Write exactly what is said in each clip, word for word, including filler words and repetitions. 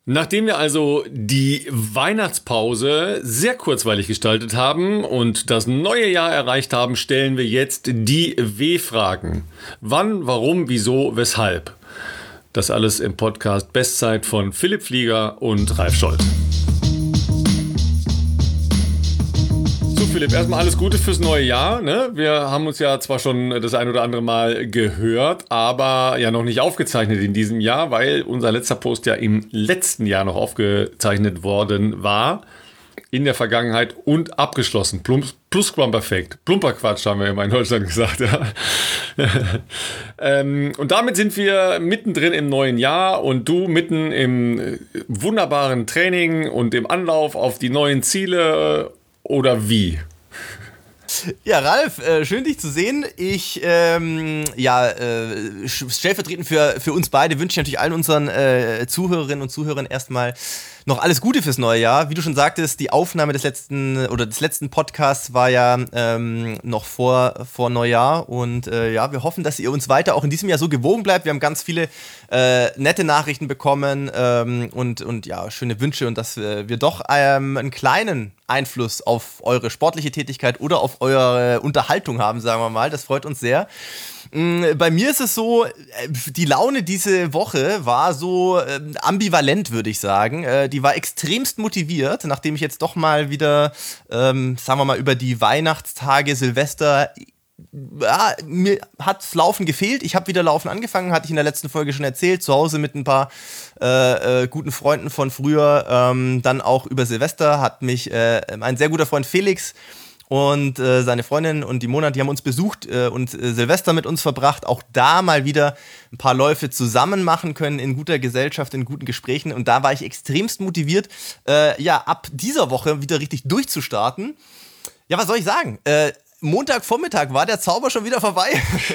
Nachdem wir also die Weihnachtspause sehr kurzweilig gestaltet haben und das neue Jahr erreicht haben, stellen wir jetzt die W-Fragen. Wann, warum, wieso, weshalb? Das alles im Podcast Bestzeit von Philipp Flieger und Ralf Scholz. So Philipp, erstmal alles Gute fürs neue Jahr. Ne? Wir haben uns ja zwar schon das ein oder andere Mal gehört, aber ja noch nicht aufgezeichnet in diesem Jahr, weil unser letzter Post ja im letzten Jahr noch aufgezeichnet worden war. In der Vergangenheit und abgeschlossen. Plus, Plusquamperfekt. Plumperquatsch haben wir immer in Deutschland gesagt. Ja. ähm, und damit sind wir mittendrin im neuen Jahr und du mitten im wunderbaren Training und im Anlauf auf die neuen Ziele oder wie? Ja, Ralf, äh, schön dich zu sehen. Ich, ähm, ja, äh, stellvertretend für, für uns beide wünsche ich natürlich allen unseren äh, Zuhörerinnen und Zuhörern erstmal noch alles Gute fürs neue Jahr. Wie du schon sagtest, die Aufnahme des letzten oder des letzten Podcasts war ja ähm, noch vor, vor Neujahr und äh, ja, wir hoffen, dass ihr uns weiter auch in diesem Jahr so gewogen bleibt. Wir haben ganz viele äh, nette Nachrichten bekommen ähm, und, und ja, schöne Wünsche und dass wir, wir doch ähm, einen kleinen Einfluss auf eure sportliche Tätigkeit oder auf eure Unterhaltung haben, sagen wir mal. Das freut uns sehr. Bei mir ist es so, die Laune diese Woche war so äh, ambivalent, würde ich sagen. Äh, die war extremst motiviert, nachdem ich jetzt doch mal wieder, ähm, sagen wir mal, über die Weihnachtstage, Silvester, ja, mir hat's Laufen gefehlt. Ich habe wieder Laufen angefangen, hatte ich in der letzten Folge schon erzählt, zu Hause mit ein paar äh, äh, guten Freunden von früher. Ähm, dann auch über Silvester hat mich äh, ein sehr guter Freund Felix und äh, seine Freundin und die Mona, die haben uns besucht äh, und äh, Silvester mit uns verbracht. Auch da mal wieder ein paar Läufe zusammen machen können, in guter Gesellschaft, in guten Gesprächen. Und da war ich extremst motiviert, äh, ja, ab dieser Woche wieder richtig durchzustarten. Ja, was soll ich sagen? Äh, Montagvormittag war der Zauber schon wieder vorbei.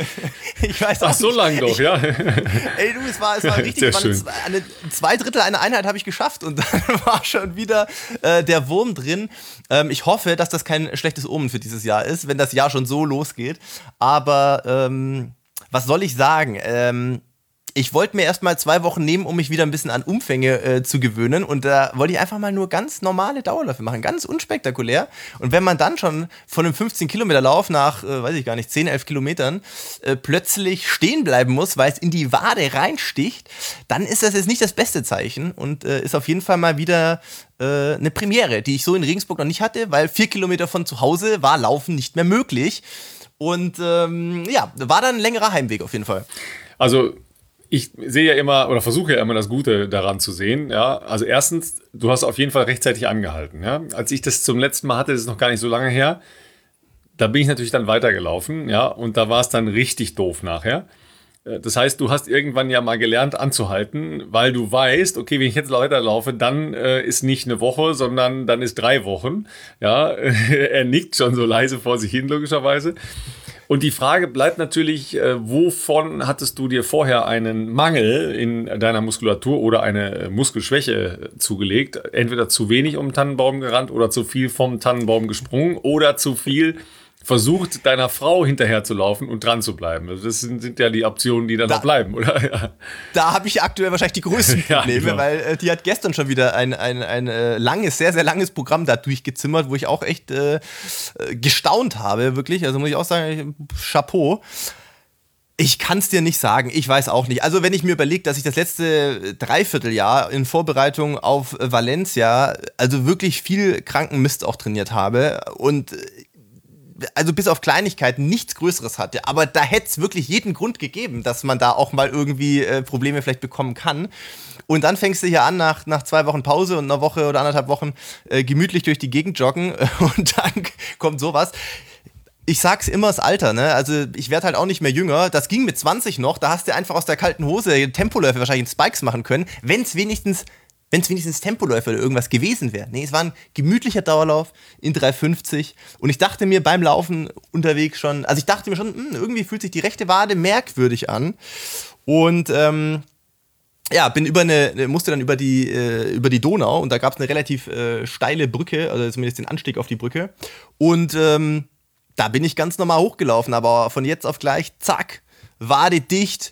Ich weiß auch Ach, so lang doch, ja. Ey, du, es war, es war richtig, es war eine, eine, zwei Drittel einer Einheit habe ich geschafft und dann war schon wieder äh, der Wurm drin. Ähm, ich hoffe, dass das kein schlechtes Omen für dieses Jahr ist, wenn das Jahr schon so losgeht. Aber ähm, was soll ich sagen? Ähm, Ich wollte mir erst mal zwei Wochen nehmen, um mich wieder ein bisschen an Umfänge äh, zu gewöhnen. Und da wollte ich einfach mal nur ganz normale Dauerläufe machen, ganz unspektakulär. Und wenn man dann schon von einem fünfzehn-Kilometer-Lauf nach, äh, weiß ich gar nicht, zehn, elf Kilometern äh, plötzlich stehen bleiben muss, weil es in die Wade reinsticht, dann ist das jetzt nicht das beste Zeichen und äh, ist auf jeden Fall mal wieder äh, eine Premiere, die ich so in Regensburg noch nicht hatte, weil vier Kilometer von zu Hause war Laufen nicht mehr möglich. Und ähm, ja, war dann ein längerer Heimweg auf jeden Fall. Also ich sehe ja immer oder versuche ja immer das Gute daran zu sehen. Ja, also erstens, du hast auf jeden Fall rechtzeitig angehalten. Ja, als ich das zum letzten Mal hatte, das ist noch gar nicht so lange her. Da bin ich natürlich dann weitergelaufen. Ja, und da war es dann richtig doof nachher. Das heißt, du hast irgendwann ja mal gelernt anzuhalten, weil du weißt, okay, wenn ich jetzt weiterlaufe, dann äh, ist nicht eine Woche, sondern dann ist drei Wochen. Ja, er nickt schon so leise vor sich hin logischerweise. Und die Frage bleibt natürlich, äh, wovon hattest du dir vorher einen Mangel in deiner Muskulatur oder eine Muskelschwäche zugelegt? Entweder zu wenig um den Tannenbaum gerannt oder zu viel vom Tannenbaum gesprungen oder zu viel versucht, deiner Frau hinterher zu laufen und dran zu bleiben. Also das sind, sind ja die Optionen, die dann da, noch bleiben, oder? Ja. Da habe ich aktuell wahrscheinlich die größten Probleme, ja, genau. Weil äh, die hat gestern schon wieder ein, ein, ein äh, langes, sehr, sehr langes Programm da durchgezimmert, wo ich auch echt äh, gestaunt habe, wirklich. Also muss ich auch sagen, Chapeau. Ich kann es dir nicht sagen, ich weiß auch nicht. Also wenn ich mir überlege, dass ich das letzte Dreivierteljahr in Vorbereitung auf Valencia also wirklich viel kranken Mist auch trainiert habe und also bis auf Kleinigkeiten nichts Größeres hatte. Aber da hätte es wirklich jeden Grund gegeben, dass man da auch mal irgendwie äh, Probleme vielleicht bekommen kann. Und dann fängst du hier an, nach, nach zwei Wochen Pause und einer Woche oder anderthalb Wochen äh, gemütlich durch die Gegend joggen und dann kommt sowas. Ich sag's immer, das Alter, ne? Also ich werde halt auch nicht mehr jünger. Das ging mit zwanzig noch, da hast du einfach aus der kalten Hose Tempoläufe wahrscheinlich in Spikes machen können, wenn es wenigstens Wenn es wenigstens Tempoläufe oder irgendwas gewesen wäre. Nee, es war ein gemütlicher Dauerlauf in drei fünfzig. Und ich dachte mir beim Laufen unterwegs schon, also ich dachte mir schon, mh, irgendwie fühlt sich die rechte Wade merkwürdig an. Und ähm, ja, bin über eine, musste dann über die, äh, über die Donau und da gab es eine relativ äh, steile Brücke, also zumindest den Anstieg auf die Brücke. Und ähm, da bin ich ganz normal hochgelaufen, aber von jetzt auf gleich, zack, Wade dicht.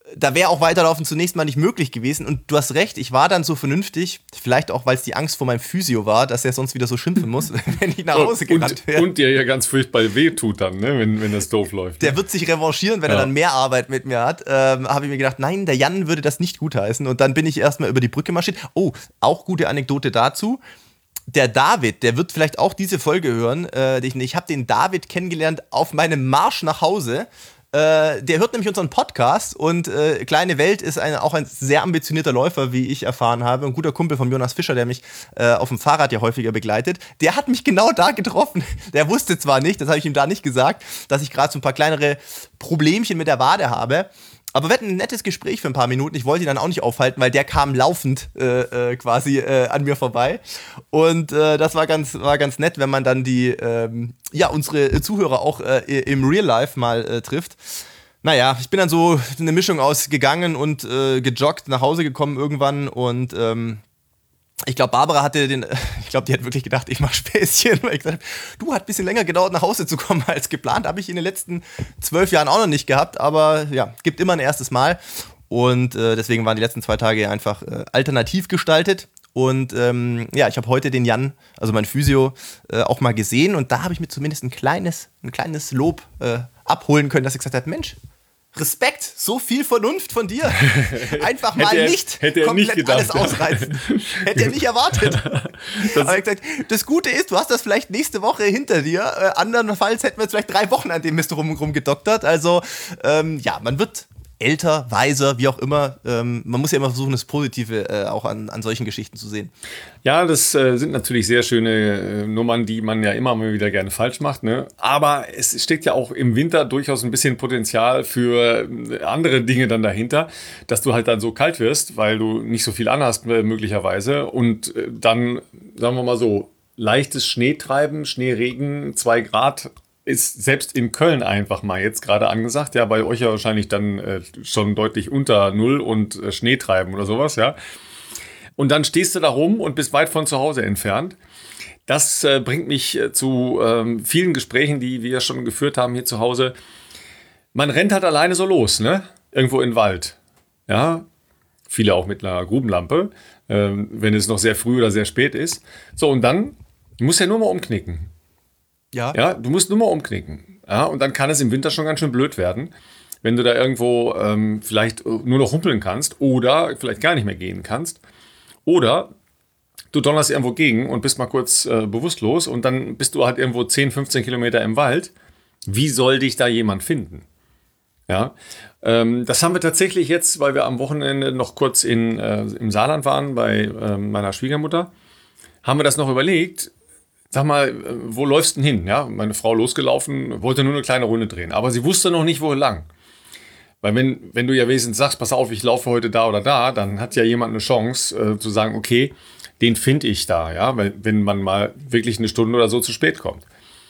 da wäre auch Weiterlaufen zunächst mal nicht möglich gewesen. Und du hast recht, ich war dann so vernünftig, vielleicht auch, weil es die Angst vor meinem Physio war, dass er sonst wieder so schimpfen muss, wenn ich nach Hause gerannt wäre. Und dir ja ganz furchtbar wehtut dann, ne, wenn, wenn das doof läuft. Der wird sich revanchieren, wenn ja. er dann mehr Arbeit mit mir hat. Ähm, habe ich mir gedacht, nein, der Jan würde das nicht gutheißen. Und dann bin ich erstmal über die Brücke marschiert. Oh, auch gute Anekdote dazu. Der David, der wird vielleicht auch diese Folge hören. Äh, ich ich habe den David kennengelernt auf meinem Marsch nach Hause. Äh, der hört nämlich unseren Podcast und äh, Kleine Welt ist ein, auch ein sehr ambitionierter Läufer, wie ich erfahren habe. Ein guter Kumpel von Jonas Fischer, der mich äh, auf dem Fahrrad ja häufiger begleitet. Der hat mich genau da getroffen. Der wusste zwar nicht, das habe ich ihm da nicht gesagt, dass ich gerade so ein paar kleinere Problemchen mit der Wade habe. Aber wir hatten ein nettes Gespräch für ein paar Minuten. Ich wollte ihn dann auch nicht aufhalten, weil der kam laufend äh, äh, quasi äh, an mir vorbei. Und äh, das war ganz, war ganz nett, wenn man dann die, ähm, ja, unsere Zuhörer auch äh, im Real Life mal äh, trifft. Naja, ich bin dann so eine Mischung aus gegangen und äh, gejoggt, nach Hause gekommen irgendwann und ähm, ich glaube, Barbara hatte den, ich glaube, die hat wirklich gedacht, ich mache Späßchen, weil ich gesagt habe, du, hat ein bisschen länger gedauert, nach Hause zu kommen als geplant. Habe ich in den letzten zwölf Jahren auch noch nicht gehabt, aber ja, gibt immer ein erstes Mal. Und äh, deswegen waren die letzten zwei Tage einfach äh, alternativ gestaltet. Und ähm, ja, ich habe heute den Jan, also mein Physio, äh, auch mal gesehen. Und da habe ich mir zumindest ein kleines, ein kleines Lob äh, abholen können, dass ich gesagt habe, Mensch, Respekt, so viel Vernunft von dir. Einfach mal er, nicht hätte er komplett nicht gedacht, alles ausreizen. Hätte er nicht erwartet. Das, Aber ich gesagt, das Gute ist, du hast das vielleicht nächste Woche hinter dir. Äh, andernfalls hätten wir jetzt vielleicht drei Wochen an dem Mist rum, rumgedoktert. Also ähm, ja, man wird älter, weiser, wie auch immer. Ähm, man muss ja immer versuchen, das Positive äh, auch an, an solchen Geschichten zu sehen. Ja, das äh, sind natürlich sehr schöne äh, Nummern, die man ja immer mal wieder gerne falsch macht. Ne? Aber es steckt ja auch im Winter durchaus ein bisschen Potenzial für äh, andere Dinge dann dahinter, dass du halt dann so kalt wirst, weil du nicht so viel anhast äh, möglicherweise. Und äh, dann, sagen wir mal so, leichtes Schneetreiben, Schneeregen, zwei Grad ist selbst in Köln einfach mal jetzt gerade angesagt. Ja, bei euch ja wahrscheinlich dann äh, schon deutlich unter Null und äh, Schneetreiben oder sowas, ja. Und dann stehst du da rum und bist weit von zu Hause entfernt. Das äh, bringt mich äh, zu ähm, vielen Gesprächen, die wir schon geführt haben hier zu Hause. Man rennt halt alleine so los, ne? Irgendwo in den Wald. Ja, viele auch mit einer Grubenlampe, äh, wenn es noch sehr früh oder sehr spät ist. So, und dann musst du ja nur mal umknicken. Ja. Ja, du musst nur mal umknicken. Ja, und dann kann es im Winter schon ganz schön blöd werden, wenn du da irgendwo ähm, vielleicht nur noch humpeln kannst oder vielleicht gar nicht mehr gehen kannst. Oder du donnerst irgendwo gegen und bist mal kurz äh, bewusstlos und dann bist du halt irgendwo zehn, fünfzehn Kilometer im Wald. Wie soll dich da jemand finden? Ja, ähm, das haben wir tatsächlich jetzt, weil wir am Wochenende noch kurz in, äh, im Saarland waren bei äh, meiner Schwiegermutter, haben wir das noch überlegt. Sag mal, wo läufst du denn hin? Ja, meine Frau losgelaufen, wollte nur eine kleine Runde drehen, aber sie wusste noch nicht, wo lang. Weil wenn, wenn du ja wesentlich sagst, pass auf, ich laufe heute da oder da, dann hat ja jemand eine Chance äh, zu sagen, okay, den finde ich da, ja, weil, wenn man mal wirklich eine Stunde oder so zu spät kommt.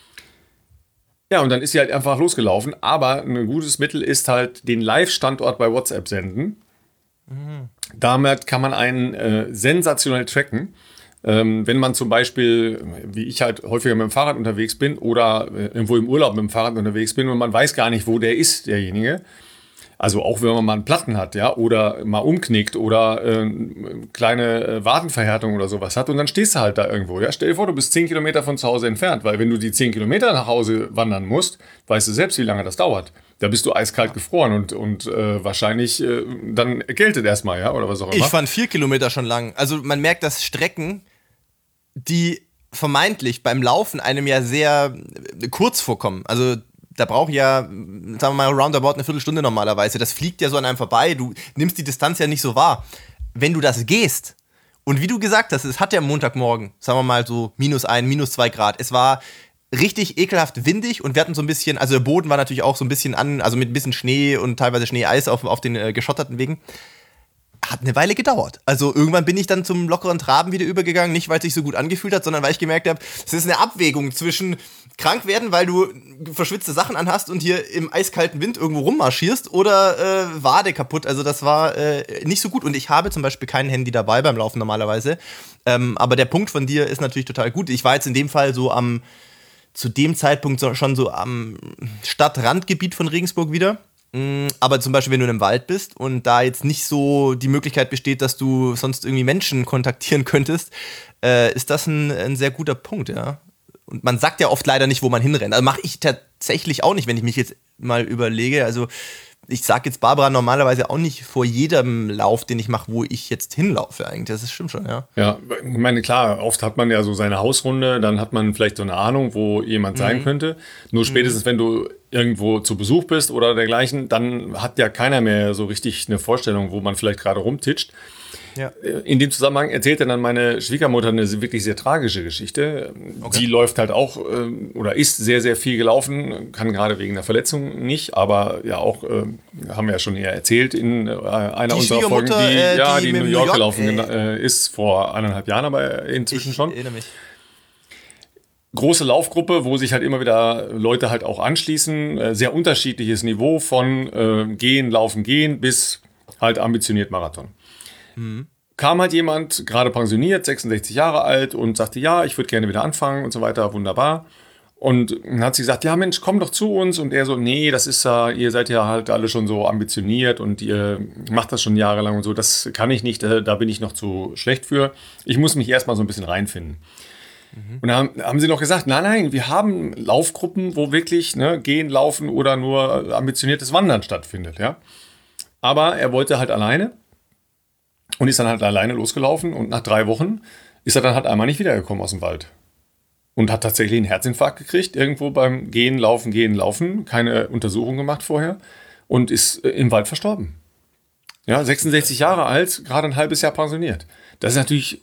Ja, und dann ist sie halt einfach losgelaufen, aber ein gutes Mittel ist halt den Live-Standort bei WhatsApp senden. Mhm. Damit kann man einen äh, sensationell tracken. Ähm, wenn man zum Beispiel, wie ich halt häufiger mit dem Fahrrad unterwegs bin oder äh, irgendwo im Urlaub mit dem Fahrrad unterwegs bin und man weiß gar nicht, wo der ist, derjenige. Also auch wenn man mal einen Platten hat, ja, oder mal umknickt oder äh, kleine äh, Wadenverhärtung oder sowas hat und dann stehst du halt da irgendwo. Ja, stell dir vor, du bist zehn Kilometer von zu Hause entfernt, weil wenn du die zehn Kilometer nach Hause wandern musst, weißt du selbst, wie lange das dauert. Da bist du eiskalt gefroren und, und äh, wahrscheinlich äh, dann erkältet erstmal, ja, oder was auch immer. Ich fand vier Kilometer schon lang. Also man merkt, dass Strecken, die vermeintlich beim Laufen einem ja sehr kurz vorkommen. Also da braucht ja, sagen wir mal, roundabout eine Viertelstunde normalerweise. Das fliegt ja so an einem vorbei. Du nimmst die Distanz ja nicht so wahr. Wenn du das gehst, und wie du gesagt hast, es hat ja Montagmorgen, sagen wir mal so minus ein, minus zwei Grad. Es war richtig ekelhaft windig und wir hatten so ein bisschen, also der Boden war natürlich auch so ein bisschen an, also mit ein bisschen Schnee und teilweise Schneeeis auf, auf den äh, geschotterten Wegen. Hat eine Weile gedauert. Also irgendwann bin ich dann zum lockeren Traben wieder übergegangen, nicht weil es sich so gut angefühlt hat, sondern weil ich gemerkt habe, es ist eine Abwägung zwischen krank werden, weil du verschwitzte Sachen anhast und hier im eiskalten Wind irgendwo rummarschierst oder äh, Wade kaputt. Also das war äh, nicht so gut und ich habe zum Beispiel kein Handy dabei beim Laufen normalerweise. Ähm, aber der Punkt von dir ist natürlich total gut. Ich war jetzt in dem Fall so am, zu dem Zeitpunkt so, schon so am Stadtrandgebiet von Regensburg wieder. Aber zum Beispiel, wenn du in einem Wald bist und da jetzt nicht so die Möglichkeit besteht, dass du sonst irgendwie Menschen kontaktieren könntest, äh, ist das ein, ein sehr guter Punkt, ja. Und man sagt ja oft leider nicht, wo man hinrennt. Also mache ich tatsächlich auch nicht, wenn ich mich jetzt mal überlege. Also ich sage jetzt Barbara normalerweise auch nicht vor jedem Lauf, den ich mache, wo ich jetzt hinlaufe eigentlich. Das ist, stimmt schon, ja. Ja, ich meine, klar, oft hat man ja so seine Hausrunde, dann hat man vielleicht so eine Ahnung, wo jemand sein mhm. könnte. Nur spätestens, mhm. wenn du irgendwo zu Besuch bist oder dergleichen, dann hat ja keiner mehr so richtig eine Vorstellung, wo man vielleicht gerade rumtitscht. Ja. In dem Zusammenhang erzählte dann meine Schwiegermutter eine wirklich sehr tragische Geschichte. Okay. Die läuft halt auch oder ist sehr, sehr viel gelaufen, kann gerade wegen der Verletzung nicht, aber ja auch, haben wir ja schon eher erzählt in einer die unserer Folgen, die, äh, ja, die, die in New York, York gelaufen äh, ist, vor eineinhalb Jahren, aber inzwischen ich schon. Ich erinnere mich. Große Laufgruppe, wo sich halt immer wieder Leute halt auch anschließen. Sehr unterschiedliches Niveau von äh, Gehen, Laufen, Gehen bis halt ambitioniert Marathon. Mhm. Kam halt jemand, gerade pensioniert, sechsundsechzig Jahre alt und sagte, ja, ich würde gerne wieder anfangen und so weiter, wunderbar. Und dann hat sie gesagt, ja Mensch, komm doch zu uns. Und er so, nee, das ist ja, ihr seid ja halt alle schon so ambitioniert und ihr macht das schon jahrelang und so, das kann ich nicht, da bin ich noch zu schlecht für. Ich muss mich erstmal so ein bisschen reinfinden. Mhm. Und dann haben sie noch gesagt, nein, nein, wir haben Laufgruppen, wo wirklich ne, Gehen, Laufen oder nur ambitioniertes Wandern stattfindet. Ja? Aber er wollte halt alleine. Und ist dann halt alleine losgelaufen und nach drei Wochen ist er dann halt einmal nicht wiedergekommen aus dem Wald. Und hat tatsächlich einen Herzinfarkt gekriegt, irgendwo beim Gehen, Laufen, Gehen, Laufen. Keine Untersuchung gemacht vorher und ist im Wald verstorben. Ja, sechsundsechzig Jahre alt, gerade ein halbes Jahr pensioniert. Das ist natürlich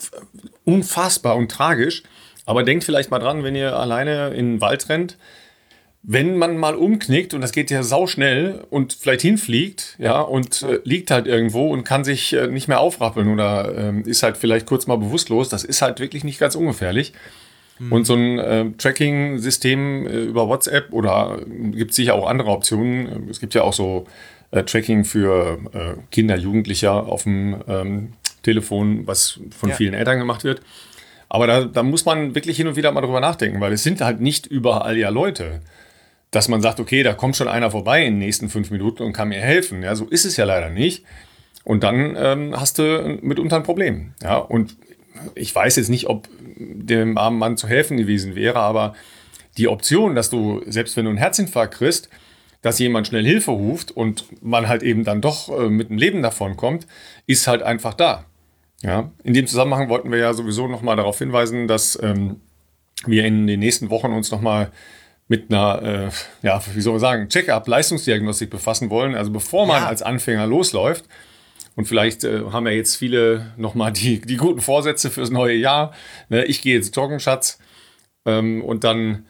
unfassbar und tragisch. Aber denkt vielleicht mal dran, wenn ihr alleine in den Wald rennt, wenn man mal umknickt, und das geht ja sauschnell und vielleicht hinfliegt, ja, und äh, liegt halt irgendwo und kann sich äh, nicht mehr aufrappeln oder äh, ist halt vielleicht kurz mal bewusstlos, das ist halt wirklich nicht ganz ungefährlich. Mhm. Und so ein äh, Tracking-System äh, über WhatsApp oder äh, gibt es sicher auch andere Optionen. Es gibt ja auch so äh, Tracking für äh, Kinder, Jugendliche auf dem ähm, Telefon, was von ja. vielen Eltern gemacht wird. Aber da, da muss man wirklich hin und wieder mal drüber nachdenken, weil es sind halt nicht überall ja Leute, dass man sagt, okay, da kommt schon einer vorbei in den nächsten fünf Minuten und kann mir helfen. Ja, so ist es ja leider nicht. Und dann ähm, hast du mitunter ein Problem. Ja, und ich weiß jetzt nicht, ob dem armen Mann zu helfen gewesen wäre, aber die Option, dass du, selbst wenn du einen Herzinfarkt kriegst, dass jemand schnell Hilfe ruft und man halt eben dann doch äh, mit dem Leben davon kommt, ist halt einfach da. Ja, in dem Zusammenhang wollten wir ja sowieso nochmal darauf hinweisen, dass ähm, wir in den nächsten Wochen uns nochmal mit einer, äh, ja, wie soll man sagen, Check-up, Leistungsdiagnostik befassen wollen. Also bevor man ja. als Anfänger losläuft, und vielleicht äh, haben ja jetzt viele nochmal die, die guten Vorsätze fürs neue Jahr. Ne? Ich gehe jetzt joggen, Schatz. Ähm, und dann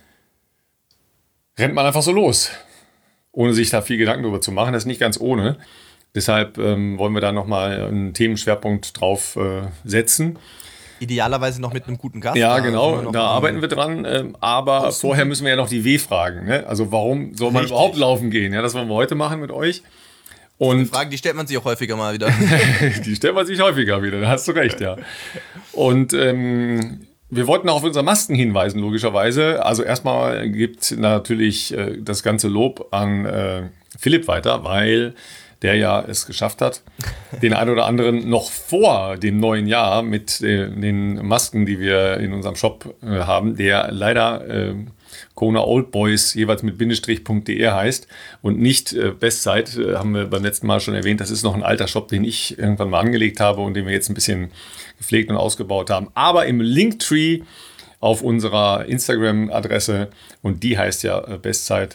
rennt man einfach so los, ohne sich da viel Gedanken drüber zu machen. Das ist nicht ganz ohne. Deshalb ähm, wollen wir da nochmal einen Themenschwerpunkt drauf äh, setzen. Idealerweise noch mit einem guten Gast. Ja, genau, da arbeiten wir dran. Ähm, aber Kosten. Vorher müssen wir ja noch die W fragen. Ne? Also warum soll man Richtig. überhaupt laufen gehen? Ja, das wollen wir heute machen mit euch. Und Fragen, die stellt man sich auch häufiger mal wieder. Die stellt man sich häufiger wieder, da hast du recht, ja. Und ähm, wir wollten auch auf unsere Masken hinweisen, logischerweise. Also erstmal gibt natürlich äh, das ganze Lob an äh, Philipp weiter, weil der ja es geschafft hat, den einen oder anderen noch vor dem neuen Jahr mit äh, den Masken, die wir in unserem Shop äh, haben, der leider äh, Kona Old Boys jeweils mit Bindestrich.de heißt und nicht äh, Bestzeit, äh, haben wir beim letzten Mal schon erwähnt. Das ist noch ein alter Shop, den ich irgendwann mal angelegt habe und den wir jetzt ein bisschen gepflegt und ausgebaut haben. Aber im Linktree auf unserer Instagram-Adresse, und die heißt ja äh, Bestzeit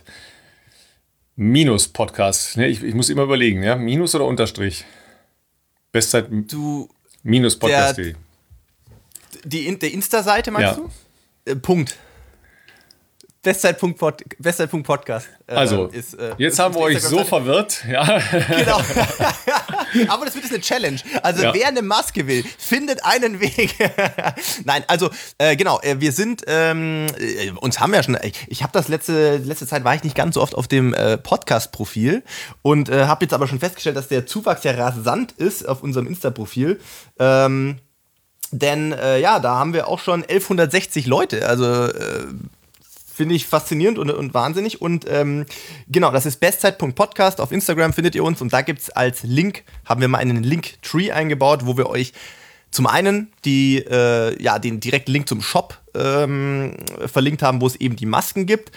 Minus Podcast. Ne, ich, ich muss immer überlegen, ja, Minus oder Unterstrich? Bestzeit du, Minus Podcast. Der, die, der Insta-Seite meinst ja. du? Äh, Punkt. Bestzeit.podcast. Bestzeit.podcast. Äh, also, ist, äh, jetzt haben wir euch so verwirrt. Ja. Genau. Aber das wird jetzt eine Challenge. Also, ja. wer eine Maske will, findet einen Weg. Nein, also, äh, genau, äh, wir sind, ähm, äh, uns haben wir ja schon, ich, ich habe das letzte, letzte Zeit, war ich nicht ganz so oft auf dem äh, Podcast-Profil und äh, habe jetzt aber schon festgestellt, dass der Zuwachs ja rasant ist auf unserem Insta-Profil. Ähm, denn, äh, ja, da haben wir auch schon elfhundertsechzig Leute, also, äh, finde ich faszinierend und, und wahnsinnig. Und ähm, genau, das ist bestzeit.podcast. Auf Instagram findet ihr uns. Und da gibt es als Link, haben wir mal einen Linktree eingebaut, wo wir euch zum einen die, äh, ja, den direkten Link zum Shop ähm, verlinkt haben, wo es eben die Masken gibt.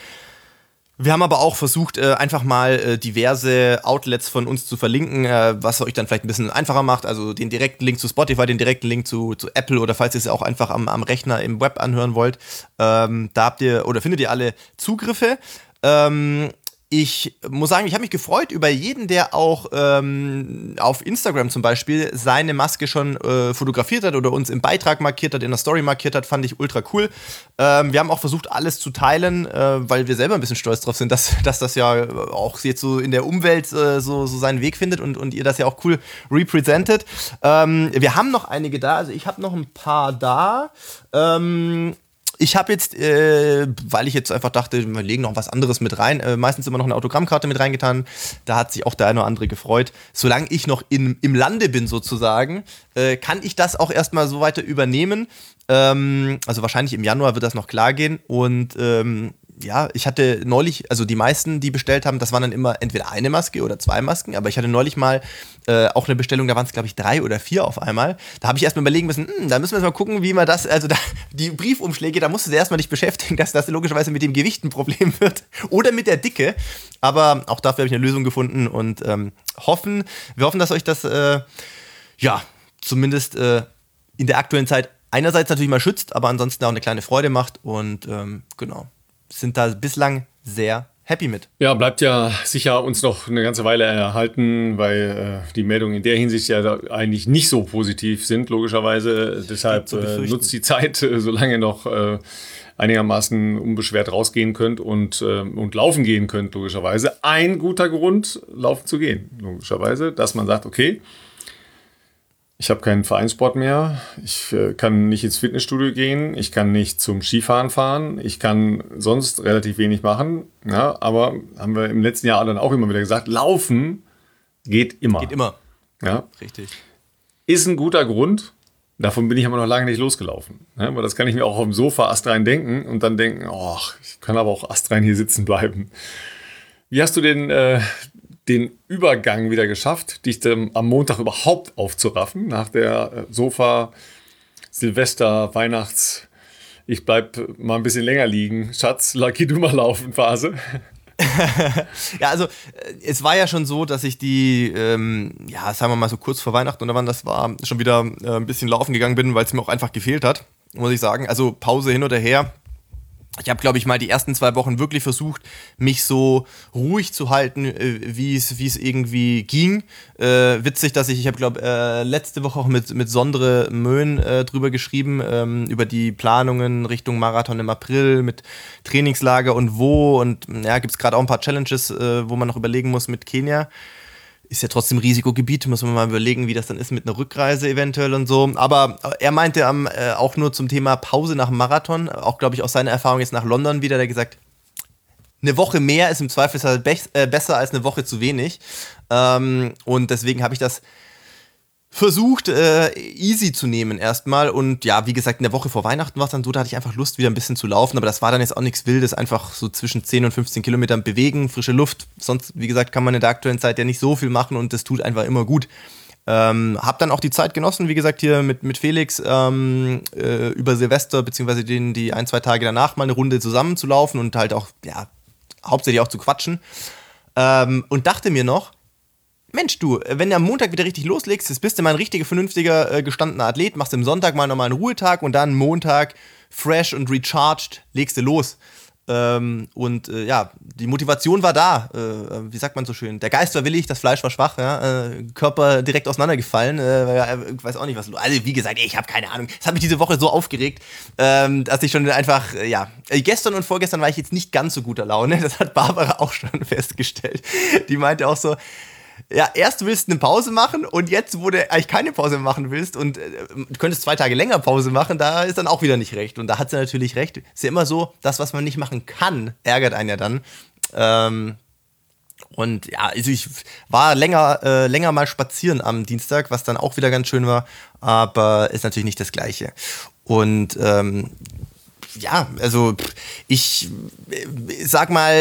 Wir haben aber auch versucht, äh, einfach mal äh, diverse Outlets von uns zu verlinken, äh, was euch dann vielleicht ein bisschen einfacher macht. Also den direkten Link zu Spotify, den direkten Link zu, zu Apple oder falls ihr es auch einfach am, am Rechner im Web anhören wollt. Ähm, da habt ihr oder findet ihr alle Zugriffe. Ähm, Ich muss sagen, ich habe mich gefreut über jeden, der auch ähm, auf Instagram zum Beispiel seine Maske schon äh, fotografiert hat oder uns im Beitrag markiert hat, in der Story markiert hat, fand ich ultra cool. Ähm, wir haben auch versucht, alles zu teilen, äh, weil wir selber ein bisschen stolz drauf sind, dass, dass das ja auch jetzt so in der Umwelt äh, so, so seinen Weg findet und, und ihr das ja auch cool representet. Ähm, wir haben noch einige da, also ich habe noch ein paar da. Ähm, Ich habe jetzt, äh, weil ich jetzt einfach dachte, wir legen noch was anderes mit rein, äh, meistens immer noch eine Autogrammkarte mit reingetan. Da hat sich auch der eine oder andere gefreut. Solange ich noch in, im Lande bin sozusagen, äh, kann ich das auch erstmal so weiter übernehmen. Ähm, also wahrscheinlich im Januar wird das noch klar gehen. Und ähm, ja, ich hatte neulich, also die meisten, die bestellt haben, das waren dann immer entweder eine Maske oder zwei Masken, aber ich hatte neulich mal äh, auch eine Bestellung, da waren es glaube ich drei oder vier auf einmal. Da habe ich erstmal überlegen müssen, hm, da müssen wir jetzt mal gucken, wie man das, also da, die Briefumschläge, da musst du dir erstmal dich beschäftigen, dass das logischerweise mit dem Gewicht ein Problem wird oder mit der Dicke, aber auch dafür habe ich eine Lösung gefunden und ähm, hoffen, wir hoffen, dass euch das, äh, ja, zumindest äh, in der aktuellen Zeit einerseits natürlich mal schützt, aber ansonsten auch eine kleine Freude macht und ähm, genau. Sind da bislang sehr happy mit. Ja, bleibt ja sicher uns noch eine ganze Weile erhalten, weil äh, die Meldungen in der Hinsicht ja eigentlich nicht so positiv sind, logischerweise. Deshalb äh, nutzt die Zeit, äh, solange noch äh, einigermaßen unbeschwert rausgehen könnt und, äh, und laufen gehen könnt, logischerweise. Ein guter Grund, laufen zu gehen, logischerweise, dass man sagt, okay, ich habe keinen Vereinssport mehr, ich äh, kann nicht ins Fitnessstudio gehen, ich kann nicht zum Skifahren fahren, ich kann sonst relativ wenig machen. Ja, aber haben wir im letzten Jahr dann auch immer wieder gesagt, laufen geht immer. Geht immer. Ja. Richtig. Ist ein guter Grund, davon bin ich aber noch lange nicht losgelaufen. Ja, aber das kann ich mir auch auf dem Sofa astrein denken und dann denken, oh, ich kann aber auch astrein hier sitzen bleiben. Wie hast du den... Äh, den Übergang wieder geschafft, dich ähm, am Montag überhaupt aufzuraffen, nach der äh, Sofa, Silvester, Weihnachts, ich bleib mal ein bisschen länger liegen, Schatz, Lucky, du mal laufen Phase? Ja, also es war ja schon so, dass ich die, ähm, ja, sagen wir mal so kurz vor Weihnachten oder wann das war, schon wieder äh, ein bisschen laufen gegangen bin, weil es mir auch einfach gefehlt hat, muss ich sagen. Also Pause hin oder her. Ich habe, glaube ich, mal die ersten zwei Wochen wirklich versucht, mich so ruhig zu halten, äh, wie es wie es irgendwie ging. Äh, witzig, dass ich, ich habe, glaube äh, letzte Woche auch mit, mit Sondre Möhn äh, drüber geschrieben, ähm, über die Planungen Richtung Marathon im April, mit Trainingslager und wo. Und ja, gibt es gerade auch ein paar Challenges, äh, wo man noch überlegen muss mit Kenia. Ist ja trotzdem Risikogebiet, muss man mal überlegen, wie das dann ist mit einer Rückreise eventuell und so. Aber er meinte ähm, äh, auch nur zum Thema Pause nach dem Marathon, auch glaube ich aus seiner Erfahrung jetzt nach London wieder, der gesagt, eine Woche mehr ist im Zweifelsfall be- äh, besser als eine Woche zu wenig. Ähm, und deswegen habe ich das versucht, äh, easy zu nehmen erstmal. Und ja, wie gesagt, in der Woche vor Weihnachten war es dann so, da hatte ich einfach Lust, wieder ein bisschen zu laufen. Aber das war dann jetzt auch nichts Wildes, einfach so zwischen zehn und fünfzehn Kilometern bewegen, frische Luft. Sonst, wie gesagt, kann man in der aktuellen Zeit ja nicht so viel machen und das tut einfach immer gut. Ähm, hab dann auch die Zeit genossen, wie gesagt, hier mit, mit Felix ähm, äh, über Silvester, beziehungsweise den, die ein, zwei Tage danach mal eine Runde zusammen zu laufen und halt auch, ja, hauptsächlich auch zu quatschen. Ähm, und dachte mir noch, Mensch, du, wenn du am Montag wieder richtig loslegst, jetzt bist du mal ein richtiger, vernünftiger, äh, gestandener Athlet, machst am Sonntag mal nochmal einen Ruhetag und dann Montag fresh und recharged, legst du los. Ähm, und äh, ja, die Motivation war da, äh, wie sagt man so schön, der Geist war willig, das Fleisch war schwach, ja? äh, Körper direkt auseinandergefallen, äh, ich weiß auch nicht, was los. Also wie gesagt, ich habe keine Ahnung, es hat mich diese Woche so aufgeregt, ähm, dass ich schon einfach, äh, ja, gestern und vorgestern war ich jetzt nicht ganz so guter Laune, das hat Barbara auch schon festgestellt, die meinte auch so, ja, erst willst du eine Pause machen und jetzt, wo du eigentlich keine Pause machen willst und äh, du könntest zwei Tage länger Pause machen, da ist dann auch wieder nicht recht. Und da hat sie natürlich recht. Ist ja immer so, das, was man nicht machen kann, ärgert einen ja dann. Ähm, und ja, also ich war länger, äh, länger mal spazieren am Dienstag, was dann auch wieder ganz schön war, aber ist natürlich nicht das Gleiche. Und ähm, ja, also ich sag mal,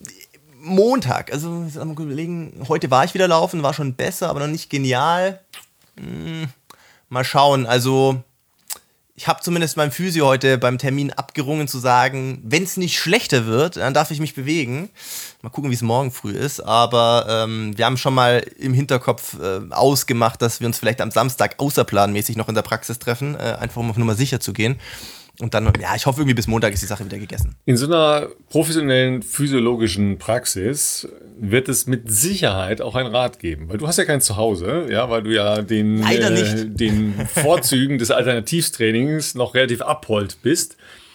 Montag, also ich mal überlegen, heute war ich wieder laufen, war schon besser, aber noch nicht genial. Hm, mal schauen, also ich habe zumindest beim Physio heute beim Termin abgerungen zu sagen, wenn es nicht schlechter wird, dann darf ich mich bewegen. Mal gucken, wie es morgen früh ist, aber ähm, wir haben schon mal im Hinterkopf äh, ausgemacht, dass wir uns vielleicht am Samstag außerplanmäßig noch in der Praxis treffen, äh, einfach um auf Nummer sicher zu gehen. Und dann, ja, ich hoffe irgendwie bis Montag ist die Sache wieder gegessen. In so einer professionellen physiologischen Praxis wird es mit Sicherheit auch ein Rad geben, weil du hast ja kein Zuhause, ja, weil du ja den, äh, den Vorzügen des Alternativtrainings noch relativ abhold bist.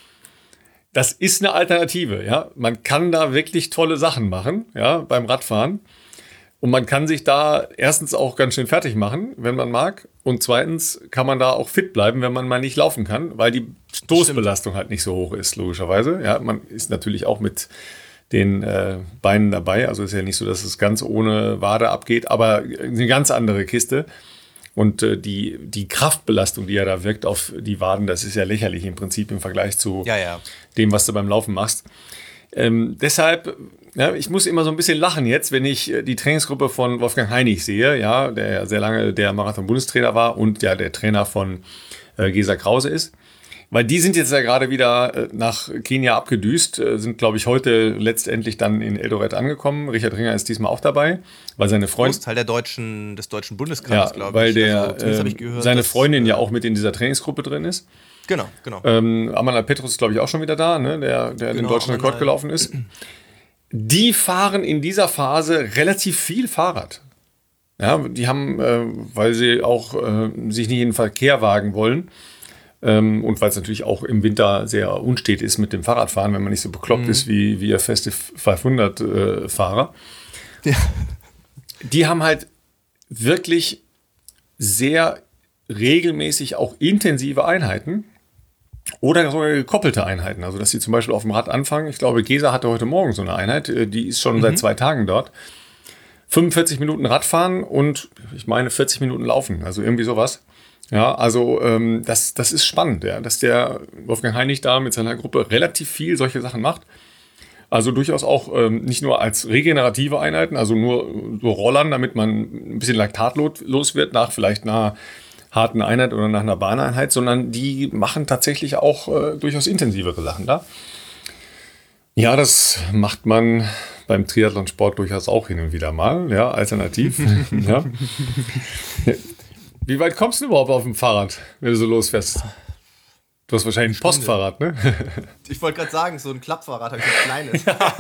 Das ist eine Alternative, ja. Man kann da wirklich tolle Sachen machen, ja, beim Radfahren. Und man kann sich da erstens auch ganz schön fertig machen, wenn man mag. Und zweitens kann man da auch fit bleiben, wenn man mal nicht laufen kann, weil die Stoßbelastung halt nicht so hoch ist, logischerweise. Ja, man ist natürlich auch mit den äh, Beinen dabei. Also ist ja nicht so, dass es ganz ohne Wade abgeht, aber eine ganz andere Kiste. Und äh, die, die Kraftbelastung, die ja da wirkt auf die Waden, das ist ja lächerlich im Prinzip im Vergleich zu ja, ja. dem, was du beim Laufen machst. Ähm, deshalb, ja, ich muss immer so ein bisschen lachen jetzt, wenn ich die Trainingsgruppe von Wolfgang Heinig sehe, ja, der ja sehr lange der Marathon-Bundestrainer war und ja der Trainer von äh, Gesa Krause ist. Weil die sind jetzt ja gerade wieder äh, nach Kenia abgedüst, äh, sind, glaube ich, heute letztendlich dann in Eldoret angekommen. Richard Ringer ist diesmal auch dabei, weil seine Freundin... Großteil der deutschen, des deutschen Bundeskreises, ja, glaube ich. weil der, also, äh, ich gehört, seine dass, Freundin ja auch mit in dieser Trainingsgruppe drin ist. Genau, genau. Ähm, Amanal Petrus ist, glaube ich, auch schon wieder da, ne? der, der genau, den deutschen Amanal. Rekord gelaufen ist. Die fahren in dieser Phase relativ viel Fahrrad. Ja, die haben, äh, weil sie auch äh, sich nicht in den Verkehr wagen wollen ähm, und weil es natürlich auch im Winter sehr unstet ist mit dem Fahrradfahren, wenn man nicht so bekloppt mhm. ist wie, wie ihr Festive fünfhundert-Fahrer. Äh, ja. Die haben halt wirklich sehr regelmäßig auch intensive Einheiten. Oder sogar gekoppelte Einheiten. Also, dass sie zum Beispiel auf dem Rad anfangen. Ich glaube, Gesa hatte heute Morgen so eine Einheit. Die ist schon mhm. seit zwei Tagen dort. fünfundvierzig Minuten Radfahren und ich meine vierzig Minuten Laufen. Also irgendwie sowas. Ja, also ähm, das, das ist spannend, ja, dass der Wolfgang Heinig da mit seiner Gruppe relativ viel solche Sachen macht. Also durchaus auch ähm, nicht nur als regenerative Einheiten, also nur so Rollern, damit man ein bisschen laktatlos wird nach vielleicht einer harten Einheit oder nach einer Bahneinheit, sondern die machen tatsächlich auch äh, durchaus intensivere Sachen da. Ja, das macht man beim Triathlonsport durchaus auch hin und wieder mal, ja, alternativ. ja. Wie weit kommst du überhaupt auf dem Fahrrad, wenn du so losfährst? Du hast wahrscheinlich ein Postfahrrad, ne? Ich wollte gerade sagen, so ein Klappfahrrad habe ich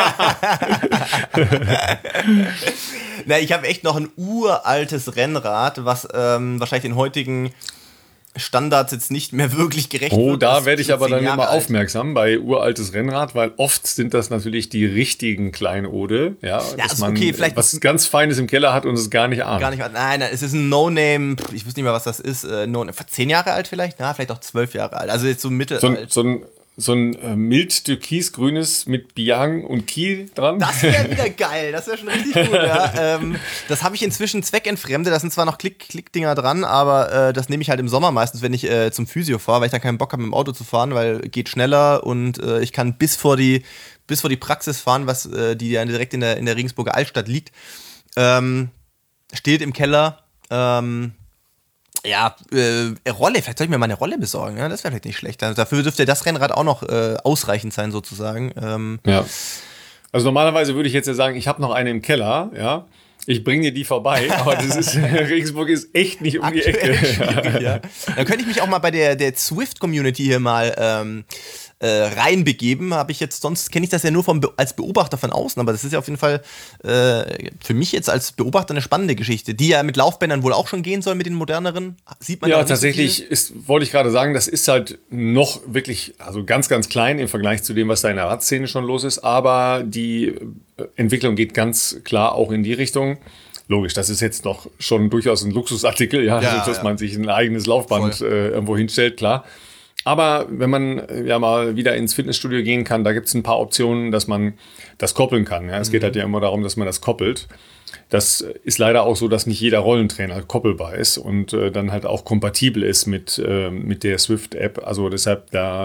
ein kleines. Na, ich habe echt noch ein uraltes Rennrad, was ähm, wahrscheinlich den heutigen Standards jetzt nicht mehr wirklich gerecht oh, wird. Oh, da werde ich aber dann Jahre immer alt. aufmerksam bei uraltes Rennrad, weil oft sind das natürlich die richtigen Kleinode, ja, ja dass also man okay, vielleicht was ganz Feines im Keller hat und es gar nicht ahnt. Gar nicht, nein, nein, es ist ein No-Name, ich wusste nicht mehr, was das ist, äh, no, zehn Jahre alt vielleicht? Na, vielleicht auch zwölf Jahre alt, also jetzt so mittelalt. So ein, so ein So ein äh, mild türkisgrünes mit Biang und Kiel dran. Das wäre wieder geil, das wäre schon richtig gut. Ja. Ähm, das habe ich inzwischen zweckentfremdet, da sind zwar noch Klick Klickdinger dran, aber äh, das nehme ich halt im Sommer meistens, wenn ich äh, zum Physio fahre, weil ich dann keinen Bock habe, mit dem Auto zu fahren, weil geht schneller und äh, ich kann bis vor die, bis vor die Praxis fahren, was äh, die ja direkt in der, in der Regensburger Altstadt liegt. Ähm, steht im Keller, ähm, Ja, äh, Rolle, vielleicht soll ich mir mal eine Rolle besorgen, ja? Das wäre vielleicht nicht schlecht. Also dafür dürfte das Rennrad auch noch äh, ausreichend sein, sozusagen. Ähm, ja. Also normalerweise würde ich jetzt ja sagen, ich habe noch eine im Keller, ja. Ich bringe dir die vorbei, aber das ist, Regensburg ist echt nicht um die Ecke. Ja. Ja. Dann könnte ich mich auch mal bei der, der Zwift-Community hier mal ähm, äh, reinbegeben. Habe ich jetzt, sonst kenne ich das ja nur vom Be- als Beobachter von außen, aber das ist ja auf jeden Fall äh, für mich jetzt als Beobachter eine spannende Geschichte, die ja mit Laufbändern wohl auch schon gehen soll mit den moderneren. Sieht man ja, da nicht tatsächlich so viel? ist, wollte ich gerade sagen, das ist halt noch wirklich, also ganz, ganz klein im Vergleich zu dem, was da in der Radszene schon los ist, aber die Entwicklung geht ganz klar auch in die Richtung. Logisch, das ist jetzt noch schon durchaus ein Luxusartikel, ja, Ja, also, dass ja. man sich ein eigenes Laufband äh, irgendwo hinstellt, klar. Aber wenn man äh, ja mal wieder ins Fitnessstudio gehen kann, da gibt es ein paar Optionen, dass man das koppeln kann. Ja? Es mhm. geht halt ja immer darum, dass man das koppelt. Das ist leider auch so, dass nicht jeder Rollentrainer koppelbar ist und äh, dann halt auch kompatibel ist mit, äh, mit der Swift-App. Also deshalb, da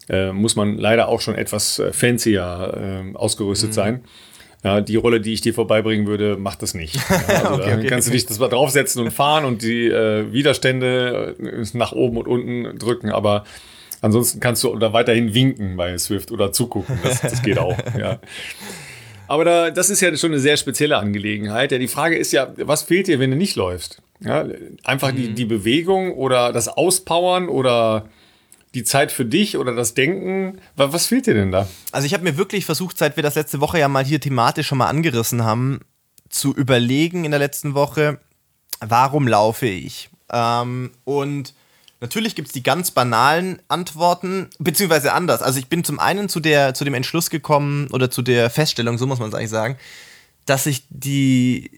äh, muss man leider auch schon etwas äh, fancier äh, ausgerüstet mhm. sein. Ja, die Rolle, die ich dir vorbeibringen würde, macht das nicht. Ja, also okay, da okay. kannst du dich das mal draufsetzen und fahren und die äh, Widerstände nach oben und unten drücken, aber ansonsten kannst du da weiterhin winken bei Zwift oder zugucken. Das, das geht auch, ja. Aber da, das ist ja schon eine sehr spezielle Angelegenheit. Ja, die Frage ist ja, was fehlt dir, wenn du nicht läufst? Ja, einfach mhm. die, die Bewegung oder das Auspowern oder die Zeit für dich oder das Denken? Was fehlt dir denn da? Also ich habe mir wirklich versucht, seit wir das letzte Woche ja mal hier thematisch schon mal angerissen haben, zu überlegen in der letzten Woche, warum laufe ich? Ähm, und natürlich gibt es die ganz banalen Antworten, beziehungsweise anders. Also ich bin zum einen zu, der, zu dem Entschluss gekommen oder zu der Feststellung, so muss man es eigentlich sagen, dass sich die,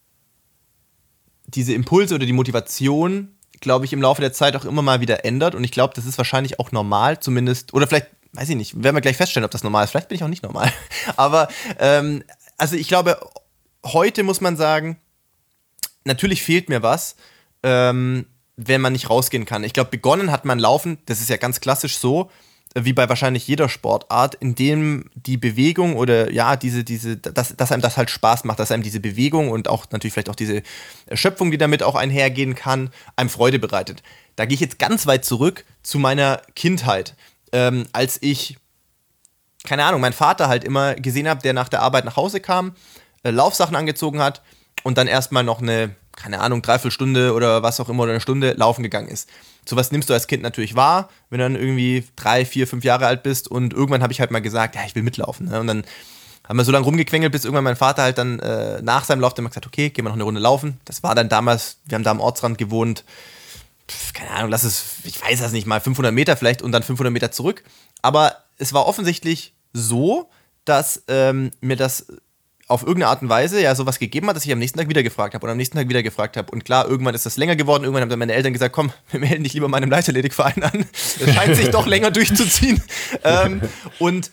diese Impulse oder die Motivation, glaube ich, im Laufe der Zeit auch immer mal wieder ändert. Und ich glaube, das ist wahrscheinlich auch normal, zumindest, oder vielleicht, weiß ich nicht, werden wir gleich feststellen, ob das normal ist. Vielleicht bin ich auch nicht normal. Aber, ähm, also ich glaube, heute muss man sagen, natürlich fehlt mir was, ähm, wenn man nicht rausgehen kann. Ich glaube, begonnen hat man Laufen, das ist ja ganz klassisch so, wie bei wahrscheinlich jeder Sportart, in dem die Bewegung oder ja, diese, diese, dass, dass einem das halt Spaß macht, dass einem diese Bewegung und auch natürlich vielleicht auch diese Erschöpfung, die damit auch einhergehen kann, einem Freude bereitet. Da gehe ich jetzt ganz weit zurück zu meiner Kindheit, ähm, als ich, keine Ahnung, meinen Vater halt immer gesehen habe, der nach der Arbeit nach Hause kam, äh, Laufsachen angezogen hat und dann erstmal noch eine, keine Ahnung, dreiviertel Stunde oder was auch immer oder eine Stunde laufen gegangen ist. Sowas nimmst du als Kind natürlich wahr, wenn du dann irgendwie drei, vier, fünf Jahre alt bist und irgendwann habe ich halt mal gesagt, ja, ich will mitlaufen. Ne? Und dann haben wir so lange rumgequengelt, bis irgendwann mein Vater halt dann äh, nach seinem Lauf dann mal gesagt, okay, gehen wir noch eine Runde laufen. Das war dann damals, wir haben da am Ortsrand gewohnt, pf, keine Ahnung, lass es, ich weiß das nicht mal, fünfhundert Meter vielleicht und dann fünfhundert Meter zurück. Aber es war offensichtlich so, dass ähm, mir das auf irgendeine Art und Weise ja sowas gegeben hat, dass ich am nächsten Tag wieder gefragt habe und am nächsten Tag wieder gefragt habe. Und klar, irgendwann ist das länger geworden. Irgendwann haben dann meine Eltern gesagt, komm, wir melden dich lieber mal einem Leichtathletikverein an. Das scheint sich doch länger durchzuziehen. ähm, und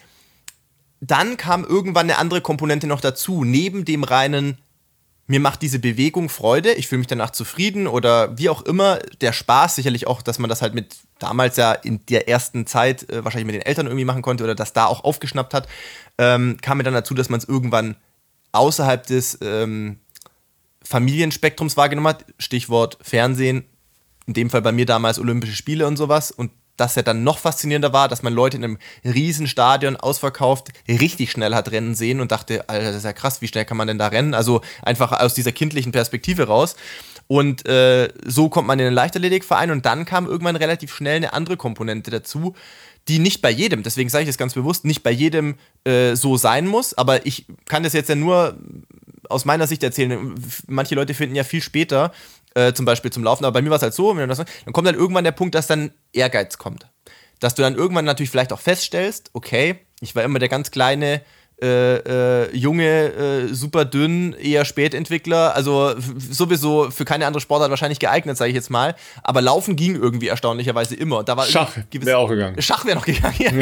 dann kam irgendwann eine andere Komponente noch dazu. Neben dem reinen, mir macht diese Bewegung Freude, ich fühle mich danach zufrieden oder wie auch immer, der Spaß, sicherlich auch, dass man das halt mit damals ja in der ersten Zeit äh, wahrscheinlich mit den Eltern irgendwie machen konnte oder das da auch aufgeschnappt hat, ähm, kam mir dann dazu, dass man es irgendwann außerhalb des ähm, Familienspektrums wahrgenommen hat, Stichwort Fernsehen, in dem Fall bei mir damals Olympische Spiele und sowas und das ja dann noch faszinierender war, dass man Leute in einem riesen Stadion ausverkauft richtig schnell hat rennen sehen und dachte, Alter, das ist ja krass, wie schnell kann man denn da rennen? Also einfach aus dieser kindlichen Perspektive raus. Und äh, so kommt man in den Leichtathletikverein und dann kam irgendwann relativ schnell eine andere Komponente dazu, die nicht bei jedem, deswegen sage ich das ganz bewusst, nicht bei jedem äh, so sein muss, aber ich kann das jetzt ja nur aus meiner Sicht erzählen. Manche Leute finden ja viel später, äh, zum Beispiel zum Laufen, aber bei mir war es halt so, wenn das, dann kommt dann irgendwann der Punkt, dass dann Ehrgeiz kommt. Dass du dann irgendwann natürlich vielleicht auch feststellst, okay, ich war immer der ganz kleine, Äh, äh, junge, äh, super dünn, eher Spätentwickler, also f- sowieso für keine andere Sportart wahrscheinlich geeignet, sage ich jetzt mal, aber Laufen ging irgendwie erstaunlicherweise immer. Da war Schach wäre auch gegangen. Schach wäre noch gegangen, ja.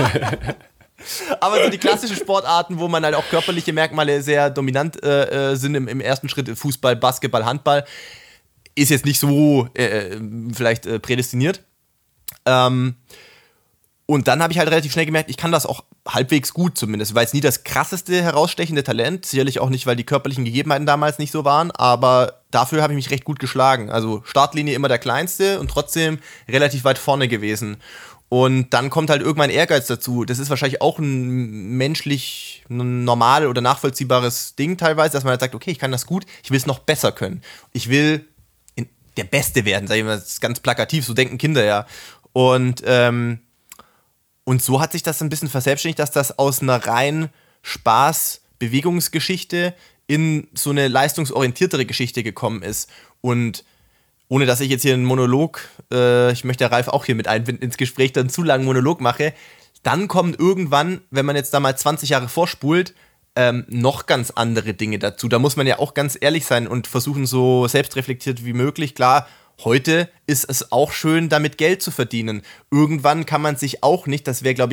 Aber so die klassischen Sportarten, wo man halt auch körperliche Merkmale sehr dominant äh, äh, sind im, im ersten Schritt, Fußball, Basketball, Handball, ist jetzt nicht so äh, vielleicht äh, prädestiniert. Ähm, Und dann habe ich halt relativ schnell gemerkt, ich kann das auch halbwegs gut zumindest. War jetzt nie das krasseste herausstechende Talent, sicherlich auch nicht, weil die körperlichen Gegebenheiten damals nicht so waren, aber dafür habe ich mich recht gut geschlagen. Also Startlinie immer der kleinste und trotzdem relativ weit vorne gewesen. Und dann kommt halt irgendwann Ehrgeiz dazu. Das ist wahrscheinlich auch ein menschlich normal oder nachvollziehbares Ding teilweise, dass man halt sagt, okay, ich kann das gut, ich will es noch besser können. Ich will der Beste werden, sag ich mal, das ist ganz plakativ, so denken Kinder ja. Und ähm, Und so hat sich das ein bisschen verselbstständigt, dass das aus einer rein Spaß-Bewegungsgeschichte in so eine leistungsorientiertere Geschichte gekommen ist. Und ohne dass ich jetzt hier einen Monolog, äh, ich möchte Ralf auch hier mit einbinden ins Gespräch, dann zu langen Monolog mache, dann kommen irgendwann, wenn man jetzt da mal zwanzig Jahre vorspult, ähm, noch ganz andere Dinge dazu. Da muss man ja auch ganz ehrlich sein und versuchen, so selbstreflektiert wie möglich, klar, heute ist es auch schön, damit Geld zu verdienen. Irgendwann kann man sich auch nicht, das wäre, glaube ich,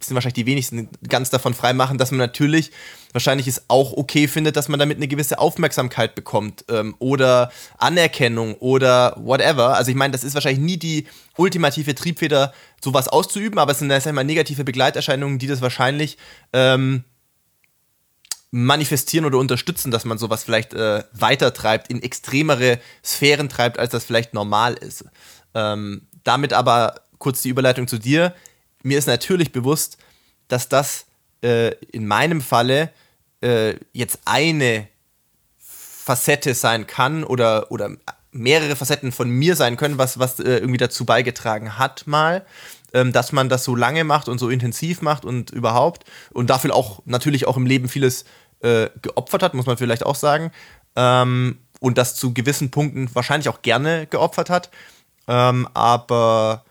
sind wahrscheinlich die wenigsten ganz davon freimachen, dass man natürlich wahrscheinlich es auch okay findet, dass man damit eine gewisse Aufmerksamkeit bekommt ähm, oder Anerkennung oder whatever. Also ich meine, das ist wahrscheinlich nie die ultimative Triebfeder, sowas auszuüben, aber es sind, sag ich mal, negative Begleiterscheinungen, die das wahrscheinlich ähm, manifestieren oder unterstützen, dass man sowas vielleicht äh, weitertreibt, in extremere Sphären treibt, als das vielleicht normal ist. Ähm, damit aber kurz die Überleitung zu dir. Mir ist natürlich bewusst, dass das äh, in meinem Falle äh, jetzt eine Facette sein kann oder, oder mehrere Facetten von mir sein können, was, was äh, irgendwie dazu beigetragen hat mal, ähm, dass man das so lange macht und so intensiv macht und überhaupt und dafür auch natürlich auch im Leben vieles äh, geopfert hat, muss man vielleicht auch sagen, ähm, und das zu gewissen Punkten wahrscheinlich auch gerne geopfert hat, ähm, aber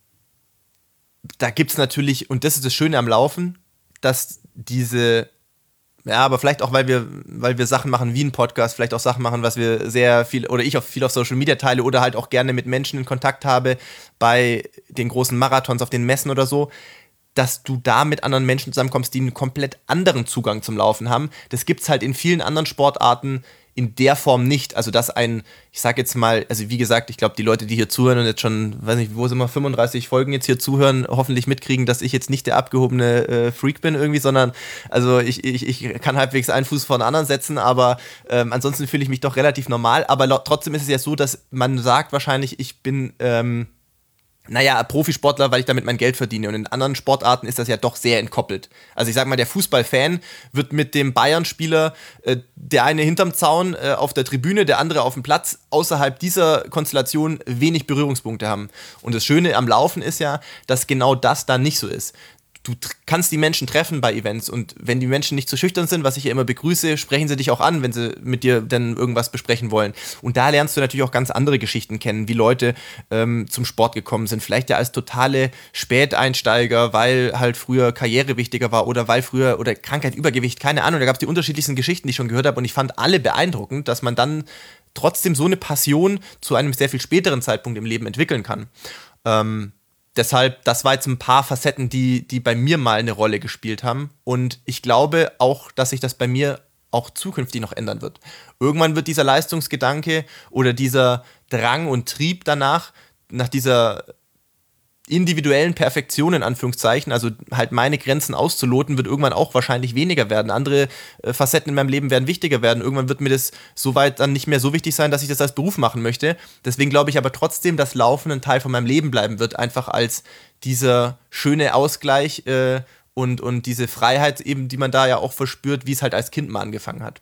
da gibt es natürlich, und das ist das Schöne am Laufen, dass diese, ja, aber vielleicht auch, weil wir, weil wir Sachen machen wie ein Podcast, vielleicht auch Sachen machen, was wir sehr viel, oder ich auch viel auf Social Media teile oder halt auch gerne mit Menschen in Kontakt habe, bei den großen Marathons, auf den Messen oder so, dass du da mit anderen Menschen zusammenkommst, die einen komplett anderen Zugang zum Laufen haben. Das gibt es halt in vielen anderen Sportarten in der Form nicht. Also dass ein, ich sag jetzt mal, also wie gesagt, ich glaube, die Leute, die hier zuhören und jetzt schon, weiß nicht, wo sind wir, fünfunddreißig Folgen jetzt hier zuhören, hoffentlich mitkriegen, dass ich jetzt nicht der abgehobene äh, Freak bin irgendwie, sondern also ich, ich, ich kann halbwegs einen Fuß vor den anderen setzen, aber ähm, ansonsten fühle ich mich doch relativ normal. Aber lo- trotzdem ist es ja so, dass man sagt wahrscheinlich, ich bin ähm, naja, Profisportler, weil ich damit mein Geld verdiene. Und in anderen Sportarten ist das ja doch sehr entkoppelt. Also ich sag mal, der Fußballfan wird mit dem Bayern-Spieler, äh, der eine hinterm Zaun äh, auf der Tribüne, der andere auf dem Platz, außerhalb dieser Konstellation wenig Berührungspunkte haben. Und das Schöne am Laufen ist ja, dass genau das dann nicht so ist. Du tr- kannst die Menschen treffen bei Events und wenn die Menschen nicht zu schüchtern sind, was ich ja immer begrüße, sprechen sie dich auch an, wenn sie mit dir dann irgendwas besprechen wollen. Und da lernst du natürlich auch ganz andere Geschichten kennen, wie Leute ähm, zum Sport gekommen sind. Vielleicht ja als totale Späteinsteiger, weil halt früher Karriere wichtiger war oder weil früher, oder Krankheit, Übergewicht, keine Ahnung. Da gab es die unterschiedlichsten Geschichten, die ich schon gehört habe und ich fand alle beeindruckend, dass man dann trotzdem so eine Passion zu einem sehr viel späteren Zeitpunkt im Leben entwickeln kann. Ähm, Deshalb, das war jetzt ein paar Facetten, die, die bei mir mal eine Rolle gespielt haben. Und ich glaube auch, dass sich das bei mir auch zukünftig noch ändern wird. Irgendwann wird dieser Leistungsgedanke oder dieser Drang und Trieb danach, nach dieser individuellen Perfektion in Anführungszeichen, also halt meine Grenzen auszuloten, wird irgendwann auch wahrscheinlich weniger werden. Andere äh, Facetten in meinem Leben werden wichtiger werden. Irgendwann wird mir das soweit dann nicht mehr so wichtig sein, dass ich das als Beruf machen möchte. Deswegen glaube ich aber trotzdem, dass Laufen ein Teil von meinem Leben bleiben wird, einfach als dieser schöne Ausgleich äh, und, und diese Freiheit eben, die man da ja auch verspürt, wie es halt als Kind mal angefangen hat.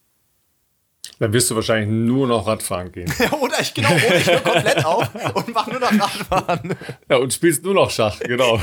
Dann wirst du wahrscheinlich nur noch Radfahren gehen. Oder ich, genau, oder ich höre komplett auf und mache nur noch Radfahren. Ja, und spielst nur noch Schach, genau.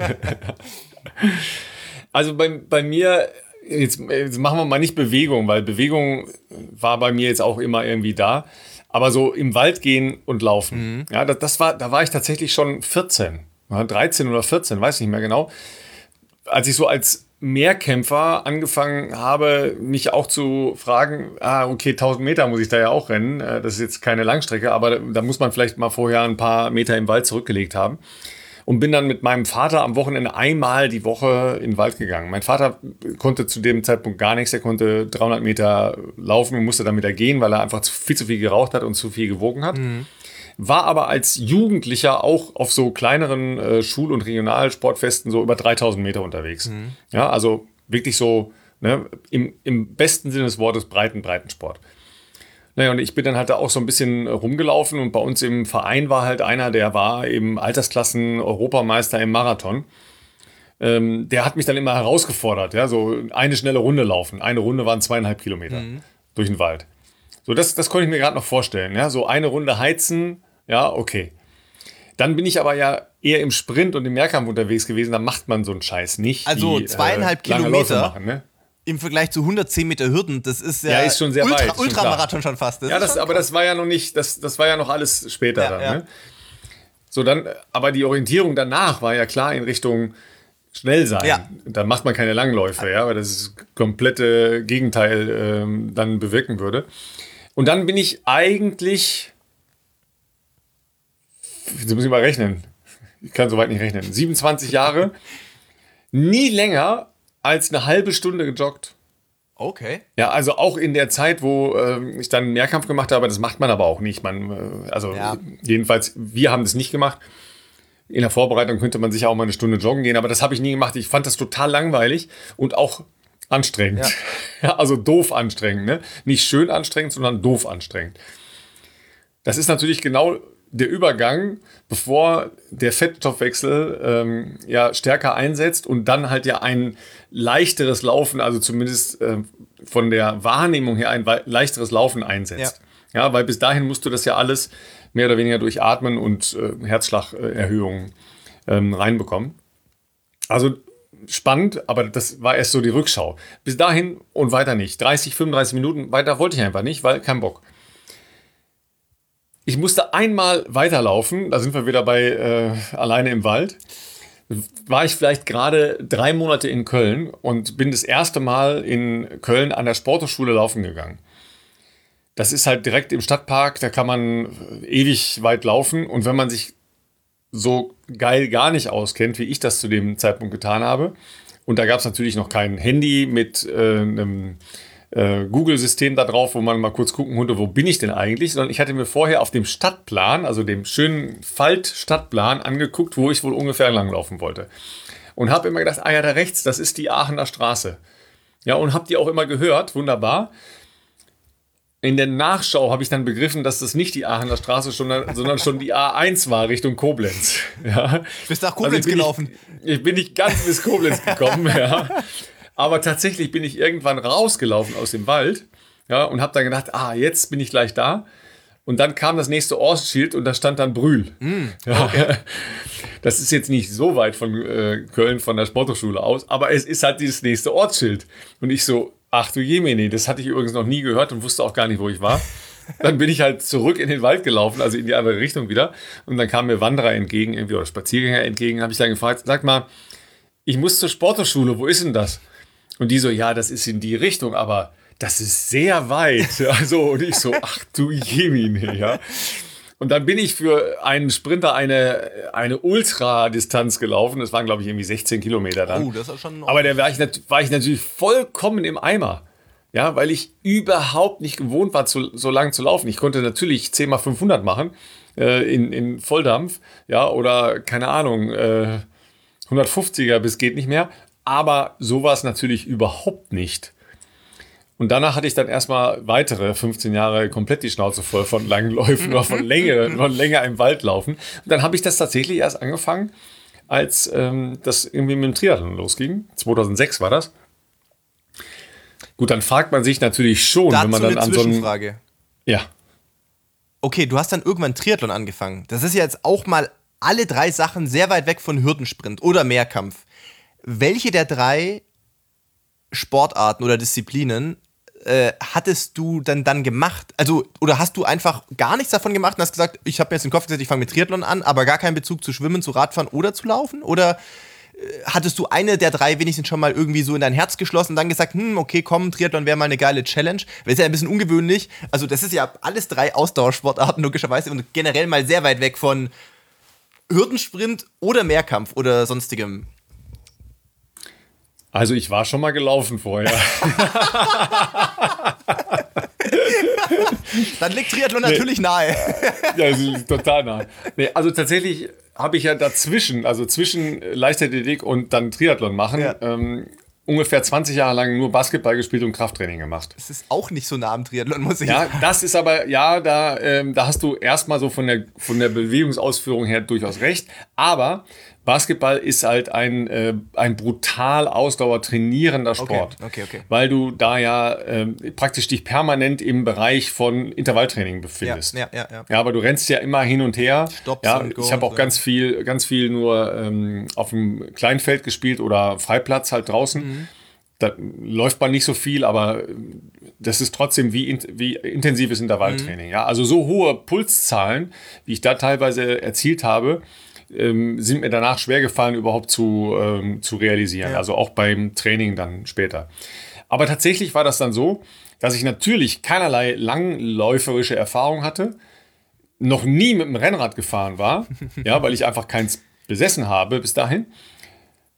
Also bei, bei mir, jetzt, jetzt machen wir mal nicht Bewegung, weil Bewegung war bei mir jetzt auch immer irgendwie da. Aber so im Wald gehen und laufen, mhm. ja, das, das war, da war ich tatsächlich schon vierzehn, dreizehn oder vierzehn, weiß nicht mehr genau. Als ich so als Mehrkämpfer angefangen habe, mich auch zu fragen, ah, okay, tausend Meter muss ich da ja auch rennen. Das ist jetzt keine Langstrecke, aber da muss man vielleicht mal vorher ein paar Meter im Wald zurückgelegt haben. Und bin dann mit meinem Vater am Wochenende einmal die Woche in den Wald gegangen. Mein Vater konnte zu dem Zeitpunkt gar nichts. Er konnte dreihundert Meter laufen und musste dann wieder gehen, weil er einfach viel zu viel geraucht hat und zu viel gewogen hat. Mhm. War aber als Jugendlicher auch auf so kleineren äh, Schul- und Regionalsportfesten so über dreitausend Meter unterwegs. Mhm. Ja, also wirklich so, ne, im, im besten Sinne des Wortes breiten, breiten Sport. Naja, und ich bin dann halt da auch so ein bisschen rumgelaufen und bei uns im Verein war halt einer, der war eben Altersklassen-Europameister im Marathon. Ähm, der hat mich dann immer herausgefordert, ja, so eine schnelle Runde laufen. Eine Runde waren zweieinhalb Kilometer mhm. durch den Wald. So, das, das konnte ich mir gerade noch vorstellen, ja, so eine Runde heizen. Ja, okay. Dann bin ich aber ja eher im Sprint und im Mehrkampf unterwegs gewesen. Da macht man so einen Scheiß nicht. Also die, zweieinhalb äh, Kilometer machen, ne? Im Vergleich zu hundertzehn Meter Hürden. Das ist ja, ja ist schon sehr Ultra, weit. Ultramarathon schon fast. Das ja, das, aber das war ja noch nicht, das, das war ja noch alles später ja, dann. Ja. Ne? So, dann, aber die Orientierung danach war ja klar in Richtung schnell sein. Ja. Da macht man keine Langläufe, ja, weil das das komplette Gegenteil ähm, dann bewirken würde. Und dann bin ich eigentlich... Jetzt muss ich mal rechnen. Ich kann soweit nicht rechnen. siebenundzwanzig Jahre nie länger als eine halbe Stunde gejoggt. Okay. Ja, also auch in der Zeit, wo äh, ich dann einen Mehrkampf gemacht habe, das macht man aber auch nicht. Man, äh, also Ja. jedenfalls, wir haben das nicht gemacht. In der Vorbereitung könnte man sicher auch mal eine Stunde joggen gehen, aber das habe ich nie gemacht. Ich fand das total langweilig und auch anstrengend. Ja. Ja, also doof anstrengend. Ne? Nicht schön anstrengend, sondern doof anstrengend. Das ist natürlich genau der Übergang, bevor der Fettstoffwechsel ähm, ja stärker einsetzt und dann halt ja ein leichteres Laufen, also zumindest äh, von der Wahrnehmung her ein wei- leichteres Laufen einsetzt. Ja. Ja, weil bis dahin musst du das ja alles mehr oder weniger durch Atmen und äh, Herzschlagerhöhungen ähm, reinbekommen. Also spannend, aber das war erst so die Rückschau. Bis dahin und weiter nicht. dreißig, fünfunddreißig Minuten weiter wollte ich einfach nicht, weil kein Bock. Ich musste einmal weiterlaufen, da sind wir wieder bei äh, alleine im Wald. War ich vielleicht gerade drei Monate in Köln und bin das erste Mal in Köln an der Sporthochschule laufen gegangen. Das ist halt direkt im Stadtpark, da kann man ewig weit laufen. Und wenn man sich so geil gar nicht auskennt, wie ich das zu dem Zeitpunkt getan habe, und da gab es natürlich noch kein Handy mit äh, einem äh, Google-System da drauf, wo man mal kurz gucken konnte, wo bin ich denn eigentlich, sondern ich hatte mir vorher auf dem Stadtplan, also dem schönen Falt-Stadtplan angeguckt, wo ich wohl ungefähr langlaufen wollte. Und habe immer gedacht, ah ja, da rechts, das ist die Aachener Straße. Ja, und habe die auch immer gehört, wunderbar. In der Nachschau habe ich dann begriffen, dass das nicht die Aachener Straße, sondern, sondern schon die A eins war Richtung Koblenz. Ja. Bist nach Koblenz bin gelaufen? Ich, ich bin nicht ganz bis Koblenz gekommen, ja. Aber tatsächlich bin ich irgendwann rausgelaufen aus dem Wald, ja, und habe dann gedacht, ah, jetzt bin ich gleich da. Und dann kam das nächste Ortsschild und da stand dann Brühl. Mm, ja. okay. Das ist jetzt nicht so weit von äh, Köln, von der Sporthochschule aus, aber es ist halt dieses nächste Ortsschild. Und ich so, ach du Jemine, das hatte ich übrigens noch nie gehört und wusste auch gar nicht, wo ich war. Dann bin ich halt zurück in den Wald gelaufen, also in die andere Richtung wieder. Und dann kamen mir Wanderer entgegen, irgendwie, oder Spaziergänger entgegen. Habe ich dann gefragt, sag mal, ich muss zur Sporthochschule, wo ist denn das? Und die so, ja, das ist in die Richtung, aber das ist sehr weit. Also, und ich so, ach du Jemine, ja. Und dann bin ich für einen Sprinter eine, eine Ultradistanz gelaufen. Das waren, glaube ich, irgendwie sechzehn Kilometer dann. Oh, das ist schon. Aber da war ich, nat- war ich natürlich vollkommen im Eimer. Ja, weil ich überhaupt nicht gewohnt war, zu, so lang zu laufen. Ich konnte natürlich zehn mal fünfhundert machen äh, in, in Volldampf. Ja, oder keine Ahnung, äh, hundertfünfziger bis geht nicht mehr. Aber sowas natürlich überhaupt nicht. Und danach hatte ich dann erstmal weitere fünfzehn Jahre komplett die Schnauze voll von langen Läufen oder von länger, von länger im Wald laufen. Und dann habe ich das tatsächlich erst angefangen, als ähm, das irgendwie mit dem Triathlon losging. zweitausendsechs war das. Gut, dann fragt man sich natürlich schon, Dazu wenn man dann eine an so einem... Zwischenfrage. Ja. Okay, du hast dann irgendwann Triathlon angefangen. Das ist ja jetzt auch mal alle drei Sachen sehr weit weg von Hürdensprint oder Mehrkampf. Welche der drei Sportarten oder Disziplinen äh, hattest du dann, dann gemacht? Also, oder hast du einfach gar nichts davon gemacht und hast gesagt, ich habe mir jetzt den Kopf gesetzt, ich fange mit Triathlon an, aber gar keinen Bezug zu Schwimmen, zu Radfahren oder zu Laufen? Oder äh, hattest du eine der drei wenigstens schon mal irgendwie so in dein Herz geschlossen und dann gesagt, hm, okay, komm, Triathlon wäre mal eine geile Challenge? Das ist ja ein bisschen ungewöhnlich. Also, das ist ja alles drei Ausdauersportarten, logischerweise, und generell mal sehr weit weg von Hürdensprint oder Mehrkampf oder sonstigem. Also ich war schon mal gelaufen vorher. Dann liegt Triathlon natürlich nahe. Ja, das ist total nah. Nee, also tatsächlich habe ich ja dazwischen, also zwischen Leichtathletik und dann Triathlon machen, Ja. ähm, ungefähr zwanzig Jahre lang nur Basketball gespielt und Krafttraining gemacht. Das ist auch nicht so nah am Triathlon, muss ich Ja, sagen. das ist aber, ja, da, ähm, da hast du erstmal so von der, von der Bewegungsausführung her durchaus recht. Aber Basketball ist halt ein, äh, ein brutal ausdauertrainierender Sport. Okay, okay, okay. Weil du da ja ähm, praktisch dich permanent im Bereich von Intervalltraining befindest. Ja, ja, ja. Ja, aber du rennst ja immer hin und her. Stops ja, und Go ich habe auch und so. ganz viel, ganz viel nur ähm, auf dem Kleinfeld gespielt oder Freiplatz halt draußen. Mhm. Da läuft man nicht so viel, aber das ist trotzdem wie, in, wie intensives Intervalltraining. Mhm. Ja? Also so hohe Pulszahlen, wie ich da teilweise erzielt habe, ähm, sind mir danach schwer gefallen, überhaupt zu, ähm, zu realisieren. Ja. Also auch beim Training dann später. Aber tatsächlich war das dann so, dass ich natürlich keinerlei langläuferische Erfahrung hatte, noch nie mit dem Rennrad gefahren war, ja, weil ich einfach keins besessen habe bis dahin.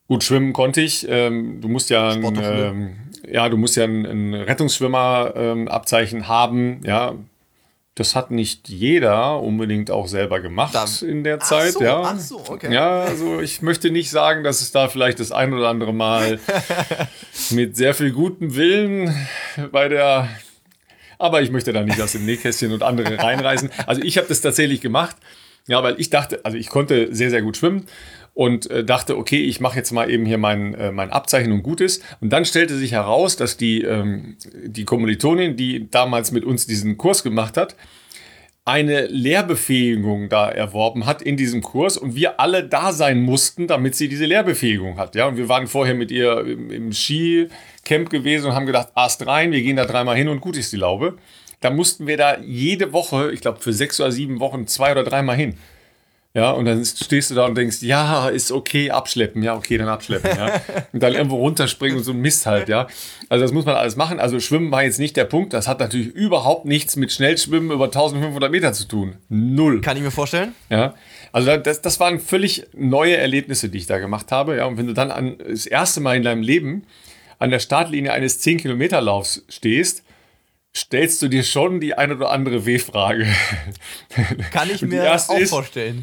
Gut, schwimmen konnte ich. Ähm, du musst ja ein, ähm, ja, du musst ja ein, ein Rettungsschwimmer-Abzeichen ähm, haben. Ja, das hat nicht jeder unbedingt auch selber gemacht da, in der Zeit. Ach so, ja. ach so, okay. Ja, also ich möchte nicht sagen, dass es da vielleicht das ein oder andere Mal mit sehr viel gutem Willen bei der, aber ich möchte da nicht aus dem Nähkästchen und andere reinreißen. Also ich habe das tatsächlich gemacht, ja, weil ich dachte, also ich konnte sehr, sehr gut schwimmen. Und äh, dachte, okay, ich mache jetzt mal eben hier mein, äh, mein Abzeichen und gut ist. Und dann stellte sich heraus, dass die, ähm, die Kommilitonin, die damals mit uns diesen Kurs gemacht hat, eine Lehrbefähigung da erworben hat in diesem Kurs und wir alle da sein mussten, damit sie diese Lehrbefähigung hat. Ja, und wir waren vorher mit ihr im, im Skicamp gewesen und haben gedacht, Ast rein, wir gehen da dreimal hin und gut ist die Laube. Da mussten wir da jede Woche, ich glaube für sechs oder sieben Wochen, zwei oder dreimal hin. Ja, und dann stehst du da und denkst, ja, ist okay, abschleppen, ja, okay, dann abschleppen, ja. Und dann irgendwo runterspringen und so ein Mist halt, ja. Also das muss man alles machen. Also Schwimmen war jetzt nicht der Punkt. Das hat natürlich überhaupt nichts mit Schnellschwimmen über eintausendfünfhundert Meter zu tun. Null. Kann ich mir vorstellen. Ja, also das, das waren völlig neue Erlebnisse, die ich da gemacht habe, ja. Und wenn du dann an, das erste Mal in deinem Leben an der Startlinie eines zehn-Kilometer-Laufs stehst, stellst du dir schon die eine oder andere W-Frage. Kann ich mir auch ist, vorstellen.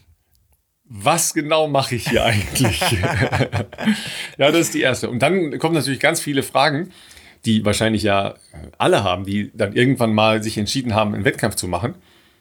Was genau mache ich hier eigentlich? Ja, das ist die erste. Und dann kommen natürlich ganz viele Fragen, die wahrscheinlich ja alle haben, die dann irgendwann mal sich entschieden haben, einen Wettkampf zu machen.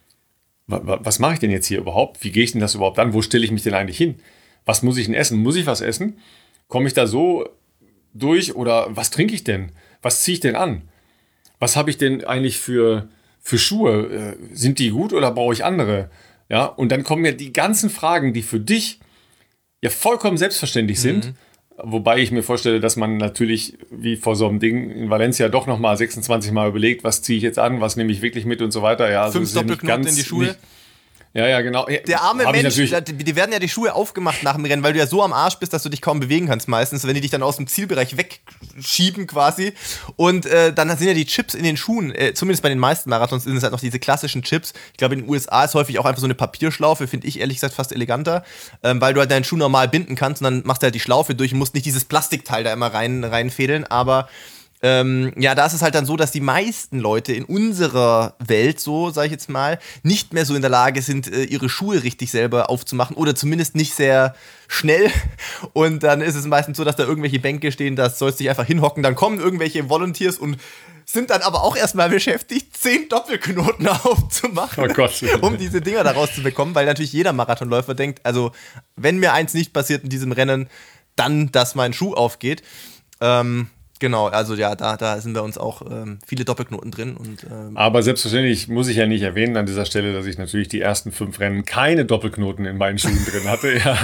Was mache ich denn jetzt hier überhaupt? Wie gehe ich denn das überhaupt an? Wo stelle ich mich denn eigentlich hin? Was muss ich denn essen? Muss ich was essen? Komme ich da so durch? Oder was trinke ich denn? Was ziehe ich denn an? Was habe ich denn eigentlich für, für Schuhe? Sind die gut oder brauche ich andere? Ja, und dann kommen ja die ganzen Fragen, die für dich ja vollkommen selbstverständlich sind. Mhm. Wobei ich mir vorstelle, dass man natürlich, wie vor so einem Ding in Valencia, doch nochmal sechsundzwanzig Mal überlegt, was ziehe ich jetzt an, was nehme ich wirklich mit und so weiter. Ja, Fünf also Doppelknoten in die Schuhe. Nicht, ja, ja, genau. Der arme Hab Mensch, die werden ja die Schuhe aufgemacht nach dem Rennen, weil du ja so am Arsch bist, dass du dich kaum bewegen kannst meistens, wenn die dich dann aus dem Zielbereich wegschieben quasi. Und äh, dann sind ja die Chips in den Schuhen, äh, zumindest bei den meisten Marathons sind es halt noch diese klassischen Chips. Ich glaube, in den U S A ist häufig auch einfach so eine Papierschlaufe, finde ich ehrlich gesagt fast eleganter, ähm, weil du halt deinen Schuh normal binden kannst und dann machst du halt die Schlaufe durch und musst nicht dieses Plastikteil da immer rein, reinfädeln, aber Ähm, ja, da ist es halt dann so, dass die meisten Leute in unserer Welt, so sage ich jetzt mal, nicht mehr so in der Lage sind, äh, ihre Schuhe richtig selber aufzumachen oder zumindest nicht sehr schnell. Und dann ist es meistens so, dass da irgendwelche Bänke stehen, da sollst du dich einfach hinhocken. Dann kommen irgendwelche Volunteers und sind dann aber auch erstmal beschäftigt, zehn Doppelknoten aufzumachen, oh Gott. um diese Dinger da rauszubekommen, weil natürlich jeder Marathonläufer denkt, also wenn mir eins nicht passiert in diesem Rennen, dann, dass mein Schuh aufgeht. Ähm, Genau, also ja, da, da sind wir uns auch ähm, viele Doppelknoten drin. Und, ähm Aber selbstverständlich muss ich ja nicht erwähnen an dieser Stelle, dass ich natürlich die ersten fünf Rennen keine Doppelknoten in meinen Schuhen drin hatte. Ja.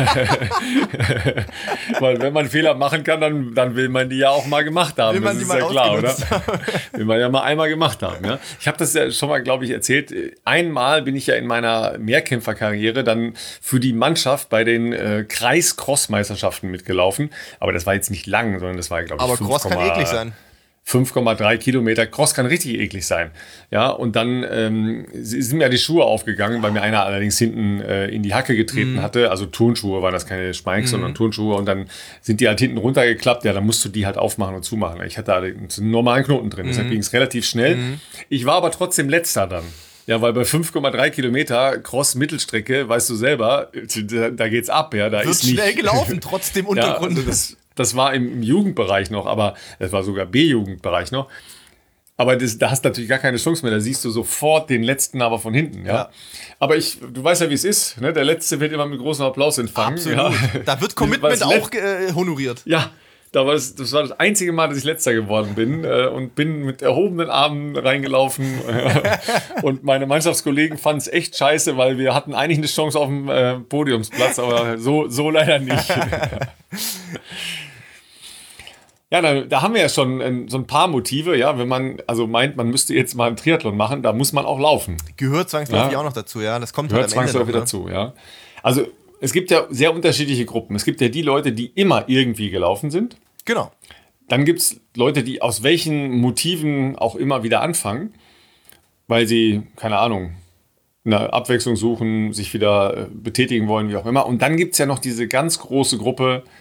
Weil wenn man Fehler machen kann, dann, dann will man die ja auch mal gemacht haben. Will man das die ist mal ja klar, oder? Will man ja mal einmal gemacht haben. Ja. Ich habe das ja schon mal, glaube ich, erzählt. Einmal bin ich ja in meiner Mehrkämpferkarriere dann für die Mannschaft bei den äh, Kreis-Cross-Meisterschaften mitgelaufen. Aber das war jetzt nicht lang, sondern das war, glaube ich, Aber Cross kann eklig sein. fünf Komma drei Kilometer. Cross kann richtig eklig sein. Ja, und dann ähm, sind mir die Schuhe aufgegangen, weil mir einer allerdings hinten äh, in die Hacke getreten mm. hatte. Also Turnschuhe waren das, keine Spikes, mm. sondern Turnschuhe. Und dann sind die halt hinten runtergeklappt. Ja, dann musst du die halt aufmachen und zumachen. Ich hatte da einen normalen Knoten drin. Mm. Deshalb ging es relativ schnell. Mm. Ich war aber trotzdem letzter dann. Ja, weil bei fünf Komma drei Kilometer Cross-Mittelstrecke, weißt du selber, da, da geht's ab. Ja, da Wird ist nicht schnell gelaufen, trotzdem Untergrund. Ja, also das, Das war im, im Jugendbereich noch, aber das war sogar B-Jugendbereich noch. Aber das, da hast du natürlich gar keine Chance mehr. Da siehst du sofort den Letzten, aber von hinten. Ja. Ja. Aber ich, du weißt ja, wie es ist. Ne? Der Letzte wird immer mit großem Applaus empfangen. Absolut. Ja. Da wird Commitment auch äh, honoriert. Ja, da war das, das war das einzige Mal, dass ich Letzter geworden bin äh, und bin mit erhobenen Armen reingelaufen. Und meine Mannschaftskollegen fanden es echt scheiße, weil wir hatten eigentlich eine Chance auf dem äh, Podiumsplatz, aber so, so leider nicht. Ja, da, da haben wir ja schon äh, so ein paar Motive, ja, wenn man also meint, man müsste jetzt mal einen Triathlon machen, da muss man auch laufen. Gehört zwangsläufig ja. auch noch dazu, ja, das kommt Gehört halt am Ende zwangsläufig dazu, ja. Also es gibt ja sehr unterschiedliche Gruppen. Es gibt ja die Leute, die immer irgendwie gelaufen sind. Genau. Dann gibt es Leute, die aus welchen Motiven auch immer wieder anfangen, weil sie, keine Ahnung, eine Abwechslung suchen, sich wieder betätigen wollen, wie auch immer. Und dann gibt es ja noch diese ganz große Gruppe,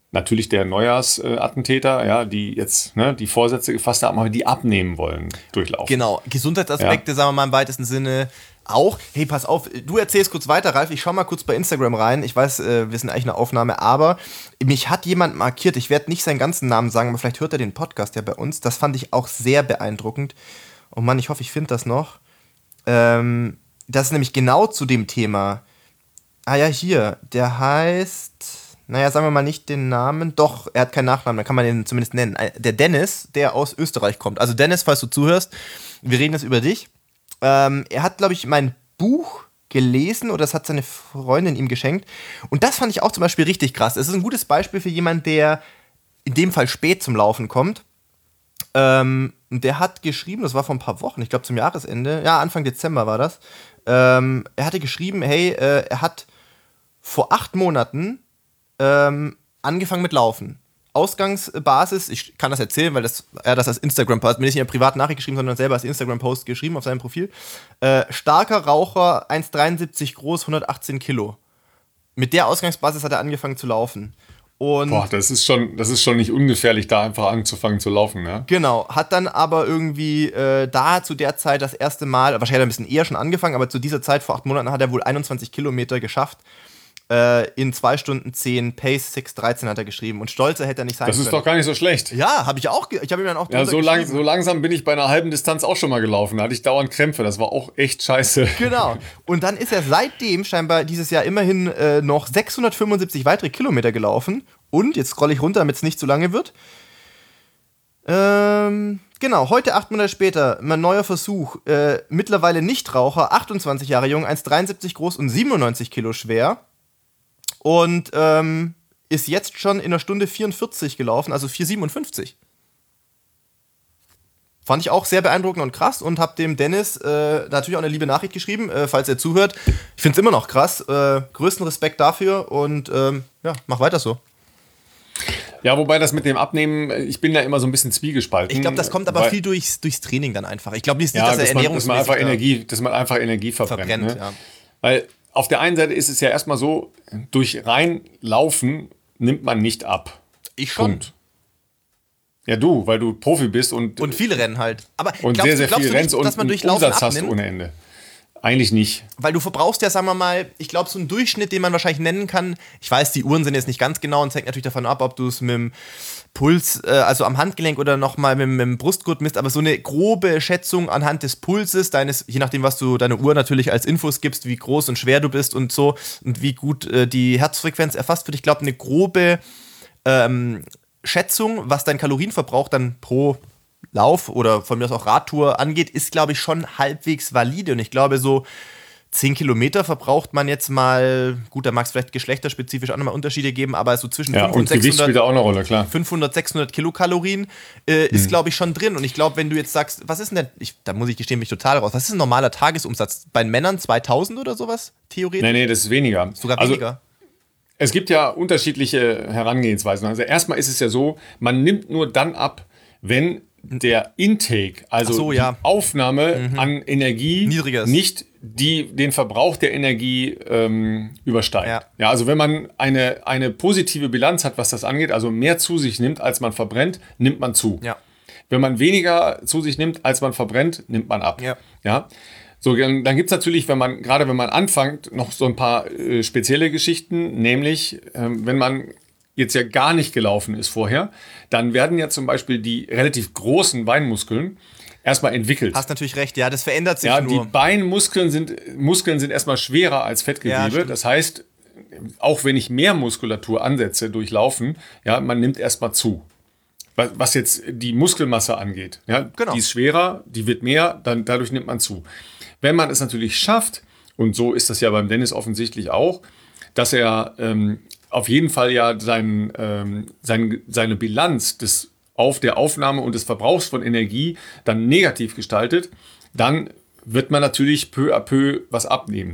natürlich der Neujahrsattentäter, ja, die jetzt ne, die Vorsätze gefasst haben, aber die abnehmen wollen, durchlaufen. Genau, Gesundheitsaspekte, ja. sagen wir mal im weitesten Sinne auch. Hey, pass auf, du erzählst kurz weiter, Ralf, ich schau mal kurz bei Instagram rein. Ich weiß, wir sind eigentlich eine Aufnahme, aber mich hat jemand markiert, ich werde nicht seinen ganzen Namen sagen, aber vielleicht hört er den Podcast ja bei uns. Das fand ich auch sehr beeindruckend. Oh Mann, ich hoffe, ich finde das noch. Ähm, das ist nämlich genau zu dem Thema. Ah ja, hier, der heißt, naja, sagen wir mal nicht den Namen, doch, er hat keinen Nachnamen, dann kann man den zumindest nennen. Der Dennis, der aus Österreich kommt. Also Dennis, falls du zuhörst, wir reden jetzt über dich. Ähm, er hat, glaube ich, mein Buch gelesen oder das hat seine Freundin ihm geschenkt. Und das fand ich auch zum Beispiel richtig krass. Es ist ein gutes Beispiel für jemanden, der in dem Fall spät zum Laufen kommt. Ähm, der hat geschrieben, das war vor ein paar Wochen, ich glaube zum Jahresende, ja, Anfang Dezember war das. Ähm, er hatte geschrieben, hey, äh, er hat vor acht Monaten ähm, angefangen mit Laufen. Ausgangsbasis, ich kann das erzählen, weil das, er das als Instagram-Post, mir nicht in einer privaten Nachricht geschrieben, sondern selber als Instagram-Post geschrieben auf seinem Profil. Äh, starker Raucher, eins Komma dreiundsiebzig groß, hundertachtzehn Kilo. Mit der Ausgangsbasis hat er angefangen zu laufen. Und Boah, das ist schon, das ist schon nicht ungefährlich, da einfach anzufangen zu laufen, ne? Genau, hat dann aber irgendwie äh, da zu der Zeit das erste Mal, wahrscheinlich hat er ein bisschen eher schon angefangen, aber zu dieser Zeit, vor acht Monaten, hat er wohl einundzwanzig Kilometer geschafft. Äh, in zwei Stunden zehn, Pace sechs dreizehn hat er geschrieben. Und stolzer hätte er nicht sein Das können. ist doch gar nicht so schlecht. Ja, habe ich auch, ge- ich habe ihm dann auch Ja, so, lang, geschrieben. so langsam bin ich bei einer halben Distanz auch schon mal gelaufen. Da hatte ich dauernd Krämpfe. Das war auch echt scheiße. Genau. Und dann ist er seitdem scheinbar dieses Jahr immerhin äh, noch sechshundertfünfundsiebzig weitere Kilometer gelaufen. Und, jetzt scrolle ich runter, damit es nicht zu lange wird. Ähm, genau, heute acht Monate später, mein neuer Versuch. Äh, mittlerweile Nichtraucher, achtundzwanzig Jahre jung, eins Komma dreiundsiebzig groß und siebenundneunzig Kilo schwer. Und ähm, ist jetzt schon in einer Stunde vierundvierzig gelaufen, also vier siebenundfünfzig. Fand ich auch sehr beeindruckend und krass und hab dem Dennis äh, natürlich auch eine liebe Nachricht geschrieben, äh, falls er zuhört. Ich find's immer noch krass. Äh, größten Respekt dafür und ähm, ja, mach weiter so. Ja, wobei das mit dem Abnehmen, ich bin da immer so ein bisschen zwiegespalten. Ich glaube, das kommt aber weil, viel durchs, durchs Training dann einfach. Ich glaube nicht, ja, dass er dass man, dass man ernährungsmäßig einfach Energie, dass man einfach Energie verbrennt. verbrennt. Ne? Ja. Weil auf der einen Seite ist es ja erstmal so, durch rein Laufen nimmt man nicht ab. Ich schon. Punkt. Ja, du, weil du Profi bist und, Und viele rennen halt. Aber und glaubst, sehr, sehr glaubst viel du nicht, rennst und dass man einen durch Laufen Umsatz hast abnimmt? ohne Ende. Eigentlich nicht. Weil du verbrauchst ja, sagen wir mal, ich glaube, so einen Durchschnitt, den man wahrscheinlich nennen kann. Ich weiß, die Uhren sind jetzt nicht ganz genau und es hängt natürlich davon ab, ob du es mit dem Puls, äh, also am Handgelenk oder nochmal mit, mit dem Brustgurt misst, aber so eine grobe Schätzung anhand des Pulses, deines, je nachdem, was du deine Uhr natürlich als Infos gibst, wie groß und schwer du bist und so und wie gut äh, die Herzfrequenz erfasst wird. Ich glaube, eine grobe ähm, Schätzung, was dein Kalorienverbrauch dann pro Lauf oder von mir aus auch Radtour angeht, ist, glaube ich, schon halbwegs valide. Und ich glaube, so zehn Kilometer verbraucht man jetzt mal, gut, da mag es vielleicht geschlechterspezifisch auch nochmal Unterschiede geben, aber so zwischen Ja, fünfhundert und und Gewicht sechshundert, spielt da auch eine Rolle, klar. fünfhundert, sechshundert Kilokalorien äh, ist, glaube ich, schon drin. Und ich glaube, wenn du jetzt sagst, was ist denn, der, ich, da muss ich gestehen, mich total raus, was ist ein normaler Tagesumsatz? Bei den Männern zweitausend oder sowas, theoretisch? Nee, nee, das ist weniger. Sogar also, weniger. Es gibt ja unterschiedliche Herangehensweisen. Also erstmal ist es ja so, man nimmt nur dann ab, wenn der Intake, also Ach so, die ja. Aufnahme mhm. an Energie niedriger ist. nicht die, den Verbrauch der Energie ähm, übersteigt. Ja. Ja, also wenn man eine, eine positive Bilanz hat, was das angeht, also mehr zu sich nimmt, als man verbrennt, nimmt man zu. Ja. Wenn man weniger zu sich nimmt, als man verbrennt, nimmt man ab. Ja. Ja? So, dann gibt es natürlich, wenn man, gerade wenn man anfängt, noch so ein paar äh, spezielle Geschichten, nämlich ähm, wenn man jetzt ja gar nicht gelaufen ist vorher, dann werden ja zum Beispiel die relativ großen Beinmuskeln erstmal entwickelt. Hast natürlich recht, ja, das verändert sich ja, nur. Die Beinmuskeln sind, Muskeln sind erstmal schwerer als Fettgewebe. Ja, das heißt, auch wenn ich mehr Muskulatur ansetze durch Laufen, ja, man nimmt erstmal zu. Was, was jetzt die Muskelmasse angeht. Ja, genau. Die ist schwerer, die wird mehr, dann dadurch nimmt man zu. Wenn man es natürlich schafft, und so ist das ja beim Dennis offensichtlich auch, dass er ähm, auf jeden Fall ja sein, ähm, sein, seine Bilanz des, auf der Aufnahme und des Verbrauchs von Energie dann negativ gestaltet, dann wird man natürlich peu à peu was abnehmen.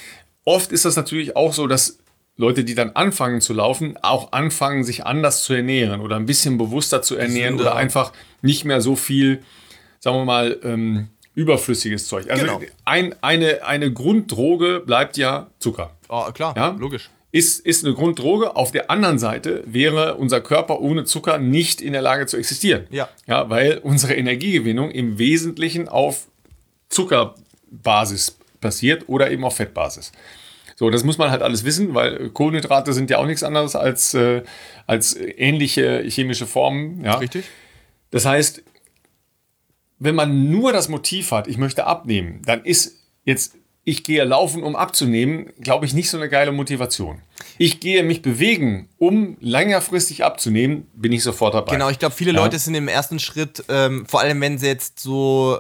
Oft ist das natürlich auch so, dass Leute, die dann anfangen zu laufen, auch anfangen, sich anders zu ernähren oder ein bisschen bewusster zu ernähren Gesünder. oder einfach nicht mehr so viel, sagen wir mal, ähm, überflüssiges Zeug. Also Genau. ein, eine, eine Grunddroge bleibt ja Zucker. Oh, klar, Ja? logisch. ist, ist eine Grunddroge. Auf der anderen Seite wäre unser Körper ohne Zucker nicht in der Lage zu existieren. Ja. Ja, weil unsere Energiegewinnung im Wesentlichen auf Zuckerbasis passiert oder eben auf Fettbasis. So, das muss man halt alles wissen, weil Kohlenhydrate sind ja auch nichts anderes als, äh, als ähnliche chemische Formen. Ja. Richtig. Das heißt, wenn man nur das Motiv hat, ich möchte abnehmen, dann ist jetzt, ich gehe laufen, um abzunehmen, glaube ich, nicht so eine geile Motivation. Ich gehe mich bewegen, um längerfristig abzunehmen, bin ich sofort dabei. Genau, ich glaube, viele ja. Leute sind im ersten Schritt, ähm, vor allem wenn sie jetzt so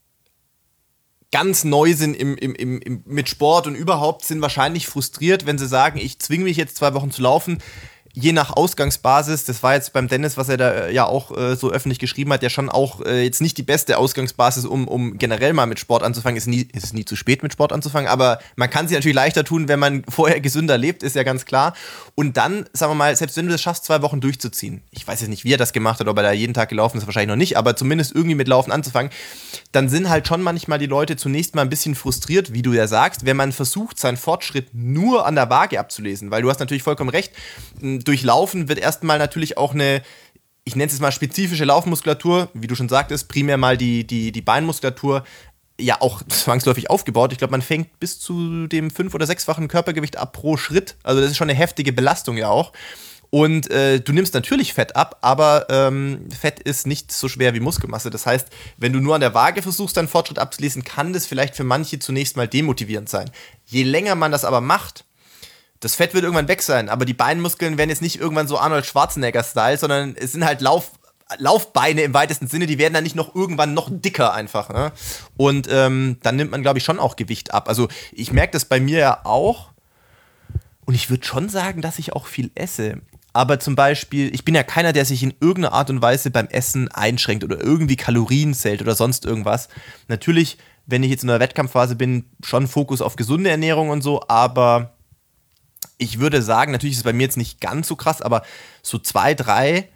ganz neu sind im, im, im, im, mit Sport und überhaupt, sind wahrscheinlich frustriert, wenn sie sagen, ich zwinge mich jetzt zwei Wochen zu laufen. Je nach Ausgangsbasis, das war jetzt beim Dennis, was er da äh, ja auch äh, so öffentlich geschrieben hat, ja schon auch äh, jetzt nicht die beste Ausgangsbasis, um, um generell mal mit Sport anzufangen. Ist, nie, ist es nie zu spät, mit Sport anzufangen, aber man kann sich natürlich leichter tun, wenn man vorher gesünder lebt, ist ja ganz klar. Und dann, sagen wir mal, selbst wenn du es schaffst, zwei Wochen durchzuziehen, ich weiß jetzt nicht, wie er das gemacht hat, ob er da jeden Tag gelaufen ist, wahrscheinlich noch nicht, aber zumindest irgendwie mit Laufen anzufangen, dann sind halt schon manchmal die Leute zunächst mal ein bisschen frustriert, wie du ja sagst, wenn man versucht, seinen Fortschritt nur an der Waage abzulesen, weil du hast natürlich vollkommen recht, durch Laufen wird erstmal natürlich auch eine, ich nenne es jetzt mal spezifische Laufmuskulatur, wie du schon sagtest, primär mal die, die, die Beinmuskulatur, ja auch zwangsläufig aufgebaut. Ich glaube, man fängt bis zu dem fünf- oder sechsfachen Körpergewicht ab pro Schritt. Also das ist schon eine heftige Belastung ja auch. Und äh, du nimmst natürlich Fett ab, aber ähm, Fett ist nicht so schwer wie Muskelmasse. Das heißt, wenn du nur an der Waage versuchst, deinen Fortschritt abzulesen, kann das vielleicht für manche zunächst mal demotivierend sein. Je länger man das aber macht, das Fett wird irgendwann weg sein, aber die Beinmuskeln werden jetzt nicht irgendwann so Arnold Schwarzenegger-Style, sondern es sind halt Lauf, Laufbeine im weitesten Sinne, die werden dann nicht noch irgendwann noch dicker einfach. Ne? Und ähm, dann nimmt man, glaube ich, schon auch Gewicht ab. Also ich merke das bei mir ja auch und ich würde schon sagen, dass ich auch viel esse. Aber zum Beispiel, ich bin ja keiner, der sich in irgendeiner Art und Weise beim Essen einschränkt oder irgendwie Kalorien zählt oder sonst irgendwas. Natürlich, wenn ich jetzt in einer Wettkampfphase bin, schon Fokus auf gesunde Ernährung und so, aber ich würde sagen, natürlich ist es bei mir jetzt nicht ganz so krass, aber so zwei, drei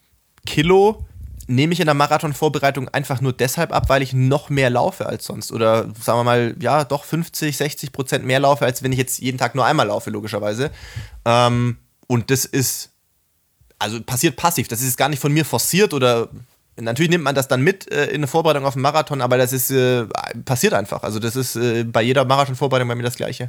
Kilo nehme ich in der Marathonvorbereitung einfach nur deshalb ab, weil ich noch mehr laufe als sonst. Oder sagen wir mal, ja, doch fünfzig, sechzig Prozent mehr laufe, als wenn ich jetzt jeden Tag nur einmal laufe, logischerweise. Ähm, und das ist, also passiert passiv. Das ist gar nicht von mir forciert oder natürlich nimmt man das dann mit äh, in der Vorbereitung auf den Marathon, aber das ist, äh, passiert einfach. Also das ist äh, bei jeder Marathonvorbereitung bei mir das Gleiche.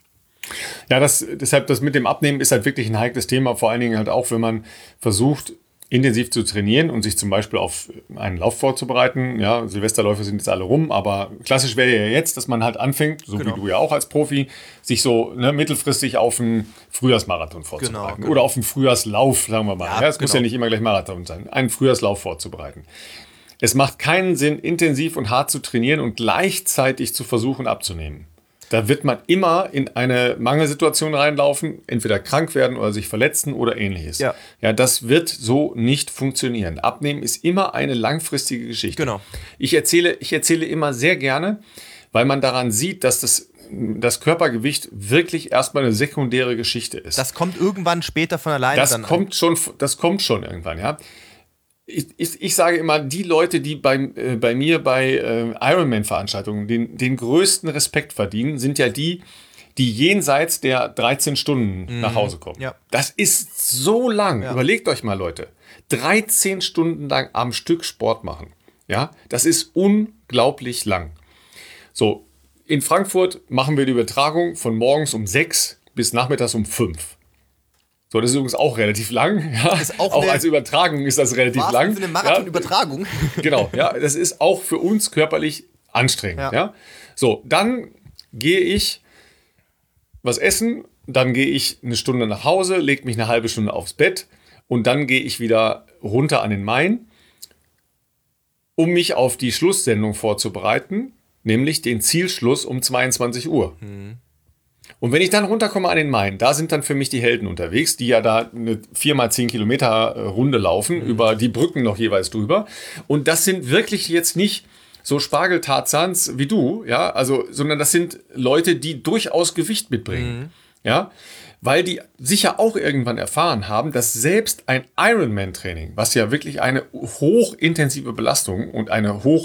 Ja, das, deshalb das mit dem Abnehmen ist halt wirklich ein heikles Thema, vor allen Dingen halt auch, wenn man versucht, intensiv zu trainieren und sich zum Beispiel auf einen Lauf vorzubereiten. Ja, Silvesterläufe sind jetzt alle rum, aber klassisch wäre ja jetzt, dass man halt anfängt, so genau. wie du ja auch als Profi, sich so ne, mittelfristig auf einen Frühjahrsmarathon vorzubereiten. Genau, genau. Oder auf einen Frühjahrslauf, sagen wir mal. Ja, ja, es genau. muss ja nicht immer gleich Marathon sein, einen Frühjahrslauf vorzubereiten. Es macht keinen Sinn, intensiv und hart zu trainieren und gleichzeitig zu versuchen abzunehmen. Da wird man immer in eine Mangelsituation reinlaufen, entweder krank werden oder sich verletzen oder ähnliches. Ja. Ja, das wird so nicht funktionieren. Abnehmen ist immer eine langfristige Geschichte. Genau. Ich erzähle, ich erzähle immer sehr gerne, weil man daran sieht, dass das, das Körpergewicht wirklich erstmal eine sekundäre Geschichte ist. Das kommt irgendwann später von alleine das dann kommt schon, Das kommt schon irgendwann, ja. Ich, ich, ich sage immer, die Leute, die bei, äh, bei mir bei äh, Ironman-Veranstaltungen den, den größten Respekt verdienen, sind ja die, die jenseits der dreizehn Stunden mhm. nach Hause kommen. Ja. Das ist so lang. Ja. Überlegt euch mal, Leute. dreizehn Stunden lang am Stück Sport machen. Ja, das ist unglaublich lang. So, in Frankfurt machen wir die Übertragung von morgens um sechs bis nachmittags um fünf. So, das ist übrigens auch relativ lang. Ja. Ist auch auch als Übertragung ist das relativ lang. Für eine Marathon-Übertragung. Ja. Genau, ja, das ist auch für uns körperlich anstrengend. Ja. Ja. So, dann gehe ich was essen, dann gehe ich eine Stunde nach Hause, lege mich eine halbe Stunde aufs Bett und dann gehe ich wieder runter an den Main, um mich auf die Schlusssendung vorzubereiten, nämlich den Zielschluss um zweiundzwanzig Uhr. Mhm. Und wenn ich dann runterkomme an den Main, da sind dann für mich die Helden unterwegs, die ja da eine vier mal zehn Kilometer Runde laufen, mhm. über die Brücken noch jeweils drüber. Und das sind wirklich jetzt nicht so Spargeltarzans wie du, ja, also, sondern das sind Leute, die durchaus Gewicht mitbringen, mhm. ja, weil die sicher auch irgendwann erfahren haben, dass selbst ein Ironman-Training, was ja wirklich eine hochintensive Belastung und eine hoch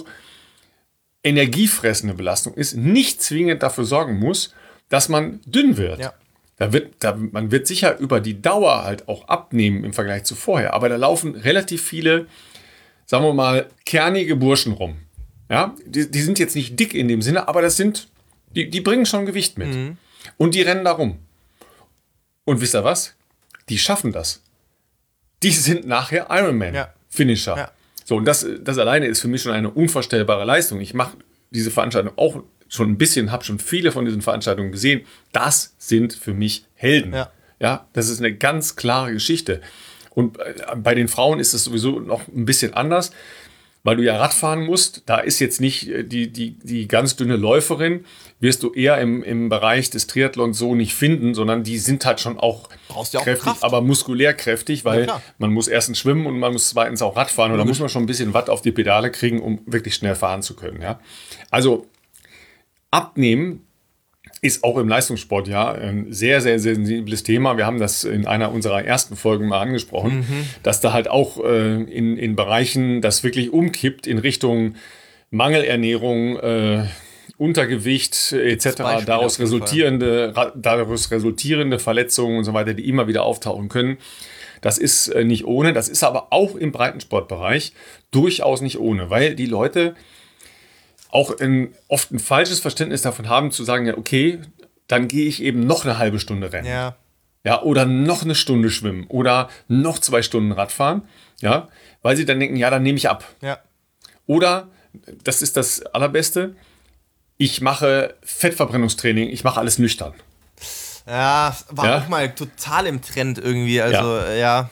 energiefressende Belastung ist, nicht zwingend dafür sorgen muss, dass man dünn wird. Ja. Da wird, da, man wird sicher über die Dauer halt auch abnehmen im Vergleich zu vorher. Aber da laufen relativ viele, sagen wir mal, kernige Burschen rum. Ja, die, die sind jetzt nicht dick in dem Sinne, aber das sind, die, die bringen schon Gewicht mit. Mhm. Und die rennen da rum. Und wisst ihr was? Die schaffen das. Die sind nachher Ironman-Finisher. Ja. Ja. So, und das, das alleine ist für mich schon eine unvorstellbare Leistung. Ich mache diese Veranstaltung auch schon ein bisschen, habe schon viele von diesen Veranstaltungen gesehen. Das sind für mich Helden. Ja. Ja, das ist eine ganz klare Geschichte. Und bei den Frauen ist es sowieso noch ein bisschen anders, weil du ja Radfahren musst. Da ist jetzt nicht die, die, die ganz dünne Läuferin, wirst du eher im, im Bereich des Triathlons so nicht finden, sondern die sind halt schon auch, Brauchst ja auch kräftig, Kraft. Aber muskulär kräftig, weil ja, man muss erstens schwimmen und man muss zweitens auch Radfahren. Und da muss man schon ein bisschen Watt auf die Pedale kriegen, um wirklich schnell fahren zu können. Ja? Also Abnehmen ist auch im Leistungssport ja ein sehr, sehr sensibles Thema. Wir haben das in einer unserer ersten Folgen mal angesprochen, mhm. dass da halt auch äh, in, in Bereichen das wirklich umkippt in Richtung Mangelernährung, äh, Untergewicht et cetera, daraus resultierende, daraus resultierende Verletzungen und so weiter, die immer wieder auftauchen können. Das ist äh, nicht ohne, das ist aber auch im Breitensportbereich durchaus nicht ohne, weil die Leute auch ein, oft ein falsches Verständnis davon haben, zu sagen, ja, okay, dann gehe ich eben noch eine halbe Stunde rennen. Ja. Ja, oder noch eine Stunde schwimmen oder noch zwei Stunden Radfahren, ja, weil sie dann denken, ja, dann nehme ich ab. Ja. Oder, das ist das Allerbeste, ich mache Fettverbrennungstraining, ich mache alles nüchtern. Ja, war ja? auch mal total im Trend irgendwie, also ja. ja.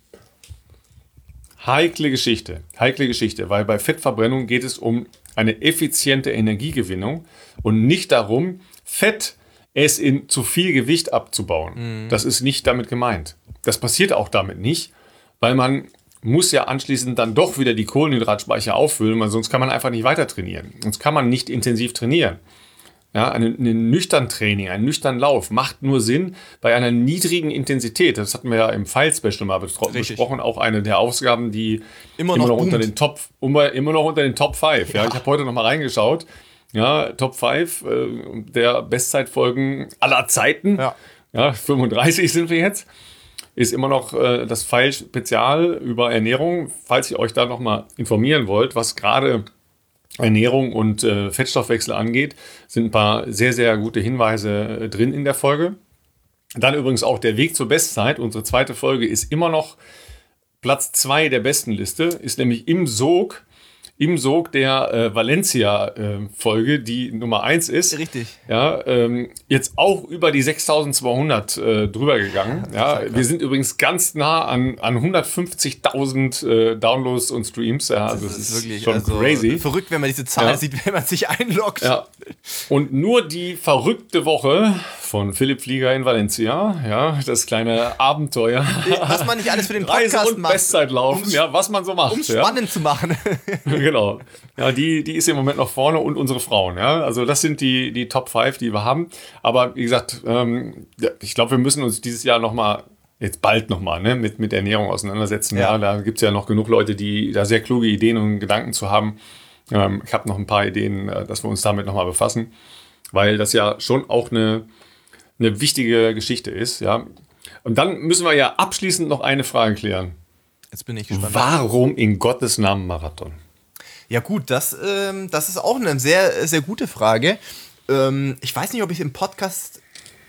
Heikle Geschichte, heikle Geschichte, weil bei Fettverbrennung geht es um eine effiziente Energiegewinnung und nicht darum, Fett es in zu viel Gewicht abzubauen. Mhm. Das ist nicht damit gemeint. Das passiert auch damit nicht, weil man muss ja anschließend dann doch wieder die Kohlenhydratspeicher auffüllen, weil sonst kann man einfach nicht weiter trainieren. Sonst kann man nicht intensiv trainieren. Ja, ein, ein nüchtern Training, ein nüchtern Lauf macht nur Sinn bei einer niedrigen Intensität. Das hatten wir ja im File-Special mal bespro- besprochen. Auch eine der Ausgaben, die immer, immer noch, noch unter den Top, immer noch unter den Top fünf. Ja. Ja, ich habe heute noch mal reingeschaut. Ja, Top fünf äh, der Bestzeitfolgen aller Zeiten. Ja. Ja, fünfunddreißig sind wir jetzt. Ist immer noch äh, das File-Spezial über Ernährung. Falls ihr euch da noch mal informieren wollt, was gerade Ernährung und äh, Fettstoffwechsel angeht, sind ein paar sehr, sehr gute Hinweise äh, drin in der Folge. Dann übrigens auch der Weg zur Bestzeit. Unsere zweite Folge ist immer noch Platz zwei der besten Liste, ist nämlich im Sog, im Sog der äh, Valencia-Folge, äh, die Nummer eins ist. Richtig. Ja, ähm, jetzt auch über die sechstausendzweihundert äh, drüber gegangen. Ja, wir sind übrigens ganz nah an, an hundertfünfzigtausend äh, Downloads und Streams. Ja, also das, das ist, ist wirklich schon also crazy. Verrückt, wenn man diese Zahl ja. sieht, wenn man sich einloggt. Ja. Und nur die verrückte Woche von Philipp Flieger in Valencia, ja, das kleine Abenteuer. Was man nicht alles für den Podcast Reise und macht. Bestzeit laufen, um, ja, was man so macht. Um es spannend ja. zu machen. Genau. Ja, die, die ist im Moment noch vorne und unsere Frauen. Ja, also das sind die, die Top fünf, die wir haben. Aber wie gesagt, ähm, ich glaube, wir müssen uns dieses Jahr noch mal, jetzt bald noch mal, ne, mit, mit Ernährung auseinandersetzen. Ja, ja, da gibt es ja noch genug Leute, die da sehr kluge Ideen und Gedanken zu haben. Ähm, ich habe noch ein paar Ideen, dass wir uns damit noch mal befassen, weil das ja schon auch eine, eine wichtige Geschichte ist. Ja. Und dann müssen wir ja abschließend noch eine Frage klären. Jetzt bin ich gespannt. Warum in Gottes Namen Marathon? Ja gut, das, ähm, das ist auch eine sehr, sehr gute Frage. Ähm, ich weiß nicht, ob ich es im Podcast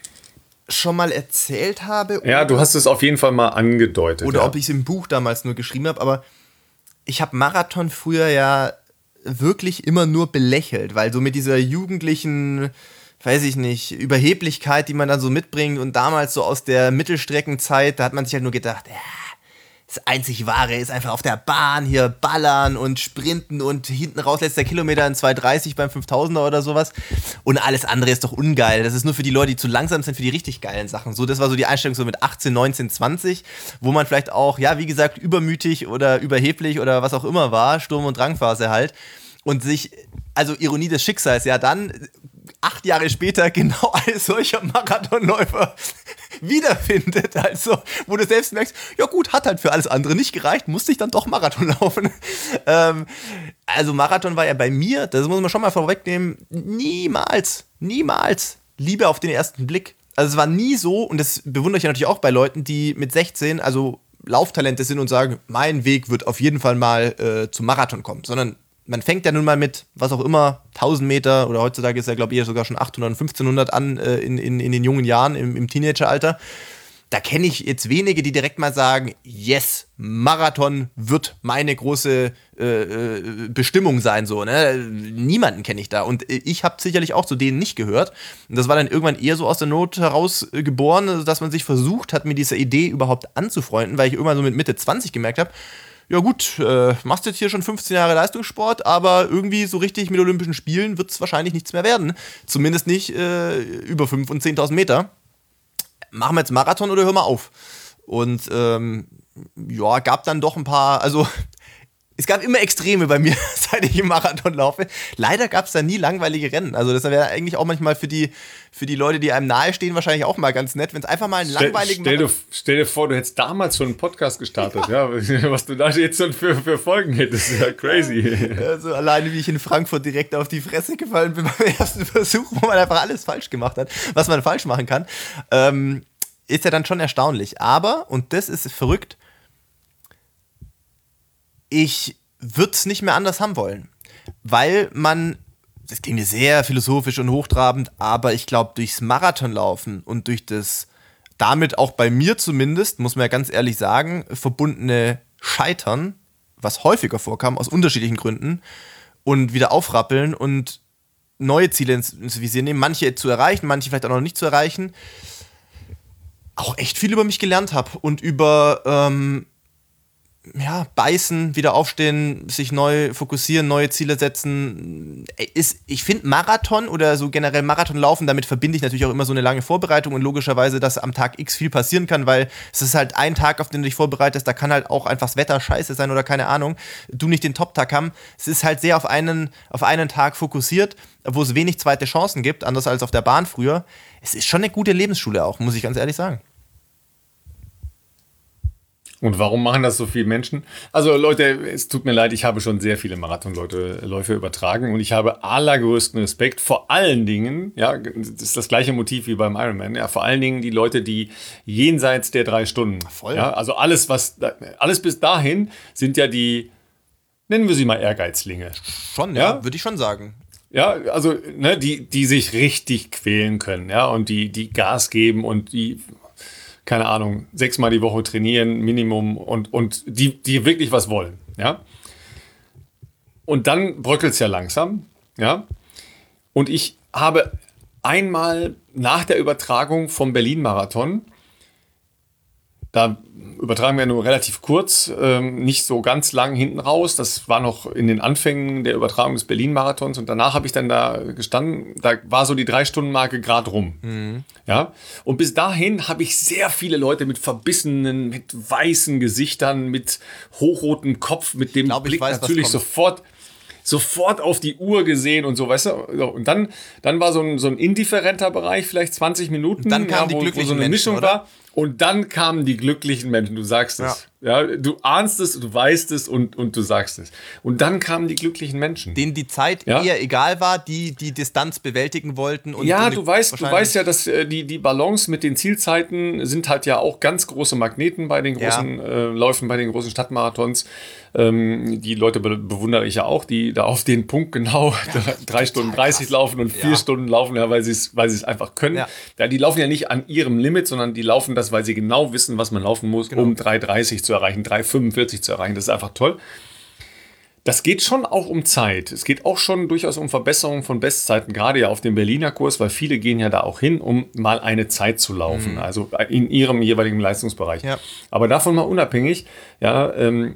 schon mal erzählt habe. Ja, du hast es auf jeden Fall mal angedeutet. Oder ja. ob ich es im Buch damals nur geschrieben habe. Aber ich habe Marathon früher ja wirklich immer nur belächelt, weil so mit dieser jugendlichen, weiß ich nicht, Überheblichkeit, die man dann so mitbringt und damals so aus der Mittelstreckenzeit, da hat man sich halt nur gedacht, ja, das einzig Wahre ist einfach auf der Bahn hier ballern und sprinten und hinten raus letzter Kilometer in zwei dreißig beim fünftausender oder sowas. Und alles andere ist doch ungeil. Das ist nur für die Leute, die zu langsam sind, für die richtig geilen Sachen. So, das war so die Einstellung so mit achtzehn, neunzehn, zwanzig, wo man vielleicht auch, ja, wie gesagt, übermütig oder überheblich oder was auch immer war, Sturm- und Drangphase halt. Und sich, also Ironie des Schicksals, ja dann, acht Jahre später genau als solcher Marathonläufer wiederfindet, also wo du selbst merkst, ja gut, hat halt für alles andere nicht gereicht, musste ich dann doch Marathon laufen. Ähm, also Marathon war ja bei mir, das muss man schon mal vorwegnehmen, niemals, niemals Liebe auf den ersten Blick. Also es war nie so, und das bewundere ich ja natürlich auch bei Leuten, die mit sechzehn, also Lauftalente sind und sagen, mein Weg wird auf jeden Fall mal äh, zum Marathon kommen, sondern man fängt ja nun mal mit, was auch immer, tausend Meter oder heutzutage ist ja, glaube ich, eher sogar schon achthundert und fünfzehnhundert an äh, in, in, in den jungen Jahren, im, im Teenageralter. Da kenne ich jetzt wenige, die direkt mal sagen, yes, Marathon wird meine große äh, Bestimmung sein. So, ne? Niemanden kenne ich da. Und ich habe sicherlich auch zu denen nicht gehört. Und das war dann irgendwann eher so aus der Not heraus äh, geboren, dass man sich versucht hat, mit dieser Idee überhaupt anzufreunden, weil ich irgendwann so mit Mitte zwanzig gemerkt habe, ja gut, äh, machst jetzt hier schon fünfzehn Jahre Leistungssport, aber irgendwie so richtig mit Olympischen Spielen wird es wahrscheinlich nichts mehr werden. Zumindest nicht äh, über fünf und zehntausend Meter. Machen wir jetzt Marathon oder hör mal auf? Und ähm, ja, gab dann doch ein paar, also es gab immer Extreme bei mir, seit ich im Marathon laufe. Leider gab es da nie langweilige Rennen. Also das wäre eigentlich auch manchmal für die, für die Leute, die einem nahestehen, wahrscheinlich auch mal ganz nett, wenn es einfach mal einen stell, langweiligen... Stell dir, stell dir vor, du hättest damals schon einen Podcast gestartet, ja. ja was du da jetzt schon für, für Folgen hättest, ja crazy. Also alleine, wie ich in Frankfurt direkt auf die Fresse gefallen bin beim ersten Versuch, wo man einfach alles falsch gemacht hat, was man falsch machen kann, ähm, ist ja dann schon erstaunlich. Aber, und das ist verrückt, ich würde es nicht mehr anders haben wollen. Weil man, das klingt mir sehr philosophisch und hochtrabend, aber ich glaube, durchs Marathonlaufen und durch das damit auch bei mir zumindest, muss man ja ganz ehrlich sagen, verbundene Scheitern, was häufiger vorkam, aus unterschiedlichen Gründen, und wieder aufrappeln und neue Ziele ins, ins Visier nehmen, manche zu erreichen, manche vielleicht auch noch nicht zu erreichen, auch echt viel über mich gelernt habe und über ähm, ja, beißen, wieder aufstehen, sich neu fokussieren, neue Ziele setzen. Ist, ich finde Marathon oder so generell Marathonlaufen, damit verbinde ich natürlich auch immer so eine lange Vorbereitung und logischerweise, dass am Tag X viel passieren kann, weil es ist halt ein Tag, auf den du dich vorbereitest, da kann halt auch einfach das Wetter scheiße sein oder keine Ahnung, du nicht den Top-Tag haben. Es ist halt sehr auf einen, auf einen Tag fokussiert, wo es wenig zweite Chancen gibt, anders als auf der Bahn früher. Es ist schon eine gute Lebensschule auch, muss ich ganz ehrlich sagen. Und warum machen das so viele Menschen? Also Leute, es tut mir leid, ich habe schon sehr viele Marathonläufe übertragen und ich habe allergrößten Respekt, vor allen Dingen, ja, das ist das gleiche Motiv wie beim Ironman, ja, vor allen Dingen die Leute, die jenseits der drei Stunden, voll. Ja, also alles, was, alles bis dahin sind ja die, nennen wir sie mal Ehrgeizlinge. Schon, ja, ja? Würde ich schon sagen. Ja, also, ne, die, die sich richtig quälen können, ja, und die, die Gas geben und die, keine Ahnung, sechsmal die Woche trainieren, Minimum, und, und die, die wirklich was wollen, ja. Und dann bröckelt es ja langsam, ja. Und ich habe einmal nach der Übertragung vom Berlin-Marathon, da übertragen wir nur relativ kurz, ähm, nicht so ganz lang hinten raus. Das war noch in den Anfängen der Übertragung des Berlin-Marathons. Und danach habe ich dann da gestanden, da war so die Drei-Stunden-Marke gerade rum. Mhm. Ja? Und bis dahin habe ich sehr viele Leute mit verbissenen, mit weißen Gesichtern, mit hochrotem Kopf, mit dem glaub, Blick weiß, natürlich sofort... sofort auf die Uhr gesehen und so, weißt du? Und dann, dann war so ein, so ein indifferenter Bereich, vielleicht zwanzig Minuten, und dann kam ja, die wo, glücklichen wo so eine Menschen, Mischung oder? war. Und dann kamen die glücklichen Menschen, du sagst es. Ja. Ja, du ahnst es, du weißt es und, und du sagst es. Und dann kamen die glücklichen Menschen. Denen die Zeit ja? eher egal war, die die Distanz bewältigen wollten. Und ja, und du weißt, du weißt ja, dass äh, die, die Balance mit den Zielzeiten sind halt ja auch ganz große Magneten bei den großen ja. äh, Läufen, bei den großen Stadtmarathons. Ähm, die Leute be- bewundere ich ja auch, die da auf den Punkt genau ja, drei Stunden dreißig krass. Laufen und vier ja. Stunden laufen, ja, weil sie es weil sie es einfach können. Ja. Ja, die laufen ja nicht an ihrem Limit, sondern die laufen das, weil sie genau wissen, was man laufen muss, genau. um drei dreißig zu erreichen, drei fünfundvierzig zu erreichen. Das ist einfach toll. Das geht schon auch um Zeit. Es geht auch schon durchaus um Verbesserung von Bestzeiten, gerade ja auf dem Berliner Kurs, weil viele gehen ja da auch hin, um mal eine Zeit zu laufen, mhm. also in ihrem jeweiligen Leistungsbereich. Ja. Aber davon mal unabhängig, ja, ähm,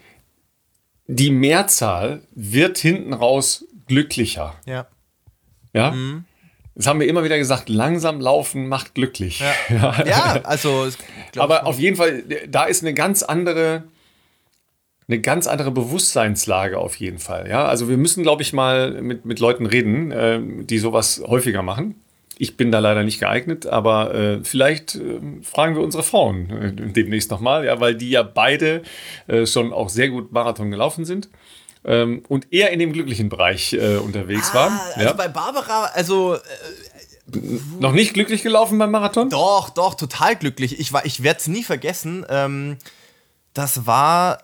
die Mehrzahl wird hinten raus glücklicher. Ja. Ja. Mhm. Das haben wir immer wieder gesagt, langsam laufen macht glücklich. Ja, ja. ja also. Aber auf jeden Fall, da ist eine ganz andere, eine ganz andere Bewusstseinslage auf jeden Fall. Ja, also wir müssen, glaube ich, mal mit, mit Leuten reden, äh, die sowas häufiger machen. Ich bin da leider nicht geeignet, aber äh, vielleicht äh, fragen wir unsere Frauen äh, demnächst nochmal, ja, weil die ja beide äh, schon auch sehr gut Marathon gelaufen sind. Und eher in dem glücklichen Bereich äh, unterwegs ah, waren. Also ja. bei Barbara, also äh, Noch nicht glücklich gelaufen beim Marathon? Doch, doch, total glücklich. Ich, ich werde es nie vergessen. Ähm, das war,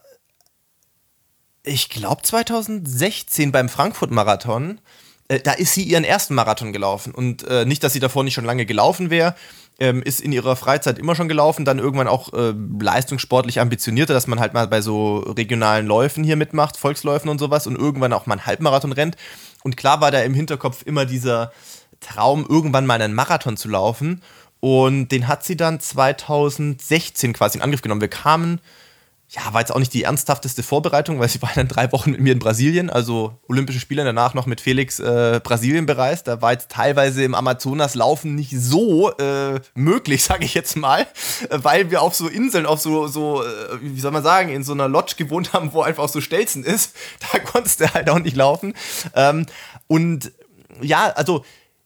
ich glaube, zwanzig sechzehn beim Frankfurt-Marathon. Äh, da ist sie ihren ersten Marathon gelaufen. Und äh, nicht, dass sie davor nicht schon lange gelaufen wäre. Ähm, ist in ihrer Freizeit immer schon gelaufen. Dann irgendwann auch äh, leistungssportlich ambitionierter, dass man halt mal bei so regionalen Läufen hier mitmacht, Volksläufen und sowas. Und irgendwann auch mal einen Halbmarathon rennt. Und klar war da im Hinterkopf immer dieser Traum, irgendwann mal einen Marathon zu laufen. Und den hat sie dann zwanzig sechzehn quasi in Angriff genommen. Wir kamen, ja, war jetzt auch nicht die ernsthafteste Vorbereitung, weil sie war dann drei Wochen mit mir in Brasilien, also Olympische Spiele, danach noch mit Felix äh, Brasilien bereist. Da war jetzt teilweise im Amazonas-Laufen nicht so äh, möglich, sage ich jetzt mal, weil wir auf so Inseln, auf so, so, wie soll man sagen, in so einer Lodge gewohnt haben, wo einfach so Stelzen ist. Da konntest du halt auch nicht laufen. Ähm, und ja, also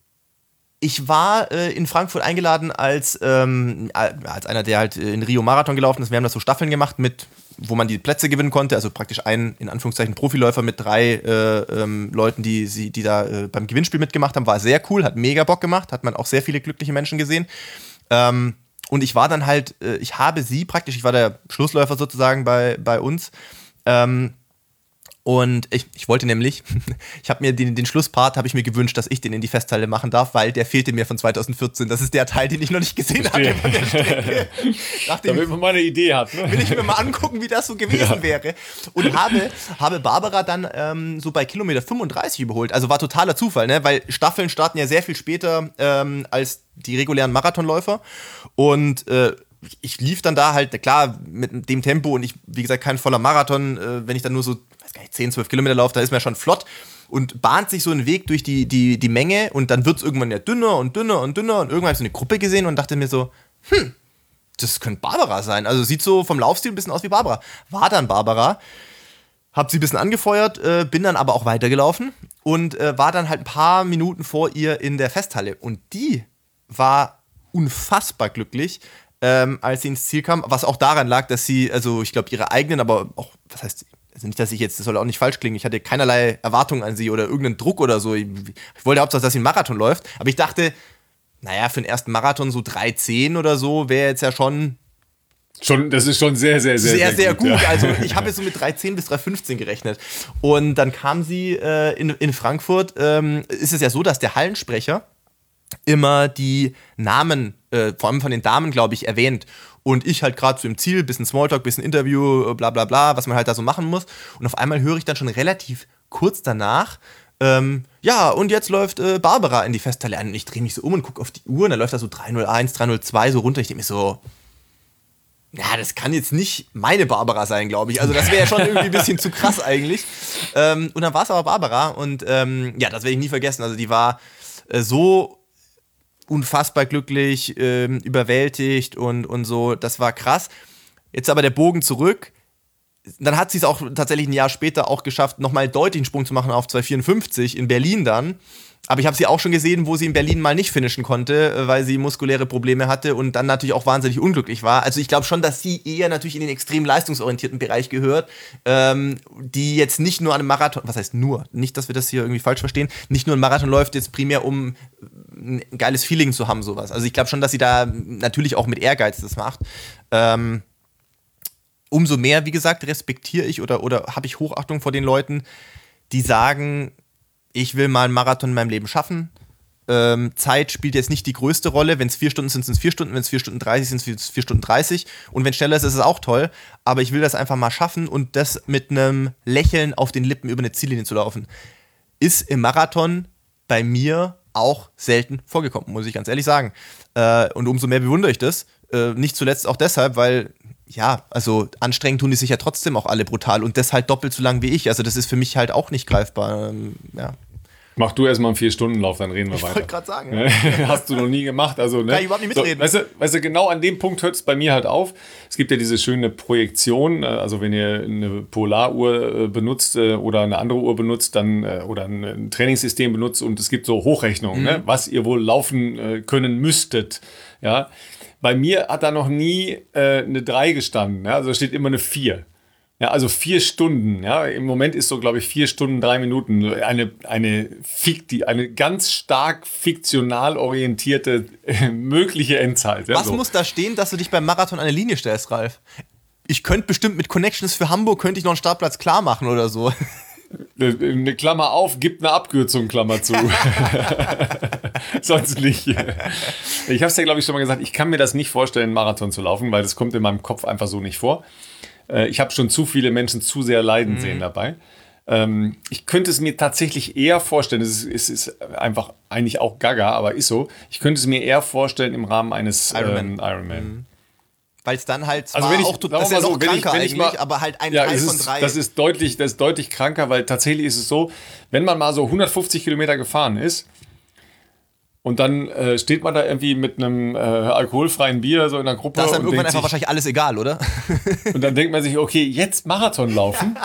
ich war äh, in Frankfurt eingeladen als, ähm, als einer, der halt in Rio Marathon gelaufen ist. Wir haben da so Staffeln gemacht, mit, wo man die Plätze gewinnen konnte. Also praktisch ein, in Anführungszeichen, Profiläufer mit drei äh, ähm, Leuten, die, die, die da äh, beim Gewinnspiel mitgemacht haben. War sehr cool, hat mega Bock gemacht. Hat man auch sehr viele glückliche Menschen gesehen. Ähm, und ich war dann halt, äh, ich habe sie praktisch, ich war der Schlussläufer sozusagen bei, bei uns. Ähm, Und ich, ich wollte nämlich, ich habe mir den, den Schlusspart, habe ich mir gewünscht, dass ich den in die Festhalle machen darf, weil der fehlte mir von zwanzig vierzehn. Das ist der Teil, den ich noch nicht gesehen Verstehe. hatte von der Strecke. Damit man mal eine Idee hat. Ne? Will ich mir mal angucken, wie das so gewesen ja. wäre. Und habe, habe Barbara dann ähm, so bei Kilometer fünfunddreißig überholt. Also war totaler Zufall, ne? Weil Staffeln starten ja sehr viel später ähm, als die regulären Marathonläufer. Und äh, ich lief dann da halt, klar, mit dem Tempo und ich, wie gesagt, kein voller Marathon, äh, wenn ich dann nur so zehn, zwölf Kilometer laufe, da ist mir schon flott und bahnt sich so einen Weg durch die, die, die Menge und dann wird es irgendwann ja dünner und dünner und dünner und irgendwann habe ich so eine Gruppe gesehen und dachte mir so, hm, das könnte Barbara sein. Also sieht so vom Laufstil ein bisschen aus wie Barbara. War dann Barbara, hab sie ein bisschen angefeuert, äh, bin dann aber auch weitergelaufen und äh, war dann halt ein paar Minuten vor ihr in der Festhalle und die war unfassbar glücklich, ähm, als sie ins Ziel kam, was auch daran lag, dass sie, also ich glaube ihre eigenen, aber auch, was heißt also nicht, dass ich jetzt, das soll auch nicht falsch klingen, ich hatte keinerlei Erwartungen an sie oder irgendeinen Druck oder so. Ich, ich wollte hauptsächlich, dass sie einen Marathon läuft, aber ich dachte, naja, für den ersten Marathon so drei zehn oder so wäre jetzt ja schon... Schon, das ist schon sehr, sehr, sehr, sehr, sehr, sehr gut. gut ja. Also ich habe jetzt so mit drei zehn bis drei fünfzehn gerechnet. Und dann kam sie äh, in, in Frankfurt, ähm, ist es ja so, dass der Hallensprecher immer die Namen, äh, vor allem von den Damen, glaube ich, erwähnt. Und ich halt gerade so im Ziel, bisschen Smalltalk, bisschen Interview, bla bla bla, was man halt da so machen muss. Und auf einmal höre ich dann schon relativ kurz danach, ähm, ja, und jetzt läuft äh, Barbara in die Festhalle ein. Und ich drehe mich so um und gucke auf die Uhr und dann läuft da so drei null eins, drei null zwei so runter. Ich denke mir so, ja, das kann jetzt nicht meine Barbara sein, glaube ich. Also das wäre ja schon irgendwie ein bisschen zu krass eigentlich. Ähm, und dann war es aber Barbara und ähm, ja, das werde ich nie vergessen. Also die war äh, so unfassbar glücklich, ähm, überwältigt und, und so. Das war krass. Jetzt aber der Bogen zurück. Dann hat sie es auch tatsächlich ein Jahr später auch geschafft, nochmal deutlich einen Sprung zu machen auf zwei vierundfünfzig in Berlin dann. Aber ich habe sie auch schon gesehen, wo sie in Berlin mal nicht finishen konnte, weil sie muskuläre Probleme hatte und dann natürlich auch wahnsinnig unglücklich war. Also ich glaube schon, dass sie eher natürlich in den extrem leistungsorientierten Bereich gehört, ähm, die jetzt nicht nur an einem Marathon, was heißt nur, nicht, dass wir das hier irgendwie falsch verstehen, nicht nur ein Marathon läuft jetzt primär, um ein geiles Feeling zu haben, sowas. Also ich glaube schon, dass sie da natürlich auch mit Ehrgeiz das macht. Ähm, umso mehr, wie gesagt, respektiere ich oder, oder habe ich Hochachtung vor den Leuten, die sagen, ich will mal einen Marathon in meinem Leben schaffen. Ähm, Zeit spielt jetzt nicht die größte Rolle. Wenn es vier Stunden sind, sind es vier Stunden. Wenn es vier Stunden dreißig sind, sind es vier Stunden dreißig. Und wenn es schneller ist, ist es auch toll. Aber ich will das einfach mal schaffen und das mit einem Lächeln auf den Lippen über eine Ziellinie zu laufen. Ist im Marathon bei mir auch selten vorgekommen, muss ich ganz ehrlich sagen. Äh, und umso mehr bewundere ich das. Äh, nicht zuletzt auch deshalb, weil ja, also anstrengend tun die sich ja trotzdem auch alle brutal und das halt doppelt so lang wie ich. Also das ist für mich halt auch nicht greifbar. Ähm, ja. Mach du erstmal einen vier-Stunden-Lauf, dann reden wir ich weiter. Ich wollte gerade sagen. Ja. Hast du noch nie gemacht. Also, ne? Kann ich überhaupt nicht mitreden. So, weißt, du, weißt du, genau an dem Punkt hört es bei mir halt auf. Es gibt ja diese schöne Projektion, also wenn ihr eine Polaruhr benutzt oder eine andere Uhr benutzt, dann oder ein Trainingssystem benutzt und es gibt so Hochrechnungen, mhm. ne? Was ihr wohl laufen können müsstet. Ja. Bei mir hat da noch nie äh, eine drei gestanden. Ja? Also da steht immer eine vier. Ja, also vier Stunden, ja. Im Moment ist so, glaube ich, vier Stunden, drei Minuten. Eine, eine, Fikti, eine ganz stark fiktional orientierte äh, mögliche Endzeit. Ja, Was so. muss da stehen, dass du dich beim Marathon an eine Linie stellst, Ralf? Ich könnte bestimmt mit Connections für Hamburg, könnte ich noch einen Startplatz klar machen oder so. Eine Klammer auf, gibt eine Abkürzung, Klammer zu. Sonst nicht. Ich habe es ja, glaube ich, schon mal gesagt, ich kann mir das nicht vorstellen, einen Marathon zu laufen, weil das kommt in meinem Kopf einfach so nicht vor. Ich habe schon zu viele Menschen zu sehr leiden mhm. sehen dabei. Ich könnte es mir tatsächlich eher vorstellen, es ist, es ist einfach eigentlich auch gaga, aber ist so, ich könnte es mir eher vorstellen im Rahmen eines Ironman. Ähm, Ironman. Mhm. Weil es dann halt zwar also wenn ich, auch, das ist ja so, noch kranker wenn ich, wenn ich eigentlich, mal, aber halt ein ja, Teil ist, von drei. Das ist, deutlich, das ist deutlich kranker, weil tatsächlich ist es so, wenn man mal so hundertfünfzig Kilometer gefahren ist und dann äh, steht man da irgendwie mit einem äh, alkoholfreien Bier so in der Gruppe. Da ist dann und irgendwann einfach sich, wahrscheinlich alles egal, oder? Und dann denkt man sich, okay, jetzt Marathon laufen.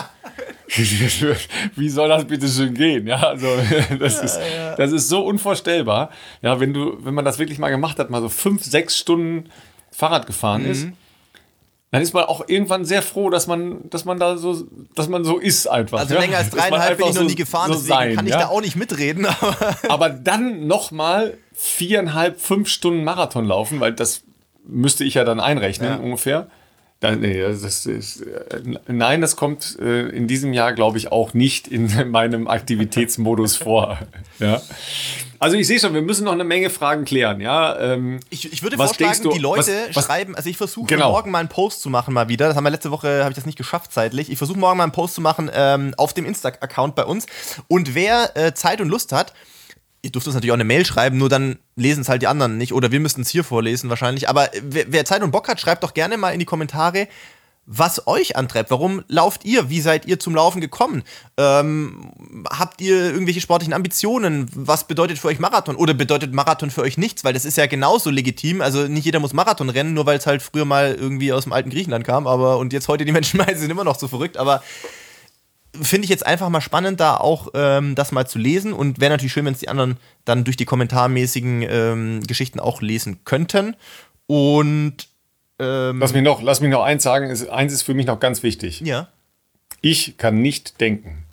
Wie soll das bitte schön gehen? Ja, also das ist, das ist so unvorstellbar. Ja, wenn du, wenn man das wirklich mal gemacht hat, mal so fünf, sechs Stunden Fahrrad gefahren mhm. ist, dann ist man auch irgendwann sehr froh, dass man, dass man da so, dass man so ist einfach. Also ja? länger als dreieinhalb bin ich noch so, nie gefahren, so deswegen sein, kann ich ja? da auch nicht mitreden. Aber, aber dann nochmal viereinhalb, fünf Stunden Marathon laufen, weil das müsste ich ja dann einrechnen ja. ungefähr. Da, nee, das ist, nein, das kommt äh, in diesem Jahr, glaube ich, auch nicht in meinem Aktivitätsmodus vor. Ja. Also ich sehe schon, wir müssen noch eine Menge Fragen klären. Ja, ähm, ich, ich würde vorschlagen, du, die Leute was, was, schreiben, also ich versuche genau. morgen mal einen Post zu machen mal wieder. Das haben wir letzte Woche, habe ich das nicht geschafft zeitlich. Ich versuche morgen mal einen Post zu machen ähm, auf dem Insta-Account bei uns. Und wer äh, Zeit und Lust hat, ihr dürft uns natürlich auch eine Mail schreiben, nur dann lesen es halt die anderen nicht. Oder wir müssten es hier vorlesen wahrscheinlich. Aber wer, wer Zeit und Bock hat, schreibt doch gerne mal in die Kommentare, was euch antreibt. Warum lauft ihr? Wie seid ihr zum Laufen gekommen? Ähm, habt ihr irgendwelche sportlichen Ambitionen? Was bedeutet für euch Marathon? Oder bedeutet Marathon für euch nichts? Weil das ist ja genauso legitim. Also nicht jeder muss Marathon rennen, nur weil es halt früher mal irgendwie aus dem alten Griechenland kam. Aber und jetzt heute die Menschen meinen, sie sind immer noch so verrückt. Aber finde ich jetzt einfach mal spannend, da auch ähm, das mal zu lesen. Und wäre natürlich schön, wenn es die anderen dann durch die kommentarmäßigen ähm, Geschichten auch lesen könnten. Und ähm, lass mich noch, lass mich noch eins sagen. Ist, eins ist für mich noch ganz wichtig. Ja. Ich kann nicht denken.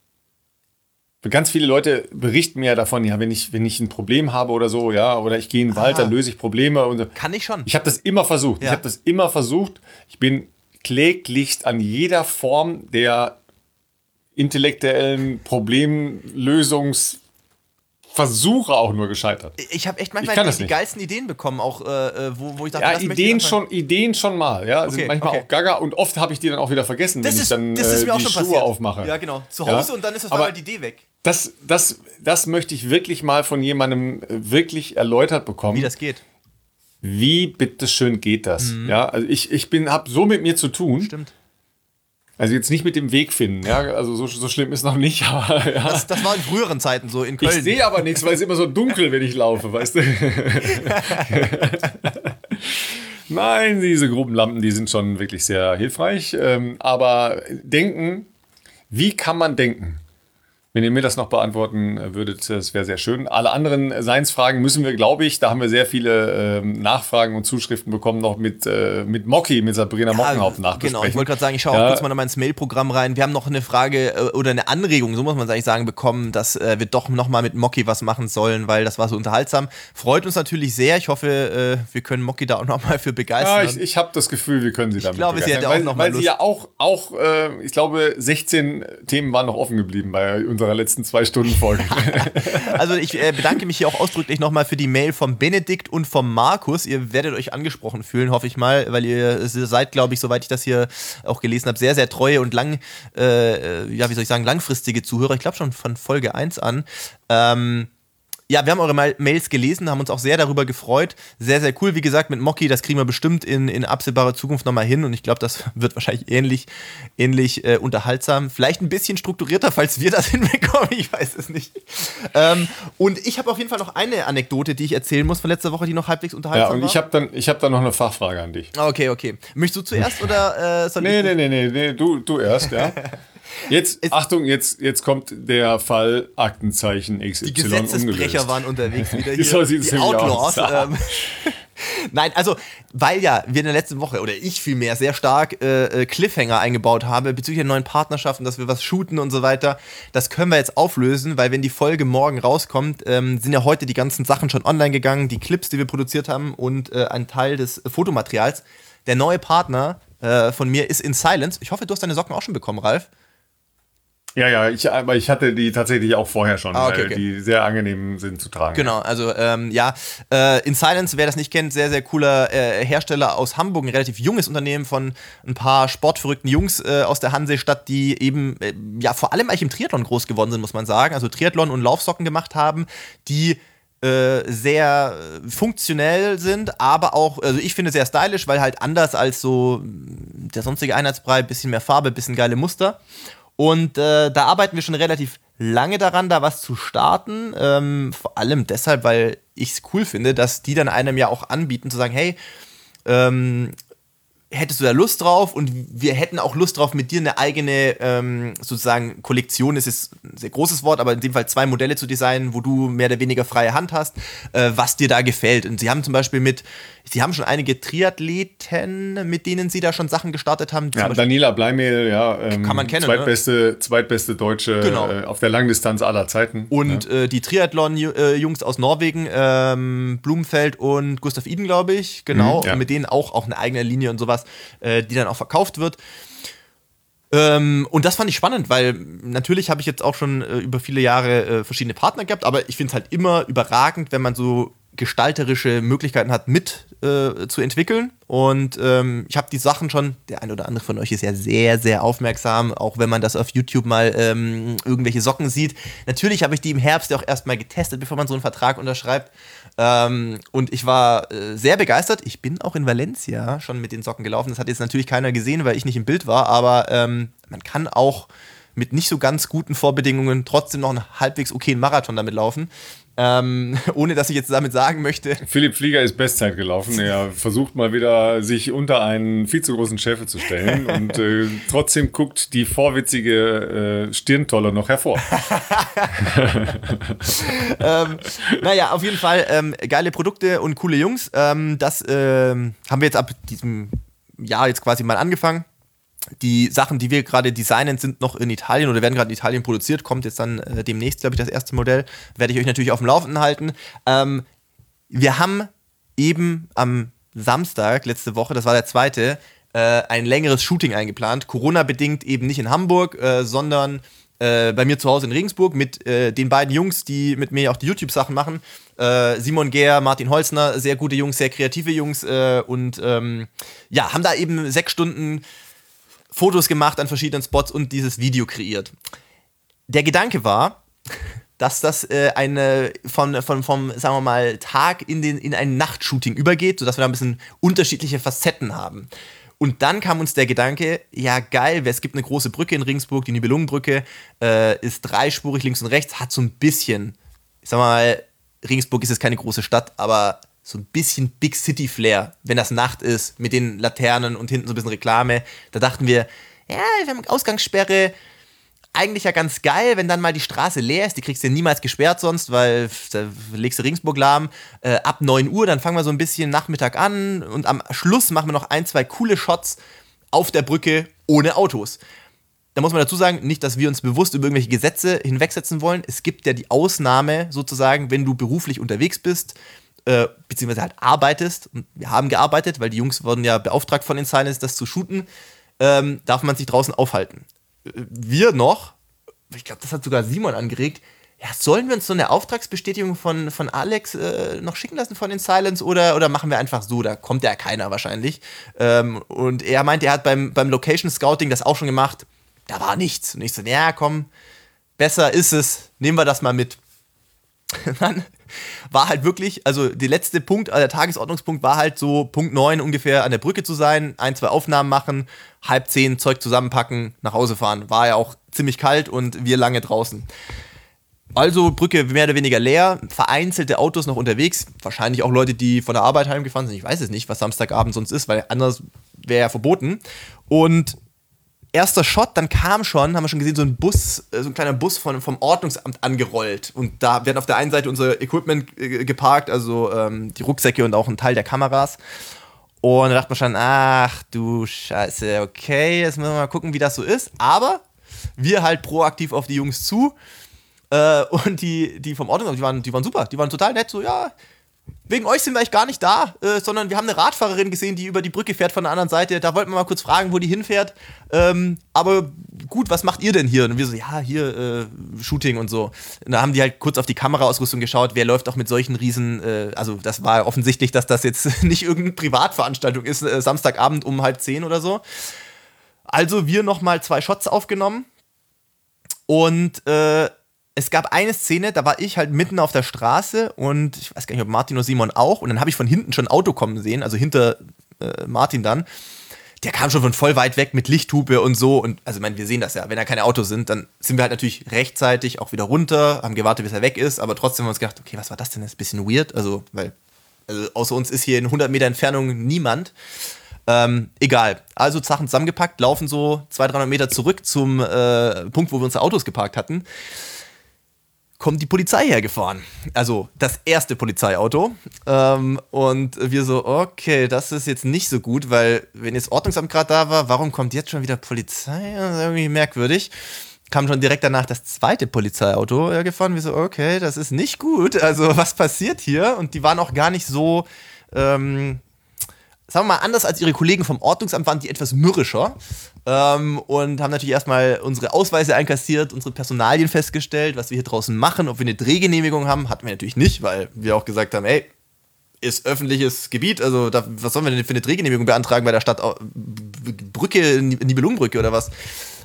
Ganz viele Leute berichten mir ja davon, ja, wenn ich, wenn ich ein Problem habe oder so, ja, oder ich gehe in den Wald, dann löse ich Probleme. Und so. Kann ich schon. Ich habe das immer versucht. Ja. Ich habe das immer versucht. Ich bin kläglichst an jeder Form der intellektuellen Problemlösungsversuche auch nur gescheitert. Ich habe echt manchmal die, die geilsten Ideen bekommen, auch äh, wo, wo ich dachte, ja, das Ideen möchte ich schon, Ideen schon mal, ja, also okay, manchmal okay. auch gaga und oft habe ich die dann auch wieder vergessen, das wenn ist, ich dann das ist mir äh, auch die schon Schuhe passiert. aufmache. Ja, genau. Zu Hause ja? und dann ist das mal die Idee weg. Das, das, das möchte ich wirklich mal von jemandem wirklich erläutert bekommen. Wie das geht. Wie bitteschön geht das? Mhm. Ja, also ich, ich bin, habe so mit mir zu tun. Stimmt. Also jetzt nicht mit dem Weg finden, ja, also so, so schlimm ist noch nicht, aber ja. das, das war in früheren Zeiten so, in Köln. Ich sehe aber nichts, weil es immer so dunkel, wenn ich laufe, weißt du. Nein, diese Gruppenlampen, die sind schon wirklich sehr hilfreich, ähm, aber denken, wie kann man denken? Wenn ihr mir das noch beantworten würdet, das wäre sehr schön. Alle anderen Seinsfragen müssen wir, glaube ich, da haben wir sehr viele ähm, Nachfragen und Zuschriften bekommen, noch mit, äh, mit Mocky, mit Sabrina ja, Mockenhaupt nachbesprechen. Genau, ich wollte gerade sagen, ich schaue ja. auch kurz mal noch mal ins Mailprogramm rein. Wir haben noch eine Frage äh, oder eine Anregung, so muss man es eigentlich sagen, bekommen, dass äh, wir doch noch mal mit Mocky was machen sollen, weil das war so unterhaltsam. Freut uns natürlich sehr. Ich hoffe, äh, wir können Mocky da auch noch mal für begeistern. Ja, ich, ich habe das Gefühl, wir können sie damit ich glaube, begeistern. Sie hat auch noch mal weil Lust. sie ja auch, auch äh, ich glaube, sechzehn Themen waren noch offen geblieben bei unserer letzten zwei Stunden Folge. Also ich äh, bedanke mich hier auch ausdrücklich nochmal für die Mail vom Benedikt und vom Markus. Ihr werdet euch angesprochen fühlen, hoffe ich mal, weil ihr seid, glaube ich, soweit ich das hier auch gelesen habe, sehr, sehr treue und lang, äh, ja, wie soll ich sagen, langfristige Zuhörer. Ich glaube schon von Folge eins an. Ähm, Ja, wir haben eure Mails gelesen, haben uns auch sehr darüber gefreut. Sehr, sehr cool. Wie gesagt, mit Mocky, das kriegen wir bestimmt in, in absehbarer Zukunft nochmal hin. Und ich glaube, das wird wahrscheinlich ähnlich, ähnlich äh, unterhaltsam. Vielleicht ein bisschen strukturierter, falls wir das hinbekommen. Ich weiß es nicht. Ähm, und ich habe auf jeden Fall noch eine Anekdote, die ich erzählen muss von letzter Woche, die noch halbwegs unterhaltsam war. Ja, und ich habe dann, ich hab dann noch eine Fachfrage an dich. Okay, okay. Möchtest du zuerst oder äh, soll nee, ich? Nee, nee, nee, nee, du, du erst, ja. Jetzt, es Achtung, jetzt, jetzt kommt der Fall Aktenzeichen X Y. Die Gesetzesbrecher ungelöst. waren unterwegs wieder hier. So die Outlaws. Ähm. Nein, also, weil ja wir in der letzten Woche, oder ich vielmehr, sehr stark äh, Cliffhanger eingebaut habe bezüglich der neuen Partnerschaften, dass wir was shooten und so weiter, das können wir jetzt auflösen, weil wenn die Folge morgen rauskommt, ähm, sind ja heute die ganzen Sachen schon online gegangen, die Clips, die wir produziert haben und äh, ein Teil des Fotomaterials. Der neue Partner äh, von mir ist In Silence. Ich hoffe, du hast deine Socken auch schon bekommen, Ralf. Ja, ja, ich, aber ich hatte die tatsächlich auch vorher schon, ah, okay, weil okay. die sehr angenehm sind zu tragen. Genau, also ähm, ja, äh, In Silence, wer das nicht kennt, sehr, sehr cooler äh, Hersteller aus Hamburg, ein relativ junges Unternehmen von ein paar sportverrückten Jungs äh, aus der Hansestadt, die eben äh, ja vor allem eigentlich im Triathlon groß geworden sind, muss man sagen, also Triathlon und Laufsocken gemacht haben, die äh, sehr funktionell sind, aber auch, also ich finde sehr stylisch, weil halt anders als so der sonstige Einheitsbrei, bisschen mehr Farbe, bisschen geile Muster. Und äh, da arbeiten wir schon relativ lange daran, da was zu starten. Ähm, vor allem deshalb, weil ich es cool finde, dass die dann einem ja auch anbieten, zu sagen, hey, ähm, hättest du da Lust drauf? Und wir hätten auch Lust drauf, mit dir eine eigene ähm, sozusagen Kollektion, das ist ein sehr großes Wort, aber in dem Fall zwei Modelle zu designen, wo du mehr oder weniger freie Hand hast, äh, was dir da gefällt. Und sie haben zum Beispiel mit, sie haben schon einige Triathleten, mit denen sie da schon Sachen gestartet haben. Ja, Daniela Bleimehl, ja, ähm, kann man kennen, zweitbeste, ne? zweitbeste Deutsche genau. äh, auf der Langdistanz aller Zeiten. Und ja. äh, die Triathlon-Jungs aus Norwegen, ähm, Blumenfeld und Gustav Iden, glaube ich, genau, mhm, ja. Und mit denen auch, auch eine eigene Linie und sowas, äh, die dann auch verkauft wird. Ähm, und das fand ich spannend, weil natürlich habe ich jetzt auch schon äh, über viele Jahre äh, verschiedene Partner gehabt, aber ich finde es halt immer überragend, wenn man so gestalterische Möglichkeiten hat, mit äh, zu entwickeln. Und ähm, ich habe die Sachen schon, der ein oder andere von euch ist ja sehr, sehr aufmerksam, auch wenn man das auf YouTube mal ähm, irgendwelche Socken sieht. Natürlich habe ich die im Herbst ja auch erstmal getestet, bevor man so einen Vertrag unterschreibt. Ähm, und ich war äh, sehr begeistert. Ich bin auch in Valencia schon mit den Socken gelaufen. Das hat jetzt natürlich keiner gesehen, weil ich nicht im Bild war, aber ähm, man kann auch mit nicht so ganz guten Vorbedingungen trotzdem noch einen halbwegs okayen Marathon damit laufen. Ähm, ohne dass ich jetzt damit sagen möchte. Philipp Flieger ist Bestzeit gelaufen. Er versucht mal wieder, sich unter einen viel zu großen Schäfer zu stellen und äh, trotzdem guckt die vorwitzige äh, Stirntolle noch hervor. ähm, naja, auf jeden Fall ähm, geile Produkte und coole Jungs. Ähm, das ähm, haben wir jetzt ab diesem Jahr jetzt quasi mal angefangen. Die Sachen, die wir gerade designen, sind noch in Italien oder werden gerade in Italien produziert. Kommt jetzt dann äh, demnächst, glaube ich, das erste Modell. Werde ich euch natürlich auf dem Laufenden halten. Ähm, wir haben eben am Samstag, letzte Woche, das war der zweite, äh, ein längeres Shooting eingeplant. Corona-bedingt eben nicht in Hamburg, äh, sondern äh, bei mir zu Hause in Regensburg mit äh, den beiden Jungs, die mit mir auch die YouTube-Sachen machen. Äh, Simon Gehr, Martin Holzner, sehr gute Jungs, sehr kreative Jungs. Äh, und ähm, ja, haben da eben sechs Stunden Fotos gemacht an verschiedenen Spots und dieses Video kreiert. Der Gedanke war, dass das äh, eine von, von, vom, sagen wir mal, Tag in, den, in ein Nachtshooting übergeht, sodass wir da ein bisschen unterschiedliche Facetten haben. Und dann kam uns der Gedanke, ja geil, es gibt eine große Brücke in Regensburg, die Nibelungenbrücke, äh, ist dreispurig links und rechts, hat so ein bisschen, ich sag mal, Regensburg ist jetzt keine große Stadt, aber so ein bisschen Big City Flair, wenn das Nacht ist, mit den Laternen und hinten so ein bisschen Reklame. Da dachten wir, ja, wir haben Ausgangssperre, eigentlich ja ganz geil, wenn dann mal die Straße leer ist, die kriegst du ja niemals gesperrt sonst, weil da legst du Regensburg lahm. Äh, ab neun Uhr, dann fangen wir so ein bisschen Nachmittag an und am Schluss machen wir noch ein, zwei coole Shots auf der Brücke ohne Autos. Da muss man dazu sagen, nicht, dass wir uns bewusst über irgendwelche Gesetze hinwegsetzen wollen. Es gibt ja die Ausnahme sozusagen, wenn du beruflich unterwegs bist, Äh, beziehungsweise halt arbeitest, und wir haben gearbeitet, weil die Jungs wurden ja beauftragt von In Silence, das zu shooten, ähm, darf man sich draußen aufhalten. Äh, wir noch, ich glaube, das hat sogar Simon angeregt, ja, sollen wir uns so eine Auftragsbestätigung von, von Alex äh, noch schicken lassen von In Silence oder, oder machen wir einfach so, da kommt ja keiner wahrscheinlich. Ähm, und er meinte, er hat beim, beim Location Scouting das auch schon gemacht, da war nichts. Und ich so, ja komm, besser ist es, nehmen wir das mal mit. Dann war halt wirklich, also der letzte Punkt, der Tagesordnungspunkt war halt so Punkt neun ungefähr an der Brücke zu sein, ein, zwei Aufnahmen machen, halb zehn Zeug zusammenpacken, nach Hause fahren. War ja auch ziemlich kalt und wir lange draußen. Also Brücke mehr oder weniger leer, vereinzelte Autos noch unterwegs, wahrscheinlich auch Leute, die von der Arbeit heimgefahren sind. Ich weiß es nicht, was Samstagabend sonst ist, weil anders wäre ja verboten. Und erster Shot, dann kam schon, haben wir schon gesehen, so ein Bus, so ein kleiner Bus von, vom Ordnungsamt angerollt. Und da werden auf der einen Seite unser Equipment äh, geparkt, also ähm, die Rucksäcke und auch ein Teil der Kameras. Und da dachte man schon, ach du Scheiße, okay, jetzt müssen wir mal gucken, wie das so ist. Aber wir halt proaktiv auf die Jungs zu. Äh, und die, die vom Ordnungsamt, die waren, die waren super, die waren total nett, so ja, wegen euch sind wir eigentlich gar nicht da, äh, sondern wir haben eine Radfahrerin gesehen, die über die Brücke fährt von der anderen Seite. Da wollten wir mal kurz fragen, wo die hinfährt. Ähm, aber gut, was macht ihr denn hier? Und wir so, ja, hier äh, Shooting und so. Und da haben die halt kurz auf die Kameraausrüstung geschaut. Wer läuft auch mit solchen riesen, äh, also das war offensichtlich, dass das jetzt nicht irgendeine Privatveranstaltung ist, äh, Samstagabend um halb zehn oder so. Also wir nochmal zwei Shots aufgenommen und äh, es gab eine Szene, da war ich halt mitten auf der Straße und ich weiß gar nicht, ob Martin oder Simon auch. Und dann habe ich von hinten schon ein Auto kommen sehen, also hinter äh, Martin dann. Der kam schon von voll weit weg mit Lichthupe und so. Und also, ich meine, wir sehen das ja. Wenn da keine Autos sind, dann sind wir halt natürlich rechtzeitig auch wieder runter, haben gewartet, bis er weg ist. Aber trotzdem haben wir uns gedacht, okay, was war das denn? Das ist ein bisschen weird. Also, weil also außer uns ist hier in hundert Meter Entfernung niemand. Ähm, egal. Also Sachen zusammengepackt, laufen so zweihundert, dreihundert Meter zurück zum äh, Punkt, wo wir unsere Autos geparkt hatten. Kommt die Polizei hergefahren. Also das erste Polizeiauto. Ähm, und wir so, okay, das ist jetzt nicht so gut, weil wenn jetzt Ordnungsamt gerade da war, warum kommt jetzt schon wieder Polizei? Das ist irgendwie merkwürdig. Kam schon direkt danach das zweite Polizeiauto hergefahren. Wir so, okay, das ist nicht gut. Also was passiert hier? Und die waren auch gar nicht so... Ähm, sagen wir mal, anders als ihre Kollegen vom Ordnungsamt waren die etwas mürrischer ähm, und haben natürlich erstmal unsere Ausweise einkassiert, unsere Personalien festgestellt, was wir hier draußen machen, ob wir eine Drehgenehmigung haben, hatten wir natürlich nicht, weil wir auch gesagt haben, ey, ist öffentliches Gebiet, also da, was sollen wir denn für eine Drehgenehmigung beantragen bei der Stadt Brücke, Nibelungenbrücke oder was?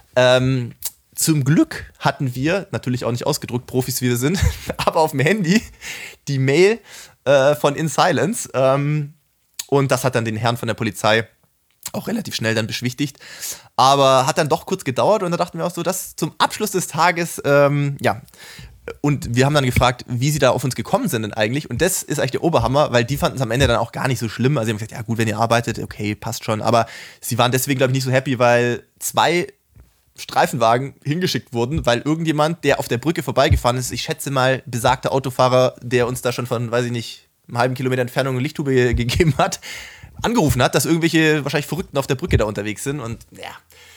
Ähm, zum Glück hatten wir, natürlich auch nicht ausgedruckt, Profis wie wir sind, aber auf dem Handy die Mail äh, von In Silence, ähm, und das hat dann den Herrn von der Polizei auch relativ schnell dann beschwichtigt. Aber hat dann doch kurz gedauert und da dachten wir auch so, dass zum Abschluss des Tages, ähm, ja. Und wir haben dann gefragt, wie sie da auf uns gekommen sind denn eigentlich. Und das ist eigentlich der Oberhammer, weil die fanden es am Ende dann auch gar nicht so schlimm. Also sie haben gesagt, ja gut, wenn ihr arbeitet, okay, passt schon. Aber sie waren deswegen, glaube ich, nicht so happy, weil zwei Streifenwagen hingeschickt wurden, weil irgendjemand, der auf der Brücke vorbeigefahren ist, ich schätze mal, besagter Autofahrer, der uns da schon von, weiß ich nicht, einem halben Kilometer Entfernung eine Lichttube gegeben hat, angerufen hat, dass irgendwelche wahrscheinlich Verrückten auf der Brücke da unterwegs sind. Und ja,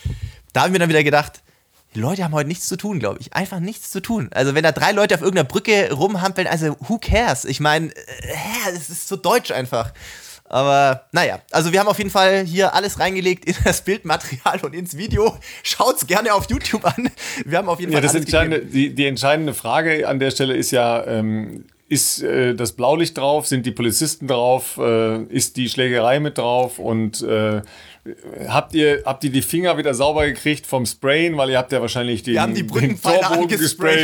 da haben wir dann wieder gedacht, die Leute haben heute nichts zu tun, glaube ich. Einfach nichts zu tun. Also wenn da drei Leute auf irgendeiner Brücke rumhampeln, also who cares? Ich meine, äh, es ist so deutsch einfach. Aber naja, also wir haben auf jeden Fall hier alles reingelegt in das Bildmaterial und ins Video. Schaut's gerne auf YouTube an. Wir haben auf jeden Fall ja, das alles entscheidende, die, die entscheidende Frage an der Stelle ist ja, ähm, ist äh, das Blaulicht drauf? Sind die Polizisten drauf? Äh, ist die Schlägerei mit drauf? Und äh, habt ihr habt ihr die Finger wieder sauber gekriegt vom Sprayen? Weil ihr habt ja wahrscheinlich den, wir haben die den Torbogen gesprayt.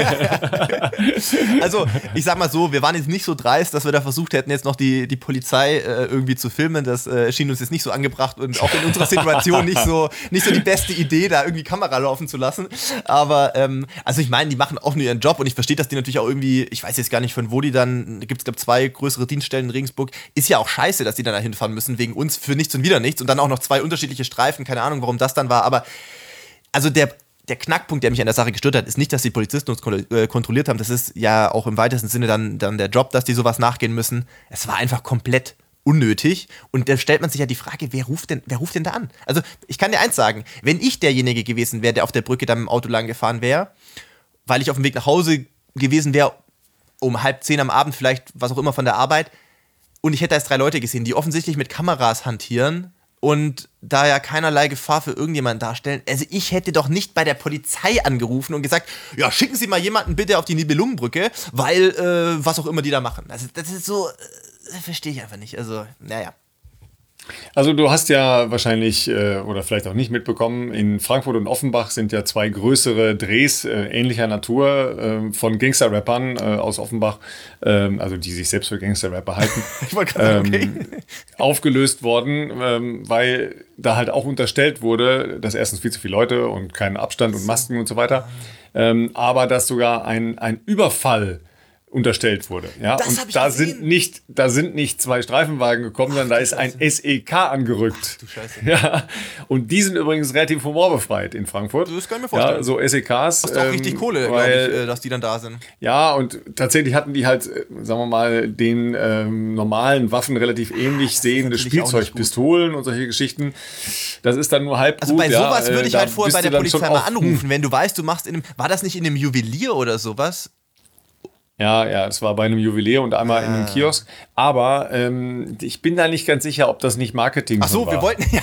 Also, ich sag mal so, wir waren jetzt nicht so dreist, dass wir da versucht hätten, jetzt noch die, die Polizei äh, irgendwie zu filmen. Das äh, schien uns jetzt nicht so angebracht und auch in unserer Situation nicht so, nicht so die beste Idee, da irgendwie Kamera laufen zu lassen. Aber, ähm, also ich meine, die machen auch nur ihren Job und ich verstehe, dass die natürlich auch irgendwie, ich weiß jetzt gar nicht, von wo die dann, da gibt es, glaube ich, zwei größere Dienststellen in Regensburg. Ist ja auch scheiße, dass die dann da hinfahren müssen, wegen uns, für nichts und wieder nichts. Und dann auch noch zwei unterschiedliche Streifen, keine Ahnung, warum das dann war. Aber, also der Der Knackpunkt, der mich an der Sache gestört hat, ist nicht, dass die Polizisten uns kontrolliert haben. Das ist ja auch im weitesten Sinne dann, dann der Job, dass die sowas nachgehen müssen. Es war einfach komplett unnötig. Und da stellt man sich ja die Frage, wer ruft denn, wer ruft denn da an? Also ich kann dir eins sagen, wenn ich derjenige gewesen wäre, der auf der Brücke dann im Auto lang gefahren wäre, weil ich auf dem Weg nach Hause gewesen wäre, um halb zehn am Abend vielleicht, was auch immer von der Arbeit, und ich hätte erst drei Leute gesehen, die offensichtlich mit Kameras hantieren und da ja keinerlei Gefahr für irgendjemanden darstellen. Also ich hätte doch nicht bei der Polizei angerufen und gesagt, ja, schicken Sie mal jemanden bitte auf die Nibelungenbrücke, weil, äh, was auch immer die da machen. Also das ist so, äh, verstehe ich einfach nicht. Also, naja. Also du hast ja wahrscheinlich äh, oder vielleicht auch nicht mitbekommen, in Frankfurt und Offenbach sind ja zwei größere Drehs äh, ähnlicher Natur äh, von Gangster-Rappern äh, aus Offenbach, äh, also die sich selbst für Gangster-Rapper halten, ich wollte gerade sagen, okay. ähm, aufgelöst worden, ähm, weil da halt auch unterstellt wurde, dass erstens viel zu viele Leute und keinen Abstand und Masken und so weiter, ähm, aber dass sogar ein, ein Überfall unterstellt wurde. Ja, Das und hab ich da gesehen. sind nicht, da sind nicht zwei Streifenwagen gekommen, sondern da du ist ein Scheiße. S E K angerückt. Du Scheiße. Ja, und die sind übrigens relativ humorbefreit in Frankfurt. Das kann ich mir vorstellen. Ja, so S E Ks. Das ist doch richtig ähm, Kohle, glaube weil- ich, äh, dass die dann da sind. Ja, und tatsächlich hatten die halt, äh, sagen wir mal, den ähm, normalen Waffen relativ ähnlich sehende natürlich auch nicht Spielzeugpistolen und solche Geschichten. Das ist dann nur halb Also gut. bei sowas ja, würde äh, ich da halt vorher bist bei der du dann schon Polizei mal auch- anrufen, wenn du weißt, du machst in einem, war das nicht in einem Juwelier oder sowas? Ja, ja, es war bei einem Juwelier und einmal in einem Ah. Kiosk. Aber ähm, ich bin da nicht ganz sicher, ob das nicht Marketing Ach so, war. wir wollten, ja,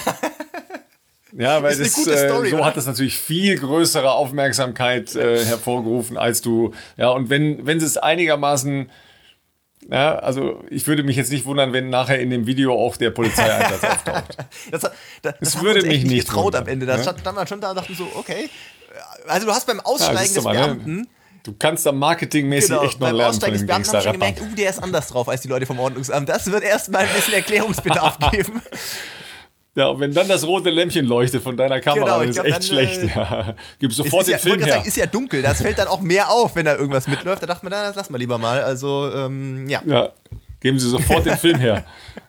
Ja, weil Ist eine das, gute äh, Story, so oder? hat das natürlich viel größere Aufmerksamkeit äh, hervorgerufen, als du. Ja, und wenn, wenn sie es einigermaßen. Ja, also ich würde mich jetzt nicht wundern, wenn nachher in dem Video auch der Polizeieinsatz auftaucht. das, das, das, Das haben würde wir uns echt mich nicht nicht getraut wundern, am Ende. Da ne? stand stand man schon da und dachten so, okay. Also du hast beim Ja, Aussteigen siehst du des mal, ne? Beamten, Du kannst da marketingmäßig genau, echt noch beim lernen Aussteigen von des dem Beamten habe ich schon Gangster-Rapper. gemerkt, uh, der ist anders drauf als die Leute vom Ordnungsamt. Das wird erstmal ein bisschen Erklärungsbedarf geben. Ja, und wenn dann das rote Lämpchen leuchtet von deiner Kamera, Genau, dann ich ist glaub, echt dann, schlecht. äh, Ja. Gib Es sofort ist den ja, Film wollte her. sagen, ist ja dunkel, das fällt dann auch mehr auf, wenn da irgendwas mitläuft. Da dachte man, na, das lassen wir lieber mal. Also, ähm, ja. Ja, geben Sie sofort den Film her.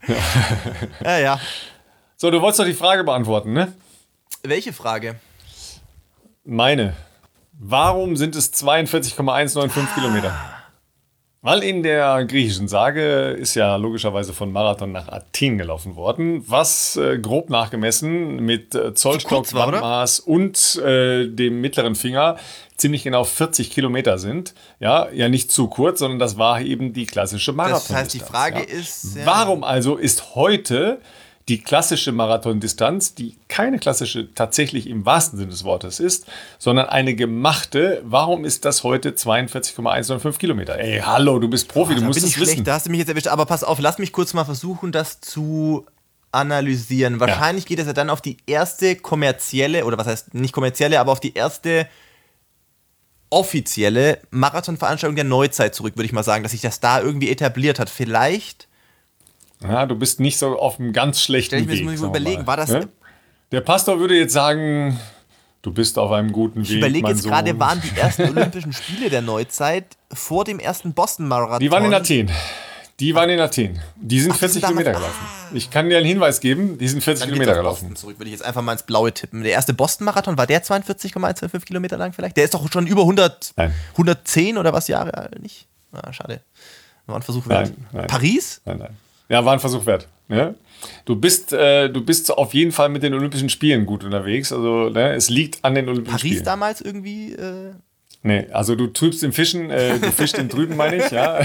Ja, ja. So, du wolltest doch die Frage beantworten, ne? Welche Frage? Meine. Warum sind es zweiundvierzig Komma hundertfünfundneunzig Kilometer? Weil in der griechischen Sage ist ja logischerweise von Marathon nach Athen gelaufen worden, was äh, grob nachgemessen mit äh, Zollstock, kurz war, oder? Wandmaß und äh, dem mittleren Finger ziemlich genau vierzig Kilometer sind. Ja, ja nicht zu kurz, sondern das war eben die klassische Marathon. Das heißt, die Frage ist, ja. Warum also ist heute die klassische Marathondistanz, die keine klassische tatsächlich im wahrsten Sinne des Wortes ist, sondern eine gemachte, warum ist das heute zweiundvierzig Komma hundertfünfünfzig Kilometer? Ey, hallo, du bist Profi, du Da musst bin es ich schlecht, wissen. da hast du mich jetzt erwischt. Aber pass auf, lass mich kurz mal versuchen, das zu analysieren. Wahrscheinlich geht es ja dann auf die erste kommerzielle, oder was heißt nicht kommerzielle, aber auf die erste offizielle Marathonveranstaltung der Neuzeit zurück, würde ich mal sagen, dass sich das da irgendwie etabliert hat. Vielleicht, Ja, du bist nicht so auf einem ganz schlechten stell ich mir Weg. das mal sagen wir überlegen, mal. war das, Ja? Der Pastor würde jetzt sagen, du bist auf einem guten Weg, ich überlege mein jetzt Sohn. gerade, waren die ersten Olympischen Spiele der Neuzeit vor dem ersten Boston-Marathon? Die waren in Athen. Die waren in Athen. Die sind Ach, die vierzig sind damals- Kilometer gelaufen. Ich kann dir einen Hinweis geben, die sind vierzig Dann geht's Kilometer auf gelaufen. Boston zurück, würde ich jetzt einfach mal ins Blaue tippen. Der erste Boston-Marathon, war der zweiundvierzig Komma hundertfünfundneunzig Kilometer lang vielleicht? Der ist doch schon über hundert, Nein. hundertzehn oder was Jahre alt, nicht? Ah, schade. War ein Versuch wert. Nein, nein. Paris? Nein, nein. Ja, war ein Versuch wert. Ja? Du, bist, äh, du bist auf jeden Fall mit den Olympischen Spielen gut unterwegs. Also, ne, es liegt an den Olympischen Paris Spielen. damals irgendwie? Äh, Nee, also du trübst im Fischen, äh, du fischst im Trüben, meine ich, ja.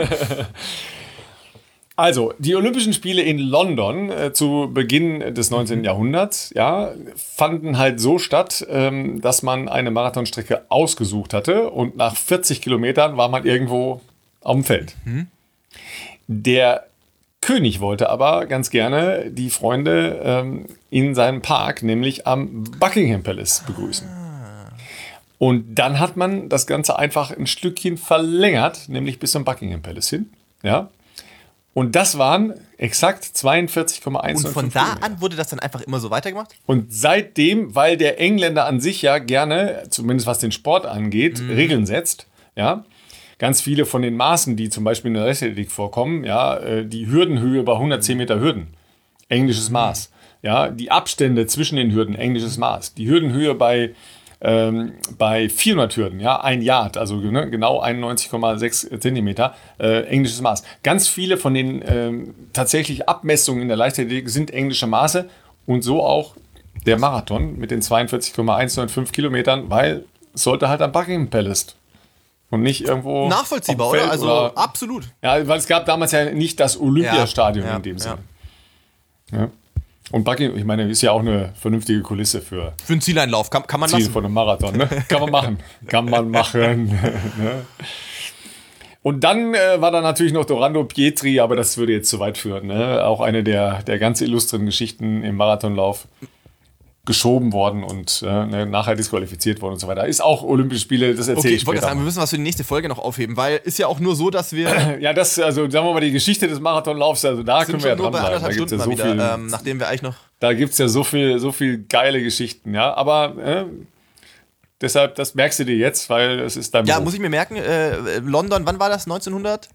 Also, die Olympischen Spiele in London äh, zu Beginn des neunzehnten Jahrhunderts, ja, fanden halt so statt, ähm, dass man eine Marathonstrecke ausgesucht hatte und nach vierzig Kilometern war man irgendwo auf dem Feld. Der König wollte aber ganz gerne die Freunde ähm, in seinem Park, nämlich am Buckingham Palace, begrüßen. Und dann hat man das Ganze einfach ein Stückchen verlängert, nämlich bis zum Buckingham Palace hin. Ja. Und das waren exakt zweiundvierzig Komma und hundertfünfundneunzig von da Kilometer. an wurde das dann einfach immer so weitergemacht? Und seitdem, weil der Engländer an sich ja gerne, zumindest was den Sport angeht, Regeln setzt, ja, ganz viele von den Maßen, die zum Beispiel in der Leichtathletik vorkommen, ja, äh, die Hürdenhöhe bei hundertzehn Meter Hürden, englisches Maß, ja, die Abstände zwischen den Hürden, englisches Maß, die Hürdenhöhe bei ähm, bei vierhundert Hürden, ja, ein Yard, also ne, genau einundneunzig Komma sechs Zentimeter, äh, englisches Maß. Ganz viele von den ähm, tatsächlich Abmessungen in der Leichtathletik sind englische Maße und so auch der Marathon mit den zweiundvierzig Komma hundertfünfundneunzig Kilometern, weil es sollte halt am Buckingham Palace und nicht irgendwo Nachvollziehbar, auf dem oder? Feld Also oder- absolut. Ja, weil es gab damals ja nicht das Olympiastadion Ja, ja, in dem ja. Sinne. Ja. Und Buckingham, ich meine, ist ja auch eine vernünftige Kulisse für Für einen Zieleinlauf kann, kann man Ziel lassen. von einem Marathon. Ne? Kann man machen. Kann man machen. Ne? Und dann äh, war da natürlich noch Dorando Pietri, aber das würde jetzt zu weit führen. Ne? Auch eine der, der ganz illustren Geschichten im Marathonlauf. Geschoben worden und äh, ne, nachher disqualifiziert worden und so weiter. Ist auch Olympische Spiele, das erzähle Okay, ich ich wollte später. sagen, wir müssen was für die nächste Folge noch aufheben, weil ist ja auch nur so, dass wir Ja, das, also sagen wir mal, die Geschichte des Marathonlaufs, also da sind können wir ja schon nur bei dranbleiben. Da anderthalb gibt es Stunden ja mal so wieder, viel, ähm, nachdem wir eigentlich noch da gibt's ja so viel, so viel geile Geschichten, ja. Aber äh, Deshalb, das merkst du dir jetzt, weil es ist dein Ja, Beruf. muss ich mir merken. Äh, London, wann war das? neunzehnhundert?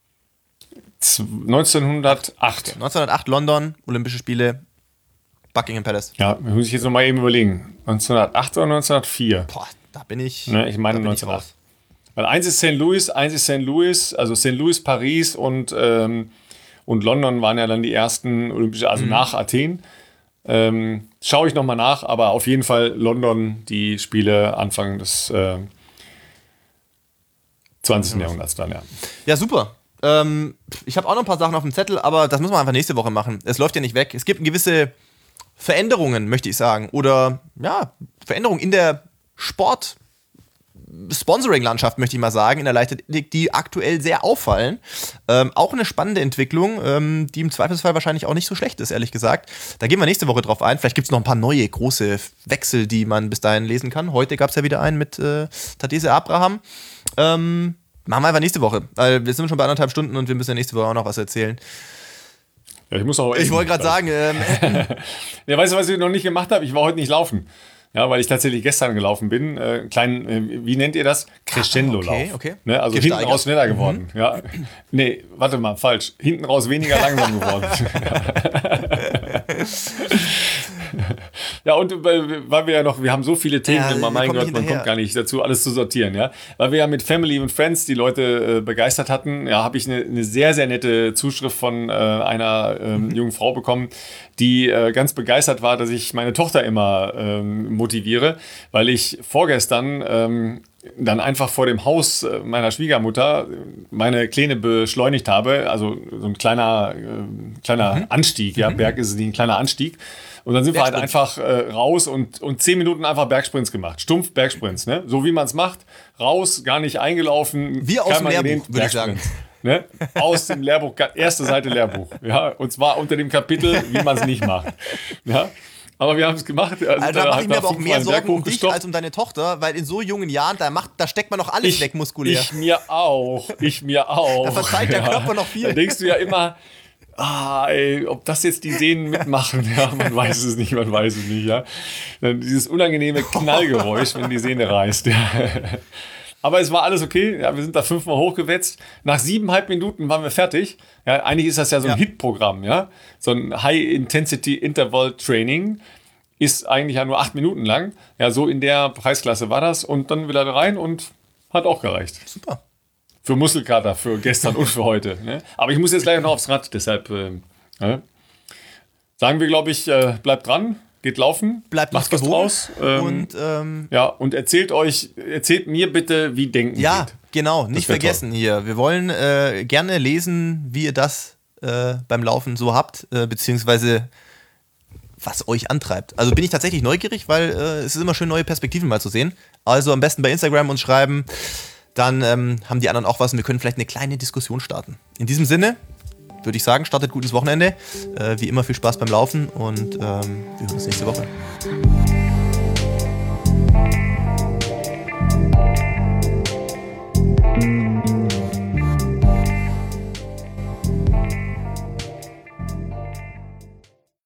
neunzehnhundertacht. neunzehnhundertacht, London, Olympische Spiele, Buckingham Palace. Ja, muss ich jetzt nochmal eben überlegen. neunzehnhundertacht oder neunzehnhundertvier? Boah, da bin ich. Ne, ich meine da bin ich neunzehnhundertacht. raus. Weil eins ist Saint Louis, eins ist Saint Louis, also Saint Louis, Paris und, ähm, und London waren ja dann die ersten Olympische, also mhm. nach Athen. Ähm, schaue ich nochmal nach, aber auf jeden Fall London, die Spiele Anfang des äh, zwanzigsten. Jahrhunderts dann, ja. Ja, super. Ähm, ich habe auch noch ein paar Sachen auf dem Zettel, aber das müssen wir einfach nächste Woche machen. Es läuft ja nicht weg. Es gibt gewisse Veränderungen, möchte ich sagen. Oder, ja, Veränderungen in der Sport- Sponsoring-Landschaft, möchte ich mal sagen, in der Leichtathletik, die aktuell sehr auffallen. Ähm, auch eine spannende Entwicklung, ähm, die im Zweifelsfall wahrscheinlich auch nicht so schlecht ist, ehrlich gesagt. Da gehen wir nächste Woche drauf ein. Vielleicht gibt es noch ein paar neue, große Wechsel, die man bis dahin lesen kann. Heute gab es ja wieder einen mit äh, Tadesse Abraham. Ähm, machen wir einfach nächste Woche. Weil wir sind schon bei anderthalb Stunden und wir müssen ja nächste Woche auch noch was erzählen. Ja, ich muss auch Ich wollte gerade sagen, ähm, ja, weißt du, was ich noch nicht gemacht habe? Ich war heute nicht laufen. Ja, weil ich tatsächlich gestern gelaufen bin. Äh, kleinen, äh, wie nennt ihr das? Crescendo-Lauf. Okay, okay. Ne? Also Gesteigert. hinten raus schneller geworden. Mhm. Ja. Nee, warte mal, falsch. Hinten raus weniger langsam geworden. Ja, und weil, weil wir ja noch, wir haben so viele Themen, Ja, immer, wir mein kommen Gott, nicht man hinterher. kommt gar nicht dazu, alles zu sortieren, ja. Weil wir ja mit Family und Friends die Leute äh, begeistert hatten, ja, habe ich eine, eine sehr, sehr nette Zuschrift von äh, einer ähm, Mhm. jungen Frau bekommen, die äh, ganz begeistert war, dass ich meine Tochter immer ähm, motiviere, weil ich vorgestern ähm, dann einfach vor dem Haus äh, meiner Schwiegermutter meine Kleine beschleunigt habe, also so ein kleiner, äh, kleiner Mhm. Anstieg, ja, Berg ist es nicht, ein kleiner Anstieg. Und dann sind wir halt einfach äh, raus und, und zehn Minuten einfach Bergsprints gemacht. Stumpf Bergsprints, ne? So wie man es macht. Raus, gar nicht eingelaufen. Wie aus dem keinmal Lehrbuch, gedehnt, würde ich sagen. Bergsprints, Ne? Aus dem Lehrbuch, erste Seite Lehrbuch. Ja? Und zwar unter dem Kapitel, wie man es nicht macht. Ja? Aber wir haben es gemacht. Also Also da mache ich mir aber auch mehr Sorgen um dich gestoppt. als um deine Tochter, weil in so jungen Jahren, da, macht, da steckt man noch alles Ich, weg muskulär. ich mir auch. Ich mir auch. Da verzeiht der Körper noch viel. Da denkst du ja immer, ah, ey, ob das jetzt die Sehnen mitmachen, ja, man weiß es nicht, man weiß es nicht, ja. Dann dieses unangenehme Knallgeräusch, wenn die Sehne reißt, ja. Aber es war alles okay, ja, wir sind da fünfmal hochgewetzt. Nach siebeneinhalb Minuten waren wir fertig. Ja, eigentlich ist das ja so ein Ja. Hit-Programm, ja. So ein High-Intensity-Interval-Training ist eigentlich ja nur acht Minuten lang. Ja, so in der Preisklasse war das und dann wieder rein und hat auch gereicht. Super. Für Muskelkater, für gestern und für heute. Ne? Aber ich muss jetzt gleich noch aufs Rad, deshalb äh, ne? sagen wir, glaube ich, äh, bleibt dran, geht laufen, Bleibt macht was gewogen draus. Ähm, Und ähm, ja, und erzählt euch, erzählt mir bitte, wie Denken ja, geht. genau, nicht wär vergessen hier. Wir wollen äh, gerne lesen, wie ihr das äh, beim Laufen so habt, äh, beziehungsweise was euch antreibt. Also bin ich tatsächlich neugierig, weil äh, es ist immer schön, neue Perspektiven mal zu sehen. Also am besten bei Instagram uns schreiben, dann ähm, haben die anderen auch was und wir können vielleicht eine kleine Diskussion starten. In diesem Sinne würde ich sagen, startet gutes Wochenende. Äh, wie immer viel Spaß beim Laufen und ähm, wir hören uns nächste Woche.